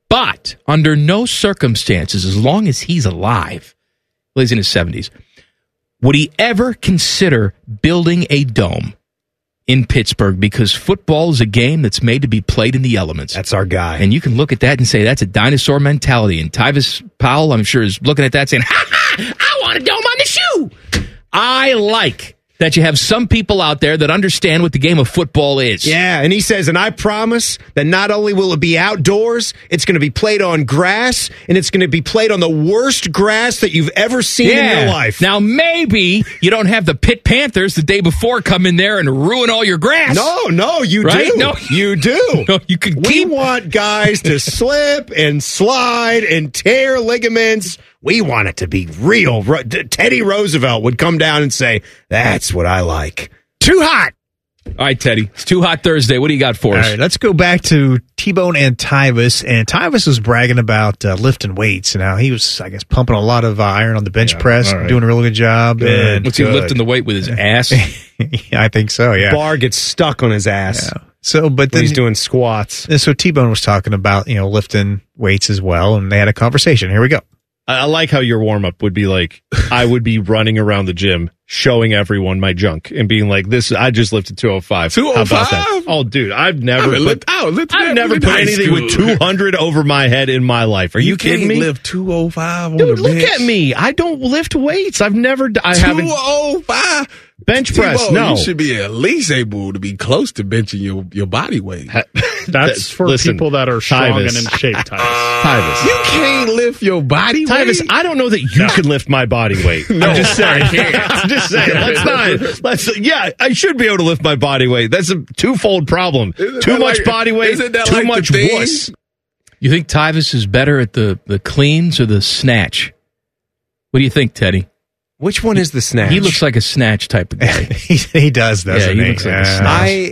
but under no circumstances, as long as he's alive, he's in his seventies, would he ever consider building a dome in Pittsburgh, because football is a game that's made to be played in the elements. That's our guy. And you can look at that and say that's a dinosaur mentality. And Tyvis Powell, I'm sure, is looking at that saying, ha ha, I want a dome on the shoe. I like that you have some people out there that understand what the game of football is. Yeah, and he says, and I promise that not only will it be outdoors, it's going to be played on grass, and it's going to be played on the worst grass that you've ever seen yeah. in your life. Now, maybe you don't have the Pitt Panthers the day before come in there and ruin all your grass. No, no, you right? do. No, you do. No, you could we keep. want guys to slip and slide and tear ligaments. We want it to be real. Teddy Roosevelt would come down and say, that's what I like. Too hot. All right, Teddy. It's Too Hot Thursday. What do you got for us? All right, let's go back to T-Bone and Tyvis. And Tyvis was bragging about uh, lifting weights. And now he was, I guess, pumping a lot of uh, iron on the bench yeah, press, right. doing a really good job. Good. And What's he good. lifting the weight with his ass? yeah, I think so, yeah. Bar gets stuck on his ass. Yeah. So, but then he's doing squats. So T-Bone was talking about, you know, lifting weights as well. And they had a conversation. Here we go. I like how your warm-up would be like, I would be running around the gym, showing everyone my junk, and being like, "This, I just lifted two oh five. two oh five? How about that? Oh, dude, I've never I put, lift, I lift I've never put anything with two hundred over my head in my life. Are you, you kidding can't me? lift two oh five on Dude, the look bench. at me. I don't lift weights. I've never, I haven't. two oh five? Bench press, T-Bone, no. You should be at least able to be close to benching your, your body weight. That's for Listen, people that are strong Tyvis. and in shape, Tyvis. Tyvis. You can't lift your body Tyvis, weight. I don't know that you No. can lift my body weight. No, I'm just saying. I can't. I'm just saying. Let's not. Let's. Yeah, I should be able to lift my body weight. That's a twofold problem. Isn't Too that much like- body weight. isn't that Too like the much thing? wuss. You think Tyvis is better at the, the cleans or the snatch? What do you think, Teddy? Which one is the snatch? He looks like a snatch type of guy. he, he does, doesn't yeah, he? he? looks like a Uh, snatch. I,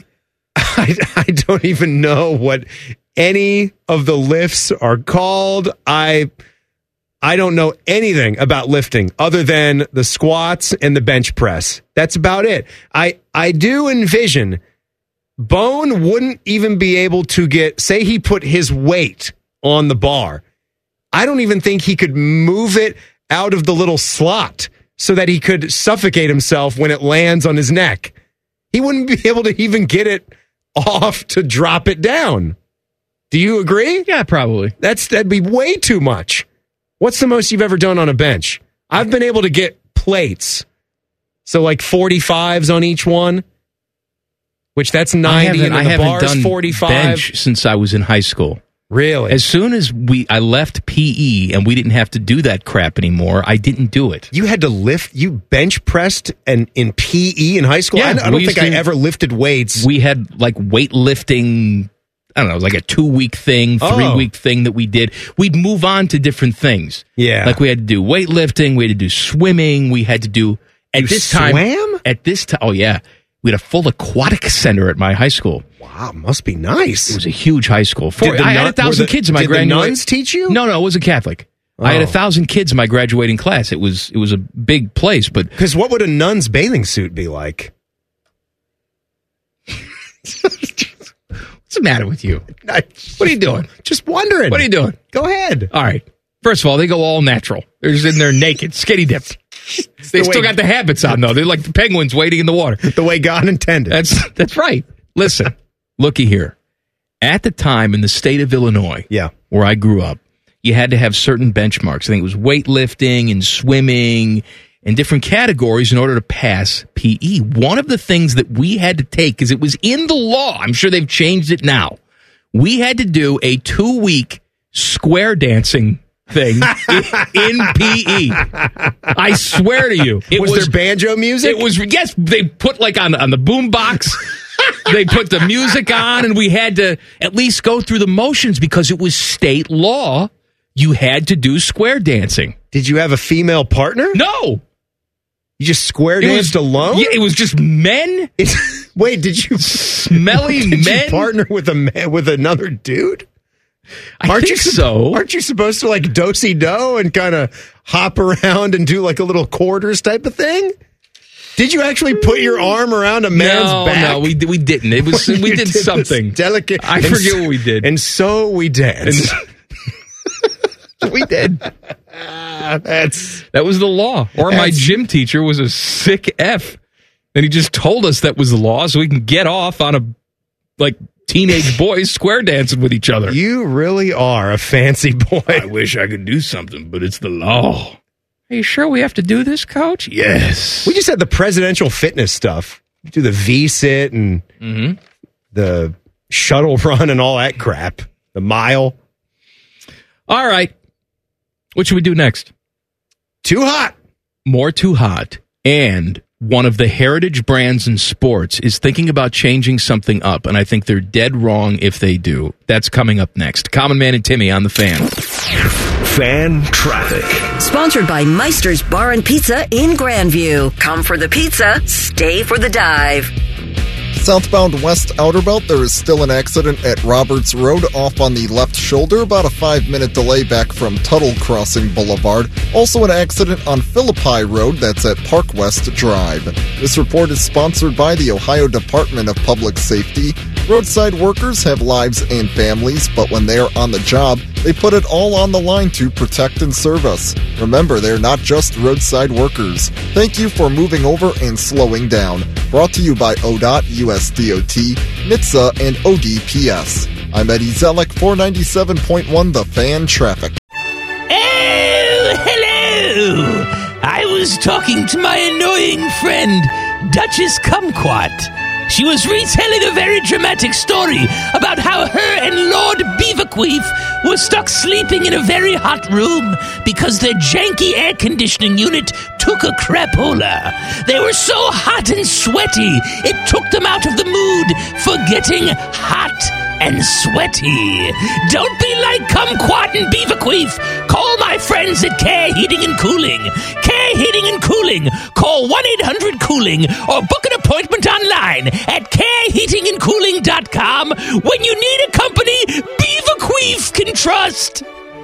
I, I don't even know what any of the lifts are called. I, I don't know anything about lifting other than the squats and the bench press. That's about it. I, I do envision Bone wouldn't even be able to get, say he put his weight on the bar. I don't even think he could move it out of the little slot so that he could suffocate himself when it lands on his neck. He wouldn't be able to even get it off to drop it down. Do you agree? Yeah, probably. That's that'd be way too much. What's the most you've ever done on a bench? I've been able to get plates. So like forty-fives on each one, which that's ninety, and I then the haven't bar's done forty-five. bench since I was in high school. Really? As soon as we I left P E and we didn't have to do that crap anymore, I didn't do it. You had to lift, you bench pressed and in P E in high school? Yeah, I, I don't we think used I to- ever lifted weights. We had like weightlifting, I don't know, it was like a two week thing, Oh. three week thing that we did. We'd move on to different things. Yeah. Like we had to do weightlifting, we had to do swimming, we had to do at You this time. swam? At this time, oh yeah. We had a full aquatic center at my high school. Wow, must be nice. It was a huge high school. For, Did the I had nun- a thousand were the- kids in my did the graduating. nuns teach you? No, no, it was a Catholic. I had a Oh. thousand kids in my graduating class. It was it was a big place, but Because what would a nun's bathing suit be like? what's the matter with you? What are you doing? Just wondering. What are you doing? Go ahead. All right. First of all, they go all natural. They're just in there naked, skinny dipped. They the still way- got the habits on though. They're like the penguins waiting in the water. The way God intended. That's that's right. Listen, looky here. At the time in the state of Illinois, yeah, where I grew up, you had to have certain benchmarks. I think it was weightlifting and swimming and different categories in order to pass P E. One of the things that we had to take, because it was in the law, I'm sure they've changed it now, we had to do a two-week square dancing thing in, in P E. I swear to you. It was, there banjo music? It was, yes, they put like on, on the boom box, they put the music on, and we had to at least go through the motions because it was state law. You had to do square dancing. Did you have a female partner? No. You just square It was- danced alone? Yeah, it was just men. It's, wait, did you Smelly did men? you partner with a man, with another dude? I aren't think you sup- so. Aren't you supposed to like do-si do and kind of hop around and do like a little quarters type of thing? Did you actually put your arm around a man's no, back? no, we we didn't. It was When we you did, this something delicate. I and forget so- what we did. And so we danced. we did. That's That was the law. Or my That's- gym teacher was a sick F, and he just told us that was the law, so we can get off on a like teenage boys square dancing with each other. You really are a fancy boy. I wish I could do something, but it's the law. Are you sure we have to do this, Coach? Yes. We just had the presidential fitness stuff. Do the V sit and Mm-hmm. the shuttle run and all that crap. The mile. All right. What should we do next? Too hot. More Too Hot. And one of the heritage brands in sports is thinking about changing something up, and I think they're dead wrong if they do. That's coming up next. Common Man and Timmy on the Fan. Fan traffic. Sponsored by Meister's Bar and Pizza in Grandview. Come for the pizza, stay for the dive. Southbound West Outer Belt, there is still an accident at Roberts Road off on the left shoulder, about a five-minute delay back from Tuttle Crossing Boulevard. Also an accident on Philippi Road, that's at Park West Drive. This report is sponsored by the Ohio Department of Public Safety. Roadside workers have lives and families, but when they're on the job, they put it all on the line to protect and serve us. Remember, they're not just roadside workers. Thank you for moving over and slowing down. Brought to you by O D O T, U S D O T, N H T S A, and O D P S. I'm Eddie Zellick, four ninety-seven point one The Fan Traffic. Oh, hello! I was talking to my annoying friend, Duchess Kumquat. She was retelling a very dramatic story about how her and Lord Beaverqueef were stuck sleeping in a very hot room because their janky air conditioning unit took a crapola. They were so hot and sweaty, it took them out of the mood for getting hot and sweaty. Don't be like Kumquat and Beaverqueef. Call my friends at Care Heating and Cooling. Care Heating and Cooling. Call one eight hundred cooling or book an appointment online at care heating and cooling dot com when you need a company Beaverqueef can trust.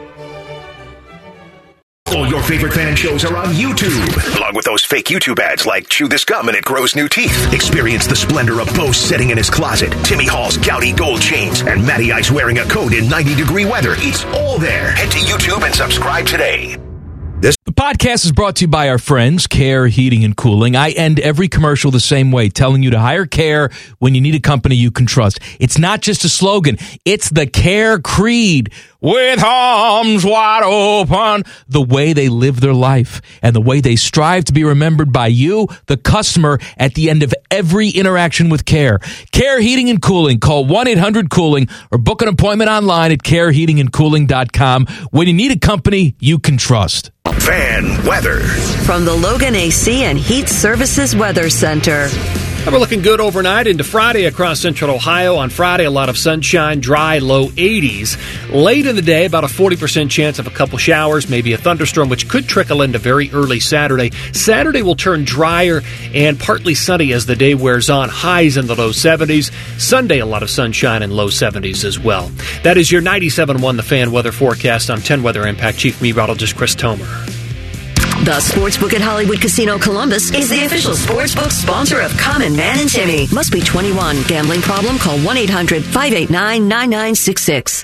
All your favorite fan shows are on YouTube, along with those fake YouTube ads like Chew This Gum and It Grows New Teeth. Experience the splendor of Bo sitting in his closet, Timmy Hall's gouty gold chains, and Matty Ice wearing a coat in ninety degree weather. It's all there. Head to YouTube and subscribe today. The podcast is brought to you by our friends, Care Heating and Cooling. I end every commercial the same way, telling you to hire Care when you need a company you can trust. It's not just a slogan, it's the Care creed. with arms wide open. The way they live their life and the way they strive to be remembered by you, the customer, at the end of every interaction with Care. Care Heating and Cooling. Call one eight hundred cooling or book an appointment online at care heating and cooling dot com when you need a company you can trust. Fan weather. From the Logan A C and Heat Services Weather Center. We're looking good overnight into Friday across central Ohio. On Friday, a lot of sunshine, dry, low eighties. Late in the day, about a forty percent chance of a couple showers, maybe a thunderstorm, which could trickle into very early Saturday. Saturday will turn drier and partly sunny as the day wears on. Highs in the low seventies. Sunday, a lot of sunshine and low seventies as well. That is your ninety-seven point one The Fan weather forecast. I'm ten Weather Impact Chief Meteorologist Chris Tomer. The Sportsbook at Hollywood Casino Columbus is the official sportsbook sponsor of Common Man and Timmy. Must be twenty-one. Gambling problem? Call one eight hundred five eight nine nine nine six six.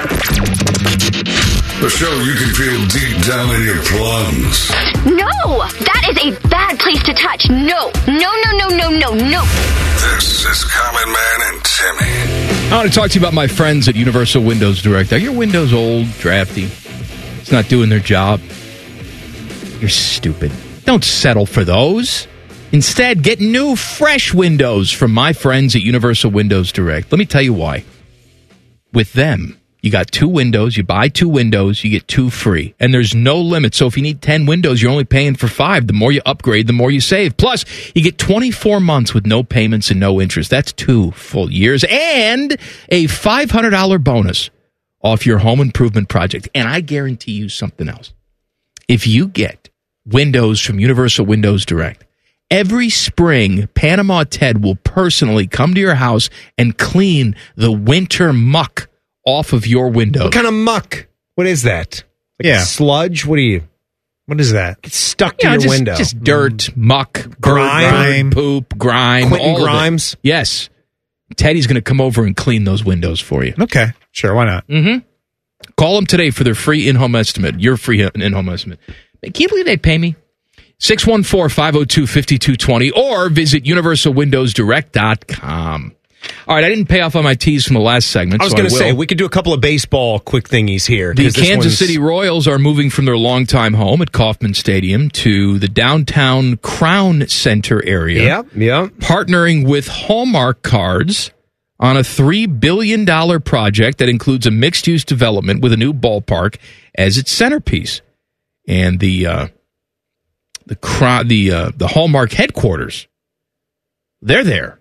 The show you can feel deep down in your plums. No! That is a bad place to touch. No! No, no, no, no, no, no. This is Common Man and Timmy. I want to talk to you about my friends at Universal Windows Direct. Are your windows old, drafty? It's not doing their job? You're stupid. Don't settle for those. Instead, get new, fresh windows from my friends at Universal Windows Direct. Let me tell you why. With them, you got two windows. You buy two windows, you get two free. And there's no limit. So if you need ten windows, you're only paying for five. The more you upgrade, the more you save. Plus, you get twenty-four months with no payments and no interest. That's two full years. And a five hundred dollars bonus off your home improvement project. And I guarantee you something else. If you get windows from Universal Windows Direct, every spring, Panama Ted will personally come to your house and clean the winter muck off of your windows. What kind of muck? What is that? Like Yeah. sludge? What do you... What is that? It's stuck to Yeah, your just, window. Just dirt, muck, Grime. bird, poop, grime. Quentin all of it. Grimes? Yes. Teddy's going to come over and clean those windows for you. Okay, sure, why not? Mm-hmm. Call them today for their free in-home estimate. Your free in-home estimate. Can you believe they pay me? six one four, five oh two, five two two zero or visit universal windows direct dot com. All right, I didn't pay off on my teas from the last segment. I was so going to will. say, we could do a couple of baseball quick thingies here. The 'cause this Kansas one's- City Royals are moving from their longtime home at Kauffman Stadium to the downtown Crown Center area. Yep, yep. Partnering with Hallmark Cards on a three billion dollars project that includes a mixed-use development with a new ballpark as its centerpiece. And the uh, the cro- the uh, the Hallmark headquarters, they're there.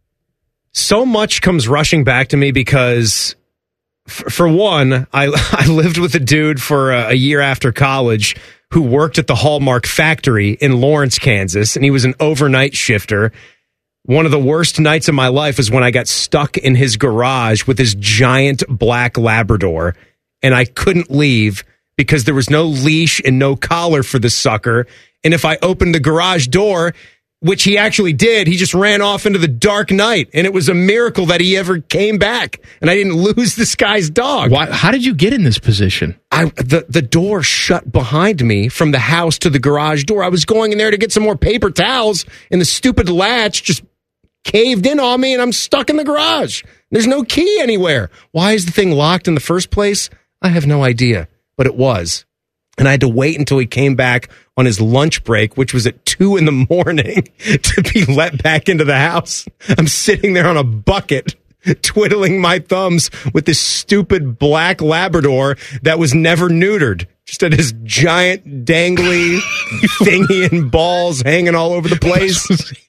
So much comes rushing back to me because, f- for one, I I lived with a dude for a, a year after college who worked at the Hallmark factory in Lawrence, Kansas, and he was an overnight shifter. One of the worst nights of my life is when I got stuck in his garage with his giant black Labrador, and I couldn't leave because there was no leash and no collar for the sucker. And if I opened the garage door, which he actually did, he just ran off into the dark night. And it was a miracle that he ever came back. And I didn't lose this guy's dog. Why? How did you get in this position? I the, the door shut behind me from the house to the garage door. I was going in there to get some more paper towels, and the stupid latch just caved in on me, and I'm stuck in the garage. There's no key anywhere. Why is the thing locked in the first place? I have no idea. But it was. And I had to wait until he came back on his lunch break, which was at two in the morning, to be let back into the house. I'm sitting there on a bucket, twiddling my thumbs with this stupid black Labrador that was never neutered. Just had his giant dangly thingy and balls hanging all over the place.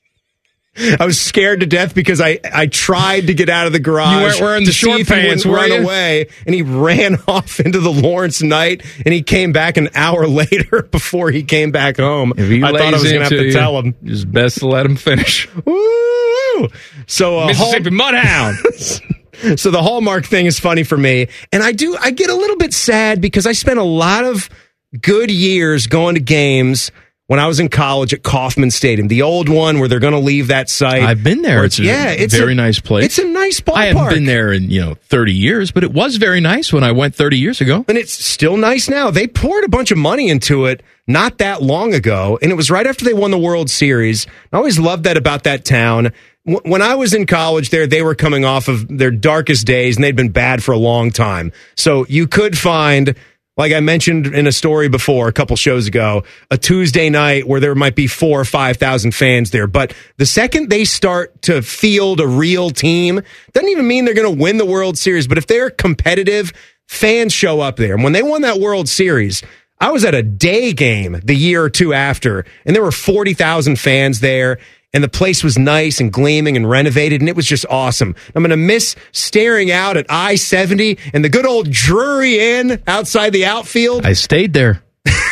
I was scared to death because I, I tried to get out of the garage. You weren't wearing the to see short if he pants, wouldn't were run you? away, and he ran off into the Lawrence night, and he came back an hour later before he came back home. If he I thought I was lays going to have into to you, tell him. It's best to let him finish. Woo! So uh, Mississippi Mudhound. So the Hallmark thing is funny for me, and I do I get a little bit sad because I spent a lot of good years going to games when I was in college at Kauffman Stadium, the old one where they're going to leave that site. I've been there. Where It's a yeah, it's very a, nice place. It's a nice ballpark. I haven't been there in, you know, thirty years, but it was very nice when I went thirty years ago. And it's still nice now. They poured a bunch of money into it not that long ago, and it was right after they won the World Series. I always loved that about that town. w- when I was in college there, they were coming off of their darkest days, and they'd been bad for a long time. So you could find, like I mentioned in a story before, a couple shows ago, a Tuesday night where there might be four or five thousand fans there. But the second they start to field a real team, doesn't even mean they're going to win the World Series. But if they're competitive, fans show up there. And when they won that World Series, I was at a day game the year or two after, and there were forty thousand fans there. And the place was nice and gleaming and renovated, and it was just awesome. I'm going to miss staring out at I seventy and the good old Drury Inn outside the outfield. I stayed there.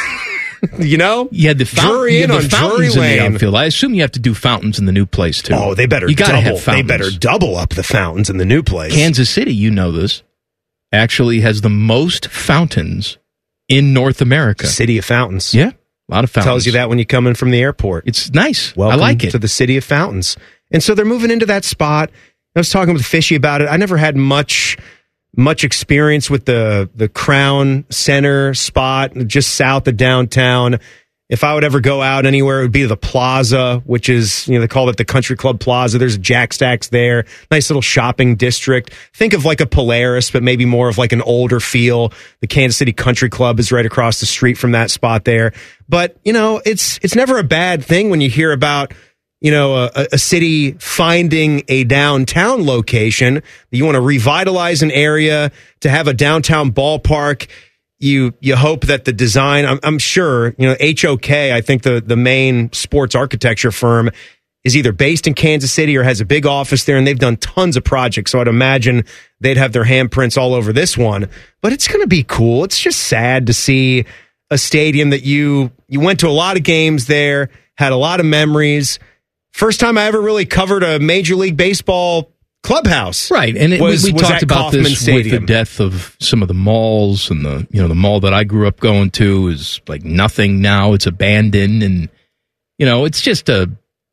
You know? You had the, fount- Drury you had Inn the on fountains Drury in the Lane. outfield. I assume you have to do fountains in the new place, too. Oh, they better you gotta double. have They fountains. better double up the fountains in the new place. Kansas City, you know this, actually has the most fountains in North America. City of fountains. Yeah. A lot of fountains. Tells you that when you come in from the airport. It's nice. Welcome I like it. to the City of Fountains. And so they're moving into that spot. I was talking with Fishy about it. I never had much much experience with the the Crown Center spot just south of downtown. If I would ever go out anywhere, it would be the Plaza, which is, you know, they call it the Country Club Plaza. There's a Jack Stacks there. Nice little shopping district. Think of like a Polaris, but maybe more of like an older feel. The Kansas City Country Club is right across the street from that spot there. But, you know, it's it's never a bad thing when you hear about, you know, a, a city finding a downtown location. You want to revitalize an area, to have a downtown ballpark. You you hope that the design, I'm, I'm sure, you know, H O K, I think the, the main sports architecture firm, is either based in Kansas City or has a big office there, and they've done tons of projects. So I'd imagine they'd have their handprints all over this one. But it's going to be cool. It's just sad to see a stadium that you you went to a lot of games there, had a lot of memories. First time I ever really covered a Major League Baseball clubhouse. Right, and it, was, we, we was talked at about Kauffman this Stadium. with the death of some of the malls, and the you know the mall that I grew up going to is like nothing now. It's abandoned, and you know it's just a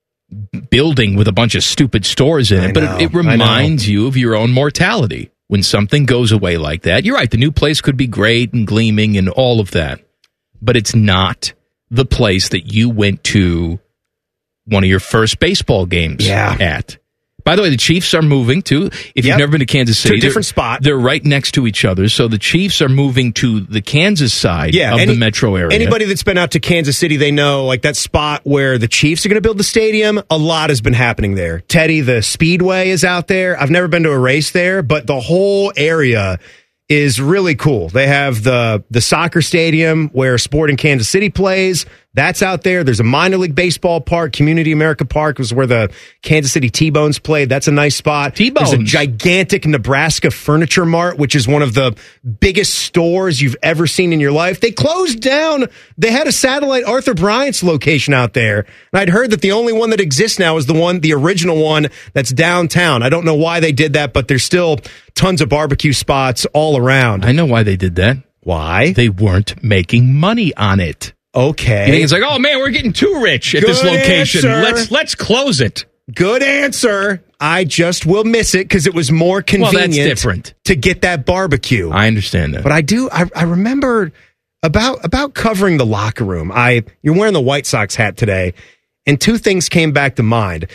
building with a bunch of stupid stores in it. I But know, it, it reminds you of your own mortality when something goes away like that. You're right; the new place could be great and gleaming and all of that, but it's not the place that you went to one of your first baseball games Yeah. at. By the way, the Chiefs are moving to, if you've Yep. never been to Kansas City, To a different they're- spot. They're right next to each other. So the Chiefs are moving to the Kansas side Yeah, of any- the metro area. Anybody that's been out to Kansas City, they know like that spot where the Chiefs are going to build the stadium. A lot has been happening there. Teddy, the Speedway is out there. I've never been to a race there, but the whole area is really cool. They have the the soccer stadium where Sporting Kansas City plays. That's out there. There's a minor league baseball park. Community America Park was where the Kansas City T-Bones played. That's a nice spot. T-Bones. There's a gigantic Nebraska Furniture Mart, which is one of the biggest stores you've ever seen in your life. They closed down. They had a satellite Arthur Bryant's location out there. And I'd heard that the only one that exists now is the one, the original one that's downtown. I don't know why they did that, but there's still tons of barbecue spots all around. I know why they did that. Why? They weren't making money on it. Okay. You think it's like, oh man, we're getting too rich at this Good location. answer. Let's let's close it. Good answer. I just will miss it because it was more Well, convenient that's different. to get that barbecue. I understand that. But I do. I, I remember about about covering the locker room. I you're wearing the White Sox hat today, and two things came back to mind.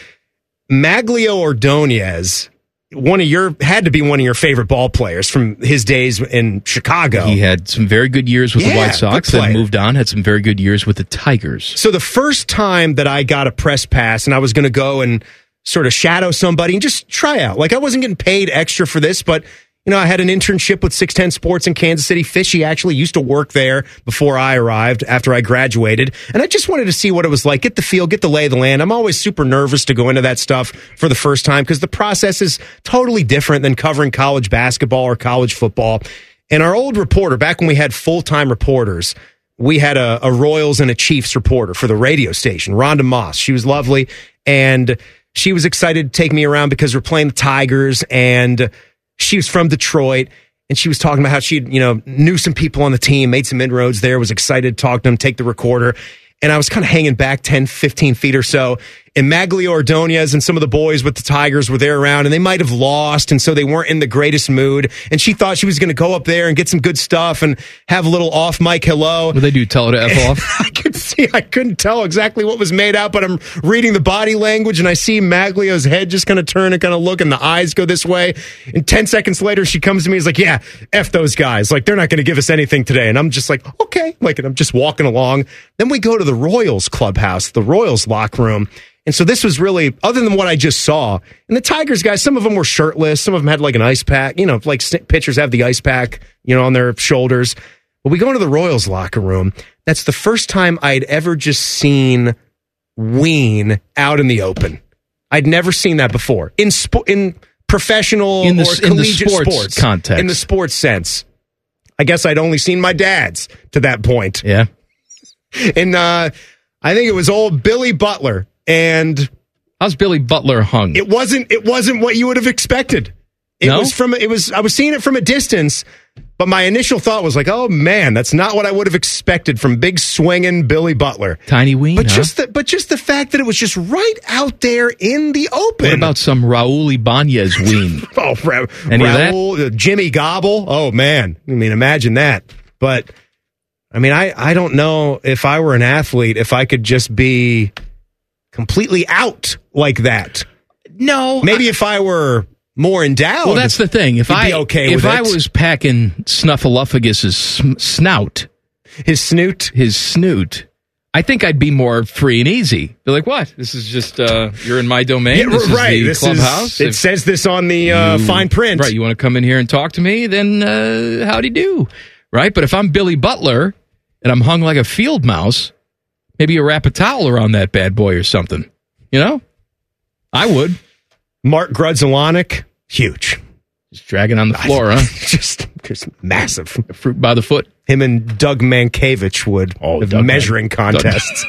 Maglio Ordonez, one of your had to be one of your favorite ball players from his days in Chicago. He had some very good years with Yeah, the White Sox, good then player. moved on, had some very good years with the Tigers. So the first time that I got a press pass and I was going to go and sort of shadow somebody and just try out, like I wasn't getting paid extra for this, but you know, I had an internship with six ten Sports in Kansas City. Fishy actually used to work there before I arrived, after I graduated. And I just wanted to see what it was like, get the feel, get the lay of the land. I'm always super nervous to go into that stuff for the first time because the process is totally different than covering college basketball or college football. And our old reporter, back when we had full-time reporters, we had a, a Royals and a Chiefs reporter for the radio station, Rhonda Moss. She was lovely. And she was excited to take me around because we're playing the Tigers, and she was from Detroit, and she was talking about how she, you know, knew some people on the team, made some inroads there, was excited to talk to them, take the recorder. And I was kind of hanging back ten, fifteen feet or so. And Maglio Ordonez and some of the boys with the Tigers were there around, and they might have lost, and so they weren't in the greatest mood. And she thought she was going to go up there and get some good stuff and have a little off-mic hello. What do they do, tell her to F off? I could see I couldn't tell exactly what was made out, but I'm reading the body language and I see Maglio's head just kind of turn and kind of look and the eyes go this way. And ten seconds later, she comes to me and is like, yeah, F those guys. Like, they're not going to give us anything today. And I'm just like, okay. Like, and I'm just walking along. Then we go to the Royals clubhouse, the Royals locker room. And so this was really, other than what I just saw, and the Tigers guys, some of them were shirtless. Some of them had like an ice pack. You know, like pitchers have the ice pack, you know, on their shoulders. But we go into the Royals locker room. That's the first time I'd ever just seen Ween out in the open. I'd never seen that before in spo- in professional in the, or in the collegiate sports, sports context. In the sports sense. I guess I'd only seen my dad's to that point. Yeah. And uh, I think it was old Billy Butler. And how's Billy Butler hung? It wasn't. It wasn't what you would have expected. It No? was from. It was. I was seeing it from a distance, but my initial thought was like, "Oh man, that's not what I would have expected from big swinging Billy Butler." Tiny Ween, but huh? just the, but just the fact that it was just right out there in the open. What about some Raul Ibanez Ween? oh, Ra- Any of that? Raul, uh, Jimmy Gobble. Oh man, I mean, imagine that. But I mean, I I don't know if I were an athlete if I could just be completely out like that. No, maybe I, if I were more endowed. Well, that's the thing. If I be okay if with I it. was packing Snuffleupagus' sm- snout, his snoot, his snoot, I think I'd be more free and easy. Be like, what? This is just uh, you're in my domain. Yeah, this right. is the This clubhouse. is, it If says this on the uh, you- fine print. Right. You want to come in here and talk to me? Then uh, howdy do. Right. But if I'm Billy Butler and I'm hung like a field mouse, maybe you wrap a towel around that bad boy or something. You know, I would. Mark Grudzielanek, huge. Just dragging on the floor, huh? just, just massive. Fruit by the foot. Him and Doug Mankiewicz would Oh, have Doug measuring Man- contests.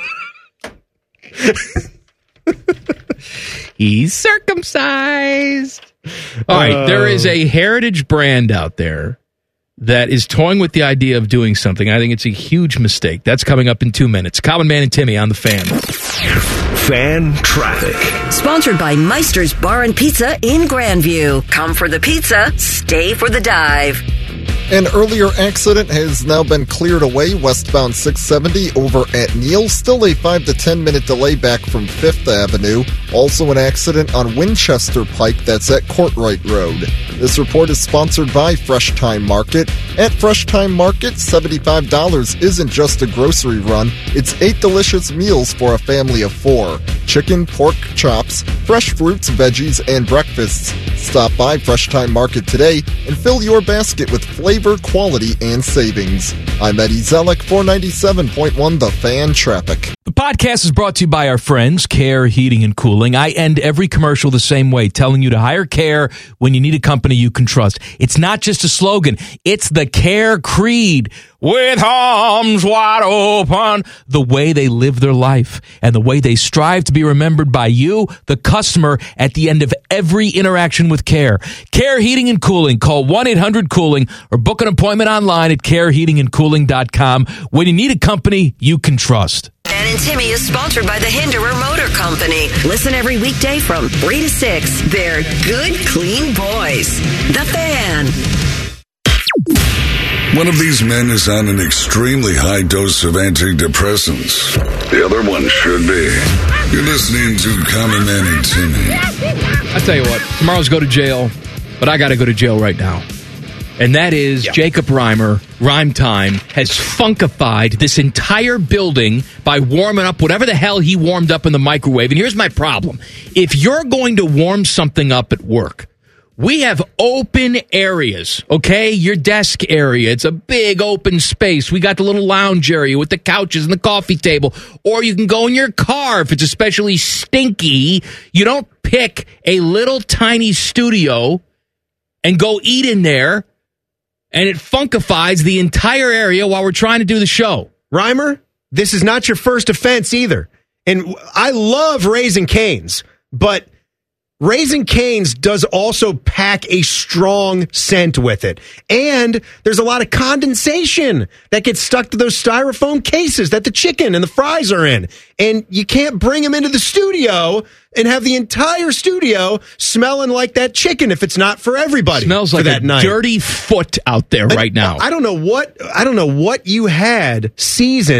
He's circumcised. All right, Uh, there is a heritage brand out there that is toying with the idea of doing something. I think it's a huge mistake. That's coming up in two minutes. Common Man and Timmy on the Fan. Fan traffic. Sponsored by Meister's Bar and Pizza in Grandview. Come for the pizza, stay for the dive. An earlier accident has now been cleared away westbound six seventy over at Neal. Still a five to ten minute delay back from fifth Avenue. Also an accident on Winchester Pike that's at Courtright Road. This report is sponsored by Fresh Time Market. At Fresh Time Market, seventy-five dollars isn't just a grocery run. It's eight delicious meals for a family of four. Chicken, pork, chops, fresh fruits, veggies, and breakfasts. Stop by Fresh Time Market today and fill your basket with flavor, quality, and savings. I'm Eddie Zellick, four ninety-seven point one The Fan Traffic. The podcast is brought to you by our friends, Care Heating and Cooling. I end every commercial the same way, telling you to hire Care when you need a company you can trust. It's not just a slogan. It's the Care creed. With arms wide open, the way they live their life and the way they strive to be remembered by you, the customer, at the end of every interaction with Care. Care Heating and Cooling. Call one eight hundred cooling or book an appointment online at care heating and cooling dot com when you need a company you can trust. Man and Timmy is sponsored by the Hinderer Motor Company. Listen every weekday from three to six. They're good, clean boys. The Fan. One of these men is on an extremely high dose of antidepressants. The other one should be. You're listening to Common Man and Timmy. I tell you what, tomorrow's go to jail, but I got to go to jail right now. And that is yep. Jacob Reimer, Rhyme Time, has funkified this entire building by warming up whatever the hell he warmed up in the microwave. And here's my problem. If you're going to warm something up at work, we have open areas, okay? Your desk area. It's a big open space. We got the little lounge area with the couches and the coffee table. Or you can go in your car if it's especially stinky. You don't pick a little tiny studio and go eat in there, and it funkifies the entire area while we're trying to do the show. Reimer, this is not your first offense either. And I love Raising Cane's, but Raising Cane's does also pack a strong scent with it. And there's a lot of condensation that gets stuck to those styrofoam cases that the chicken and the fries are in. And you can't bring them into the studio and have the entire studio smelling like that chicken if it's not for everybody. Smells like that a night. dirty foot out there right now. I don't know what I don't know what you had seasoned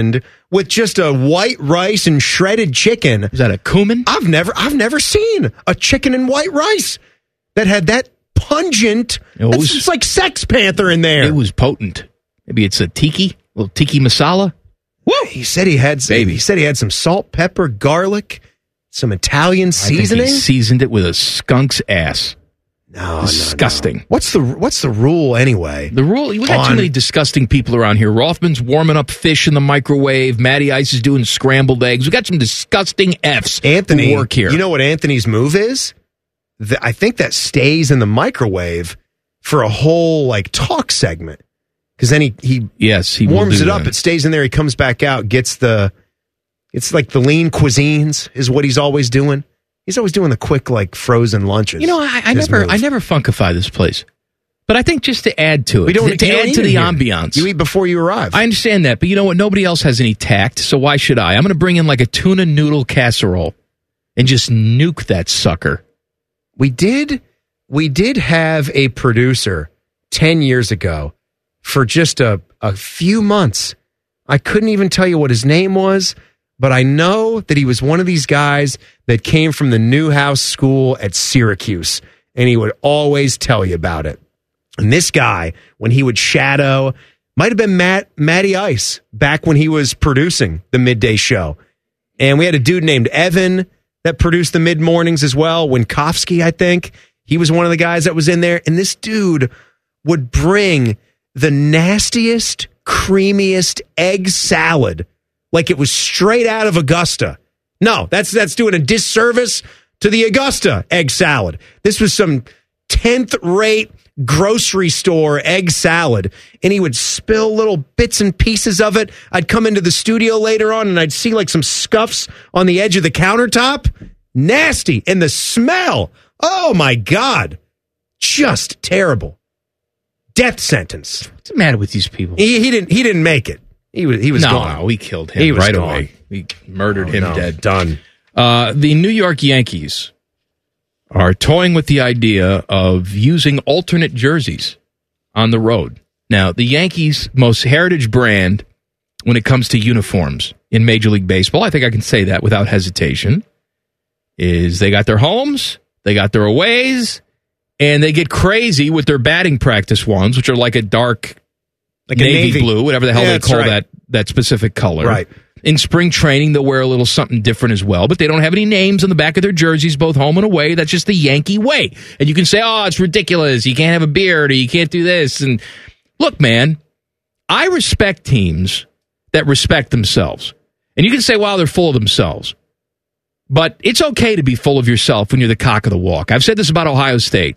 with just a white rice and shredded chicken. Is that a cumin? I've never I've never seen a chicken and white rice that had that pungent. It was, it's like Sex Panther in there. It was potent. Maybe it's a tiki, a little tiki masala. Woo! He said he had some, Baby. He said he had some salt, pepper, garlic, some Italian seasoning. I think he seasoned it with a skunk's ass. No, disgusting. No, no. What's the what's the rule anyway? The rule. We got On, too many disgusting people around here. Rothman's warming up fish in the microwave. Matty Ice is doing scrambled eggs. We got some disgusting Fs. Anthony, who work here. You know what Anthony's move is? The, I think that stays in the microwave for a whole like talk segment. Because then he, he yes he warms it that. up. It stays in there. He comes back out, gets the. It's like the lean cuisines is what he's always doing. He's always doing the quick like frozen lunches. You know, I, I never move. I never funkify this place, but I think just to add to it, we don't, to, to don't add to the here. ambiance. You eat before you arrive. I understand that, but you know what? Nobody else has any tact, so why should I? I'm going to bring in like a tuna noodle casserole and just nuke that sucker. We did, we did have a producer ten years ago for just a, a few months. I couldn't even tell you what his name was, but I know that he was one of these guys that came from the Newhouse School at Syracuse, and he would always tell you about it. And this guy, when he would shadow, might have been Matt Matty Ice back when he was producing the midday show. And we had a dude named Evan that produced the mid mornings as well. Winkowski, I think. He was one of the guys that was in there. And this dude would bring the nastiest, creamiest egg salad like it was straight out of Augusta. No, that's that's doing a disservice to the Augusta egg salad. This was some tenth-rate grocery store egg salad, and he would spill little bits and pieces of it. I'd come into the studio later on, and I'd see like some scuffs on the edge of the countertop. Nasty. And the smell, oh my God, just terrible. Death sentence. What's the matter with these people? He, he didn't. He didn't make it. He was. He was no, gone. No, we killed him he was right gone. away. We murdered oh, him no. dead. Done. Uh, the New York Yankees are toying with the idea of using alternate jerseys on the road. Now, the Yankees' most heritage brand when it comes to uniforms in Major League Baseball, I think I can say that without hesitation, is they got their homes, they got their aways, and they get crazy with their batting practice ones, which are like a dark like a navy, navy blue, whatever the hell yeah, they call right. that that specific color. Right. In spring training, they'll wear a little something different as well, but they don't have any names on the back of their jerseys, both home and away. That's just the Yankee way. And you can say, oh, it's ridiculous. You can't have a beard or you can't do this. And look, man, I respect teams that respect themselves. And you can say, wow, they're full of themselves. But it's okay to be full of yourself when you're the cock of the walk. I've said this about Ohio State.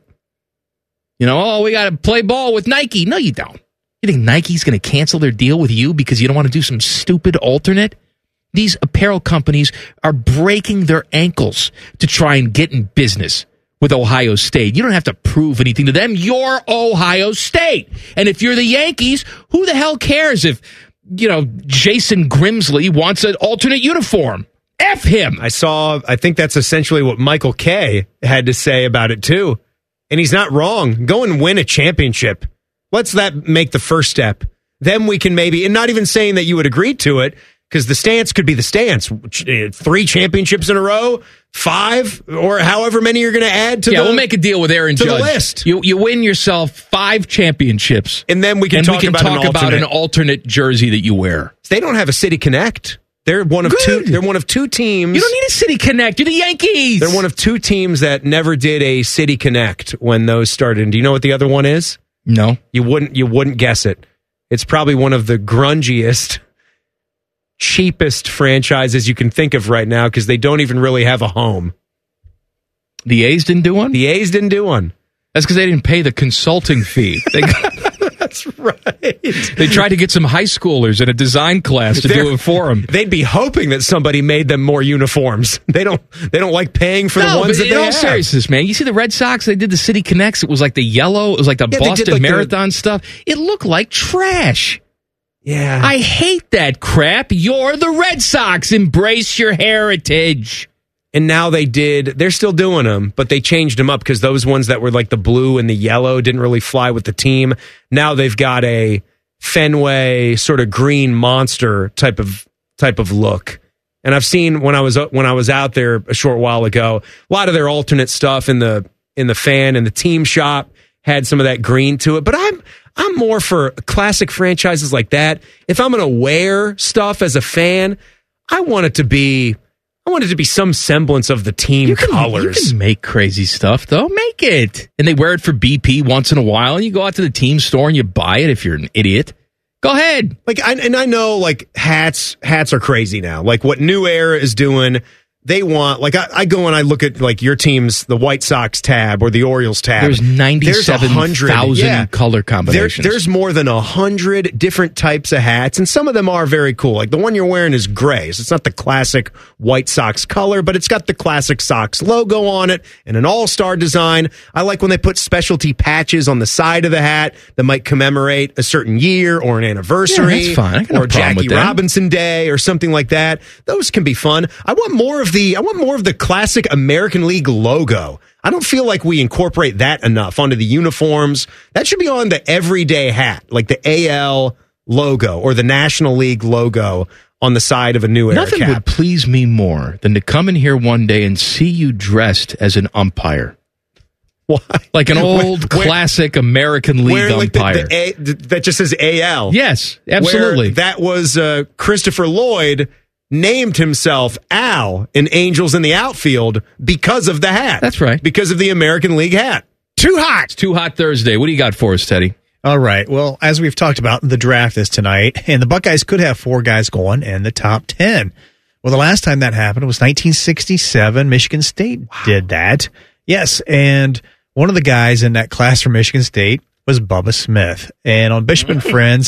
You know, oh, we got to play ball with Nike. No, you don't. You think Nike's going to cancel their deal with you because you don't want to do some stupid alternate? These apparel companies are breaking their ankles to try and get in business with Ohio State. You don't have to prove anything to them. You're Ohio State. And if you're the Yankees, who the hell cares if, you know, Jason Grimsley wants an alternate uniform? F him. I saw, I think that's essentially what Michael Kay had to say about it too. And he's not wrong. Go and win a championship. Let's that make the first step. Then we can maybe, and not even saying that you would agree to it, because the stance could be the stance. Three championships in a row, five, or however many you're going to add to yeah, the we'll make a deal with Aaron to Judge. the list. You you win yourself five championships, and then we can and talk, we can about, talk an about an alternate jersey that you wear. They don't have a City Connect. They're one of Good. two. They're one of two teams. You don't need a City Connect. You're the Yankees. They're one of two teams that never did a City Connect when those started. And do you know what the other one is? No, you wouldn't. You wouldn't guess it. It's probably one of the grungiest, cheapest franchises you can think of right now because they don't even really have a home. The A's didn't do one? The A's didn't do one. That's because they didn't pay the consulting fee. They That's right. They tried to get some high schoolers in a design class to They're, do it for them. They'd be hoping that somebody made them more uniforms. They don't. They don't like paying for no, the ones but that in they all have. seriousness, man, you see the Red Sox? They did the City Connects. It was like the yellow. It was like the Yeah, they did Boston like the- Marathon stuff. It looked like trash. Yeah, I hate that crap. You're the Red Sox. Embrace your heritage. And now they did, they're still doing them, but they changed them up because those ones that were like the blue and the yellow didn't really fly with the team. Now they've got a Fenway sort of green monster type of type of look. And I've seen when I was when I was out there a short while ago, a lot of their alternate stuff in the in the fan and the team shop had some of that green to it. But I'm I'm more for classic franchises like that. If I'm going to wear stuff as a fan, I want it to be I want it to be some semblance of the team You can, colors. you can make crazy stuff, though. Make it. And they wear it for B P once in a while, and you go out to the team store and you buy it if you're an idiot. Go ahead. Like, I, and I know, like, hats hats are crazy now. Like, what New Era is doing, they want, like, I, I go and I look at, like, your team's, the White Sox tab or the Orioles tab. There's ninety-seven thousand yeah. color combinations. There, there's more than one hundred different types of hats, and some of them are very cool. Like, the one you're wearing is gray, so it's not the classic White Sox color, but it's got the classic Sox logo on it and an all-star design. I like when they put specialty patches on the side of the hat that might commemorate a certain year or an anniversary. Yeah, that's fine. I got no or problem with Jackie that. Robinson Day or something like that. Those can be fun. I want more of the I want more of the classic American League logo. I don't feel like we incorporate that enough onto the uniforms. That should be on the everyday hat, like the A L logo or the National League logo on the side of a New Era Nothing cap. would please me more than to come in here one day and see you dressed as an umpire. Why? Like an Where- old where- classic American League Where, like, the- umpire. the A- th- that just says A L. Yes, absolutely. Where that was uh, Christopher Lloyd named himself Al in Angels in the Outfield because of the hat. That's right. Because of the American League hat. Too hot. It's Too Hot Thursday. What do you got for us, Teddy? All right. Well, as we've talked about, the draft is tonight, and the Buckeyes could have four guys going in the top ten. Well, the last time that happened was nineteen sixty-seven. Michigan State did that. Yes, and one of the guys in that class from Michigan State was Bubba Smith. And on Bishop and Friends,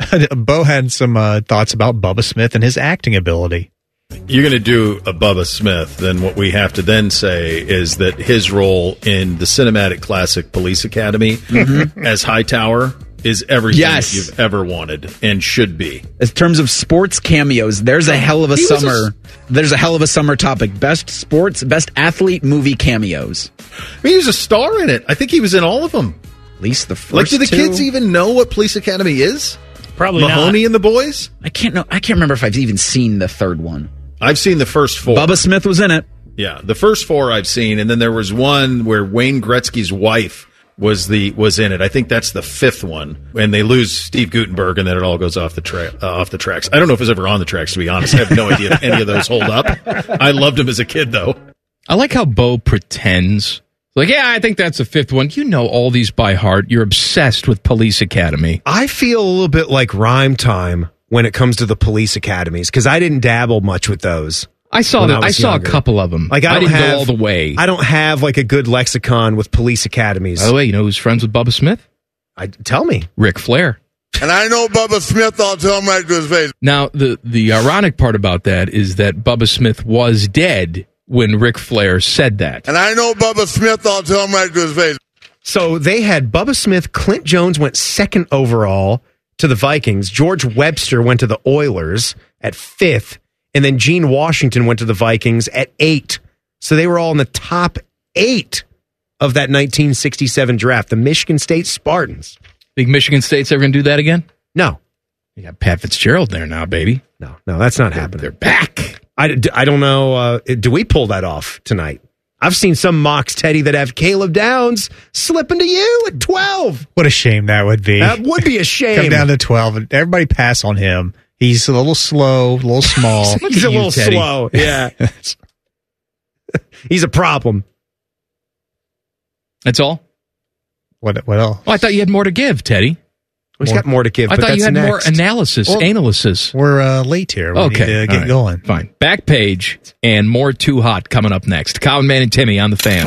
Bo had some uh, thoughts about Bubba Smith and his acting ability. You're going to do a Bubba Smith, then what we have to then say is that his role in the cinematic classic Police Academy Mhm. as Hightower is everything Yes. that you've ever wanted and should be. In terms of sports cameos, there's a hell of a He was a summer. s- there's a hell of a summer topic. Best sports, best athlete movie cameos. I mean, he was a star in it. I think he was in all of them. At least the first Like, do the two. kids even know what Police Academy is? Probably Mahoney not. and the boys? I can't know. I can't remember if I've even seen the third one. I've seen the first four. Bubba Smith was in it. Yeah, the first four I've seen, and then there was one where Wayne Gretzky's wife was the was in it. I think that's the fifth one, and they lose Steve Guttenberg, and then it all goes off the tra- uh, off the tracks. I don't know if it was ever on the tracks, to be honest. I have no idea if any of those hold up. I loved him as a kid, though. I like how Bo pretends. Like, yeah, I think that's the fifth one. You know all these by heart. You're obsessed with Police Academy. I feel a little bit like Rhyme Time when it comes to the police academies because I didn't dabble much with those. I saw when that. I, was saw younger. a couple of them. Like I, I don't didn't have, go all the way. I don't have like a good lexicon with police academies. By the way, you know who's friends with Bubba Smith? I tell me, Ric Flair. And I know Bubba Smith, I'll tell him right to his face. Now, the the ironic part about that is that Bubba Smith was dead when Ric Flair said that. And I know Bubba Smith, I'll tell him right to his face. So they had Bubba Smith. Clint Jones went second overall to the Vikings. George Webster went to the Oilers at fifth. And then Gene Washington went to the Vikings at eight. So they were all in the top eight of that nineteen sixty-seven draft. The Michigan State Spartans. Think Michigan State's ever going to do that again? No. You got Pat Fitzgerald there now, baby. No, no, that's not happening. They're back. I, I don't know. Uh, do we pull that off tonight? I've seen some mocks, Teddy, that have Caleb Downs slipping to you at twelve. What a shame that would be. That would be a shame. Come down to twelve, and everybody pass on him. He's a little slow, a little small. He's a little slow. Yeah. He's a problem. That's all? What What else? Oh, I thought you had more to give, Teddy. He's got more to give. I but thought you that's had more next. analysis, Well, analysis. We're uh, late here. We Okay, need to all get right. going. Fine. Back page and more Too Hot coming up next. Colin Man and Timmy on the Fan.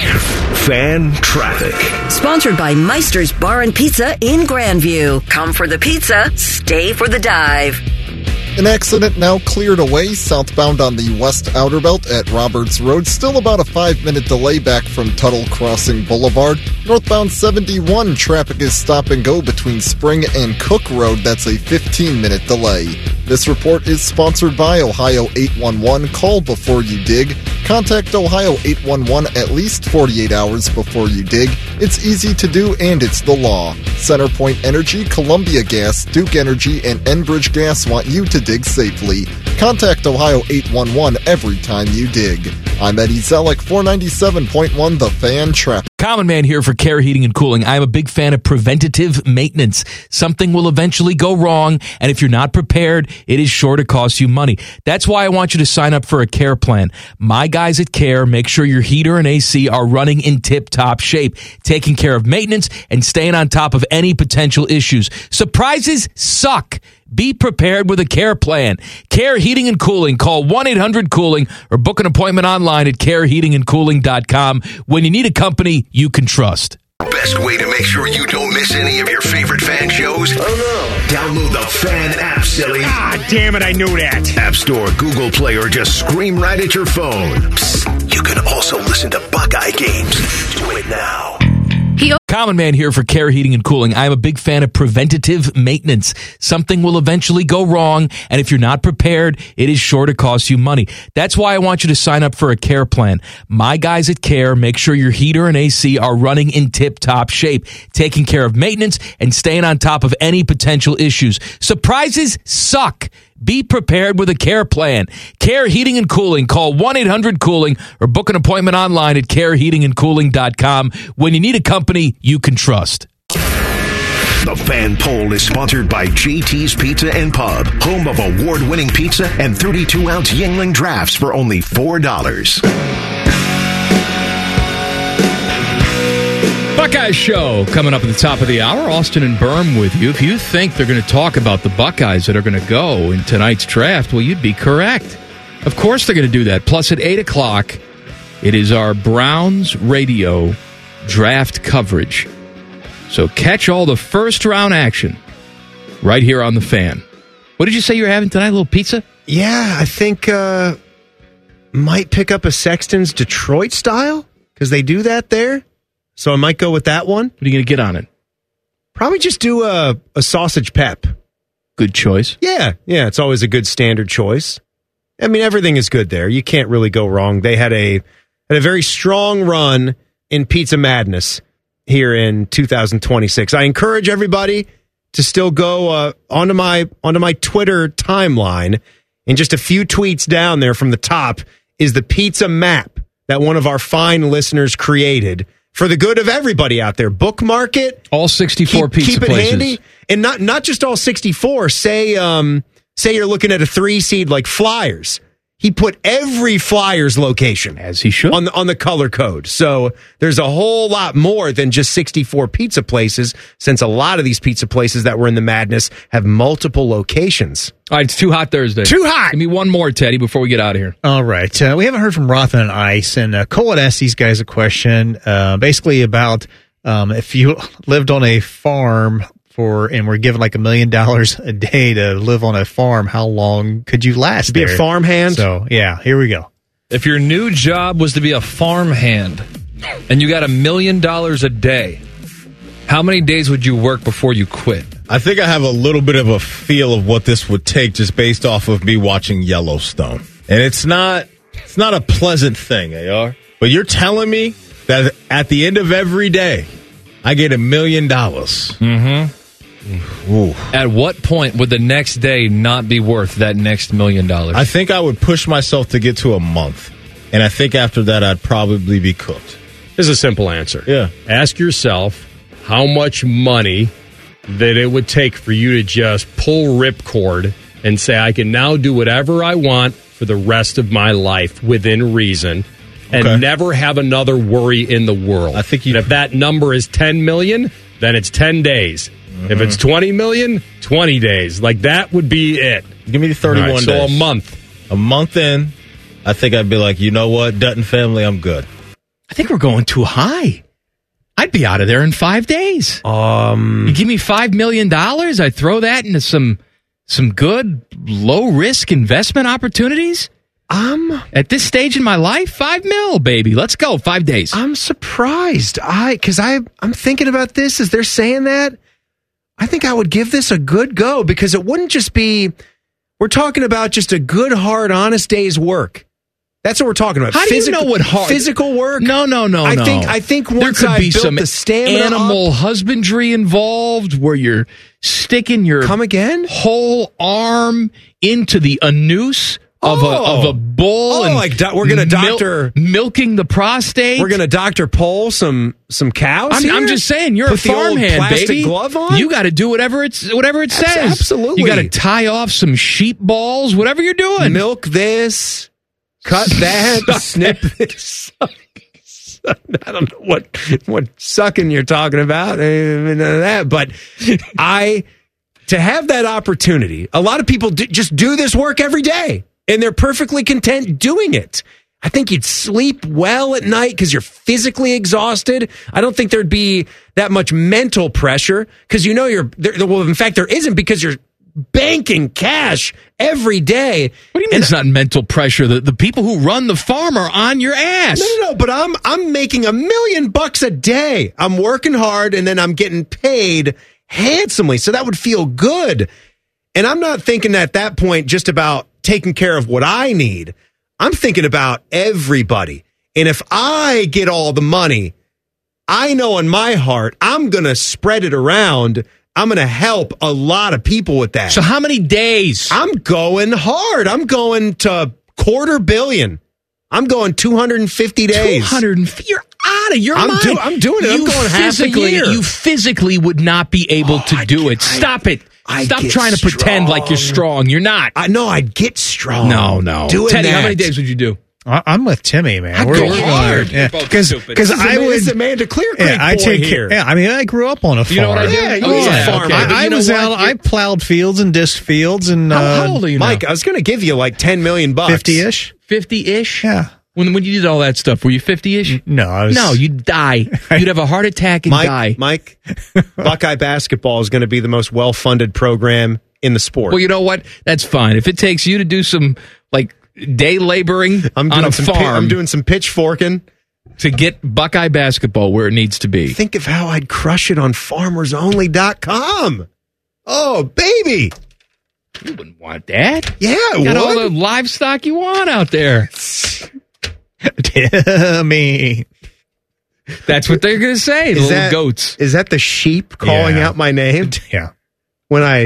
Fan traffic. Sponsored by Meister's Bar and Pizza in Grandview. Come for the pizza, stay for the dive. An accident now cleared away southbound on the West Outer Belt at Roberts Road. Still about a five-minute delay back from Tuttle Crossing Boulevard. Northbound seventy-one, traffic is stop and go between Spring and Cook Road. That's a fifteen-minute delay. This report is sponsored by Ohio eight one one. Call before you dig. Contact Ohio eight one one at least forty-eight hours before you dig. It's easy to do and it's the law. CenterPoint Energy, Columbia Gas, Duke Energy, and Enbridge Gas want you to dig safely. Contact Ohio eight one one every time you dig. I'm Eddie Zellick, four ninety-seven point one The Fan Traffic. Common Man here for Care Heating and Cooling. I'm a big fan of preventative maintenance. Something will eventually go wrong, and if you're not prepared, it is sure to cost you money. That's why I want you to sign up for a Care plan. My guys at Care make sure your heater and A C are running in tip-top shape, taking care of maintenance and staying on top of any potential issues. Surprises suck. Be prepared with a Care plan. Care Heating and Cooling. Call one eight hundred cooling or book an appointment online at care heating and cooling dot com when you need a company you can trust. Best way to make sure you don't miss any of your favorite fan shows? Oh no. Download the Fan app, silly. Ah, damn it, I knew that. App Store, Google Play, or just scream right at your phone. Psst, you can also listen to Buckeye games. Do it now. Common Man here for Care Heating and Cooling. I'm a big fan of preventative maintenance. Something will eventually go wrong, and if you're not prepared, it is sure to cost you money. That's why I want you to sign up for a Care plan. My guys at Care make sure your heater and A C are running in tip-top shape, taking care of maintenance and staying on top of any potential issues. Surprises suck. Be prepared with a Care plan. Care Heating and Cooling. Call one eight hundred cooling or book an appointment online at care heating and cooling dot com when you need a company you can trust. The Fan Poll is sponsored by J T's Pizza and Pub, home of award-winning pizza and thirty-two ounce Yuengling drafts for only four dollars. Buckeyes Show coming up at the top of the hour. Austin and Berm with you. If you think they're going to talk about the Buckeyes that are going to go in tonight's draft, well, you'd be correct. Of course they're going to do that. Plus, at eight o'clock, it is our Browns radio draft coverage. So catch all the first-round action right here on The Fan. What did you say you were having tonight? A little pizza? Yeah, I think uh, might pick up a Sexton's Detroit style because they do that there. So I might go with that one. What are you going to get on it? Probably just do a, a sausage pep. Good choice. Yeah, yeah, it's always a good standard choice. I mean, everything is good there. You can't really go wrong. They had a had a very strong run in Pizza Madness here in two thousand twenty-six. I encourage everybody to still go uh, onto my onto my Twitter timeline, and just a few tweets down there from the top is the pizza map that one of our fine listeners created. For the good of everybody out there, bookmark it. All sixty-four keep, pizza keep it places. handy, and not not just all sixty-four. Say, um, say you're looking at a three seed like Flyers. He put every Flyers location as he should on the on the color code. So there's a whole lot more than just sixty-four pizza places, since a lot of these pizza places that were in the madness have multiple locations. All right, it's Too Hot Thursday. Too hot. Give me one more, Teddy, before we get out of here. All right. Uh, we haven't heard from Rothman and Ice, and uh, Cole had asked these guys a question uh, basically about um, if you lived on a farm for and were given like a million dollars a day to live on a farm, how long could you last To be there? a farmhand? So, yeah, here we go. If your new job was to be a farmhand and you got a million dollars a day, how many days would you work before you quit? I think I have a little bit of a feel of what this would take just based off of me watching Yellowstone. And it's not it's not a pleasant thing, A R. But you're telling me that at the end of every day, I get a million dollars. Mm-hmm. Ooh. At what point would the next day not be worth that next million dollars? I think I would push myself to get to a month. And I think after that, I'd probably be cooked. Here's a simple answer. Yeah. Ask yourself how much money that it would take for you to just pull ripcord and say, I can now do whatever I want for the rest of my life within reason and Okay. never have another worry in the world. I think you, if that number is ten million, then it's ten days. Mm-hmm. If it's twenty million, twenty days. Like that would be it. Give me the thirty-one All right, so days. a month. A month in, I think I'd be like, you know what, Dutton family, I'm good. I think we're going too high. I'd be out of there in five days. Um, you give me five million dollars, I'd throw that into some some good low risk investment opportunities. Um, at this stage in my life, five mil, baby. Let's go. Five days. I'm surprised. I because I I'm thinking about this as they're saying that. I think I would give this a good go because it wouldn't just be. We're talking about just a good, hard, honest day's work. That's what we're talking about. How do physical, you know what hard physical work? No, no, no, I no. think I think there once could I be built some the stamina animal up, husbandry involved, where you're sticking your come again whole arm into the anus of Oh. a of a bull, Oh, and like do- we're gonna mil- doctor- milking the prostate. we're gonna Doctor Pole some some cows. I'm, here? I'm just saying, you're Put a the old farmhand, plastic baby. glove on. You got to do whatever it's whatever it Abs- says. absolutely. You got to tie off some sheep balls, whatever you're doing. Milk this, cut that, snip this. I don't know what what sucking you're talking about, eh, none of that. But I to have that opportunity. A lot of people do, just do this work every day, and they're perfectly content doing it. I think you'd sleep well at night because you're physically exhausted. I don't think there'd be that much mental pressure because you know you're there. Well, in fact, there isn't because you're banking cash every day. What do you mean it's not mental pressure? The the people who run the farm are on your ass. No, no, no. But I'm I'm making a million bucks a day. I'm working hard, and then I'm getting paid handsomely. So that would feel good. And I'm not thinking at that point just about taking care of what I need. I'm thinking about everybody. And if I get all the money, I know in my heart I'm going to spread it around. I'm going to help a lot of people with that. So how many days? I'm going hard. I'm going to quarter billion. I'm going two hundred fifty days. two hundred fifty You're out of your I'm mind. do- I'm doing it. I'm You going half a physically- year. You physically would not be able Oh, to I do get- it. Stop it. I Stop get trying to pretend like you're strong. You're not. I know I'd get strong. No, no. Doing Teddy, how that. many days would you do? I- I'm with Timmy, man. I'd We're, go we're hard. going, yeah, You're both because stupid. because This is I Amanda- would. this is Amanda Clear Creek yeah, I boy take here. care. Yeah, I mean, I grew up on a farm. You know what I do? Yeah, you Oh, was a yeah, farmer. okay. I, But I you know was what? out. I plowed fields and disc fields, and How, uh, how old are you now? Mike, I was going to give you like ten million bucks. fifty-ish. fifty-ish? Yeah. When when you did all that stuff, were you fifty-ish? No, I was. No, you'd die. You'd have a heart attack and Mike, die. Mike, Buckeye basketball is going to be the most well-funded program in the sport. Well, you know what? That's fine. If it takes you to do some like day laboring I'm on doing a some pi- farm I'm doing some pitchforking. to get Buckeye basketball where it needs to be. Think of how I'd crush it on farmers only dot com. Oh, baby. You wouldn't want that. Yeah, You got all would. the livestock you want out there. Timmy. That's what they're going to say. The Is little that- goats. Is that the sheep calling Yeah. out my name? Yeah. When I,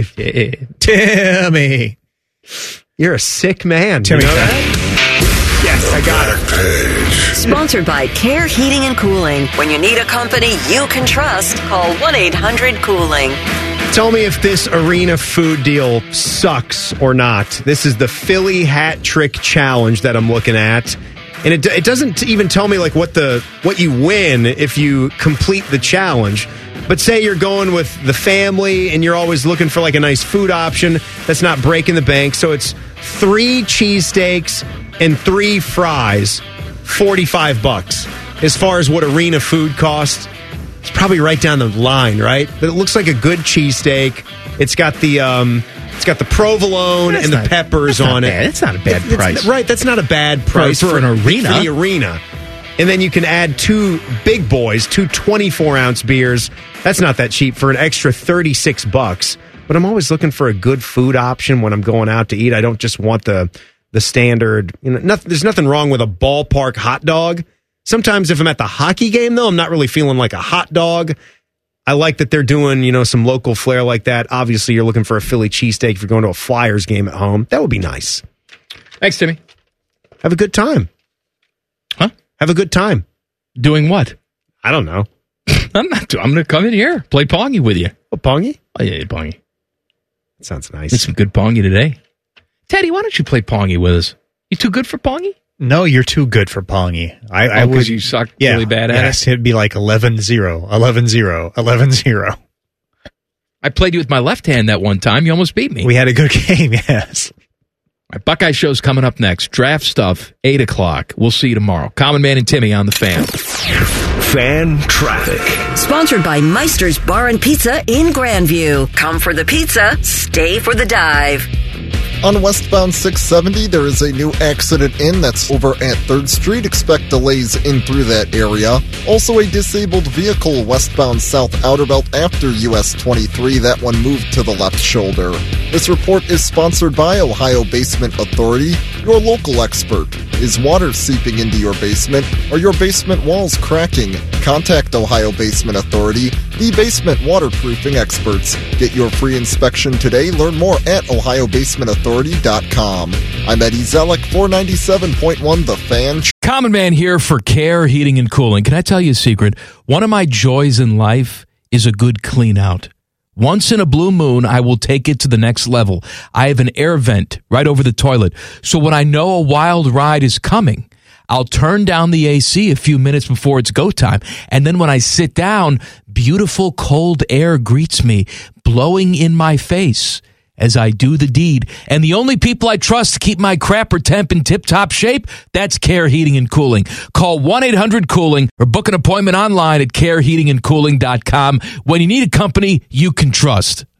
Timmy. you're a sick man. Timmy. You know that? Yes, I got it. Page. Sponsored by Care Heating and Cooling. When you need a company you can trust, call one eight hundred cooling. Tell me if this arena food deal sucks or not. This is the Philly Hat Trick Challenge that I'm looking at. And it, it doesn't even tell me like what the what you win if you complete the challenge. But say you're going with the family and you're always looking for like a nice food option that's not breaking the bank. So it's three cheesesteaks and three fries, forty-five bucks. As far as what arena food costs, it's probably right down the line, right? But it looks like a good cheesesteak. It's got the um, it's got the provolone That's and the not- peppers that's not on it. bad. That's not a bad It's- price. right? That's not a bad price for an arena. For the arena. And then you can add two big boys, two twenty-four ounce beers. That's not that cheap for an extra thirty-six bucks. But I'm always looking for a good food option when I'm going out to eat. I don't just want the the standard. You know, nothing, there's nothing wrong with a ballpark hot dog. Sometimes if I'm at the hockey game, though, I'm not really feeling like a hot dog. I like that they're doing, you know, some local flair like that. Obviously, you're looking for a Philly cheesesteak if you're going to a Flyers game at home. That would be nice. Thanks, Timmy. Have a good time. Huh? Have a good time. Doing what? I don't know. I'm not. do- I'm going to come in here, play Pongy with you. Oh, Pongy? Oh, yeah, Pongy. Sounds nice. Did some good Pongy today. Teddy, why don't you play Pongy with us? You too good for Pongy? No, you're too good for Pongy. I, I Oh, would. because you suck yeah, really bad at yes, it? it'd be like eleven zero, eleven zero, eleven zero. I played you with my left hand that one time. You almost beat me. We had a good game, yes. All right, Buckeye Show's coming up next. Draft stuff, eight o'clock. We'll see you tomorrow. Common Man and Timmy on the Fan. Fan traffic. Sponsored by Meister's Bar and Pizza in Grandview. Come for the pizza, stay for the dive. On westbound six seventy, there is a new accident in that's over at third Street. Expect delays in through that area. Also, a disabled vehicle westbound South Outer Belt after U S twenty-three. That one moved to the left shoulder. This report is sponsored by Ohio Basement Authority. your local expert. Is water seeping into your basement? Are your basement walls cracking? Contact Ohio Basement Authority, the basement waterproofing experts. Get your free inspection today. Learn more at ohio basement authority dot com. I'm Eddie Zellick, four ninety-seven point one The Fan. Common Man here for Care Heating and Cooling. Can I tell you a secret? One of my joys in life is a good clean out. Once in a blue moon, I will take it to the next level. I have an air vent right over the toilet. So when I know a wild ride is coming, I'll turn down the A C a few minutes before it's go time. And then when I sit down, beautiful cold air greets me, blowing in my face as I do the deed. And the only people I trust to keep my crapper temp in tip-top shape, that's Care Heating and Cooling. Call one eight hundred cooling or book an appointment online at care heating and cooling dot com when you need a company you can trust.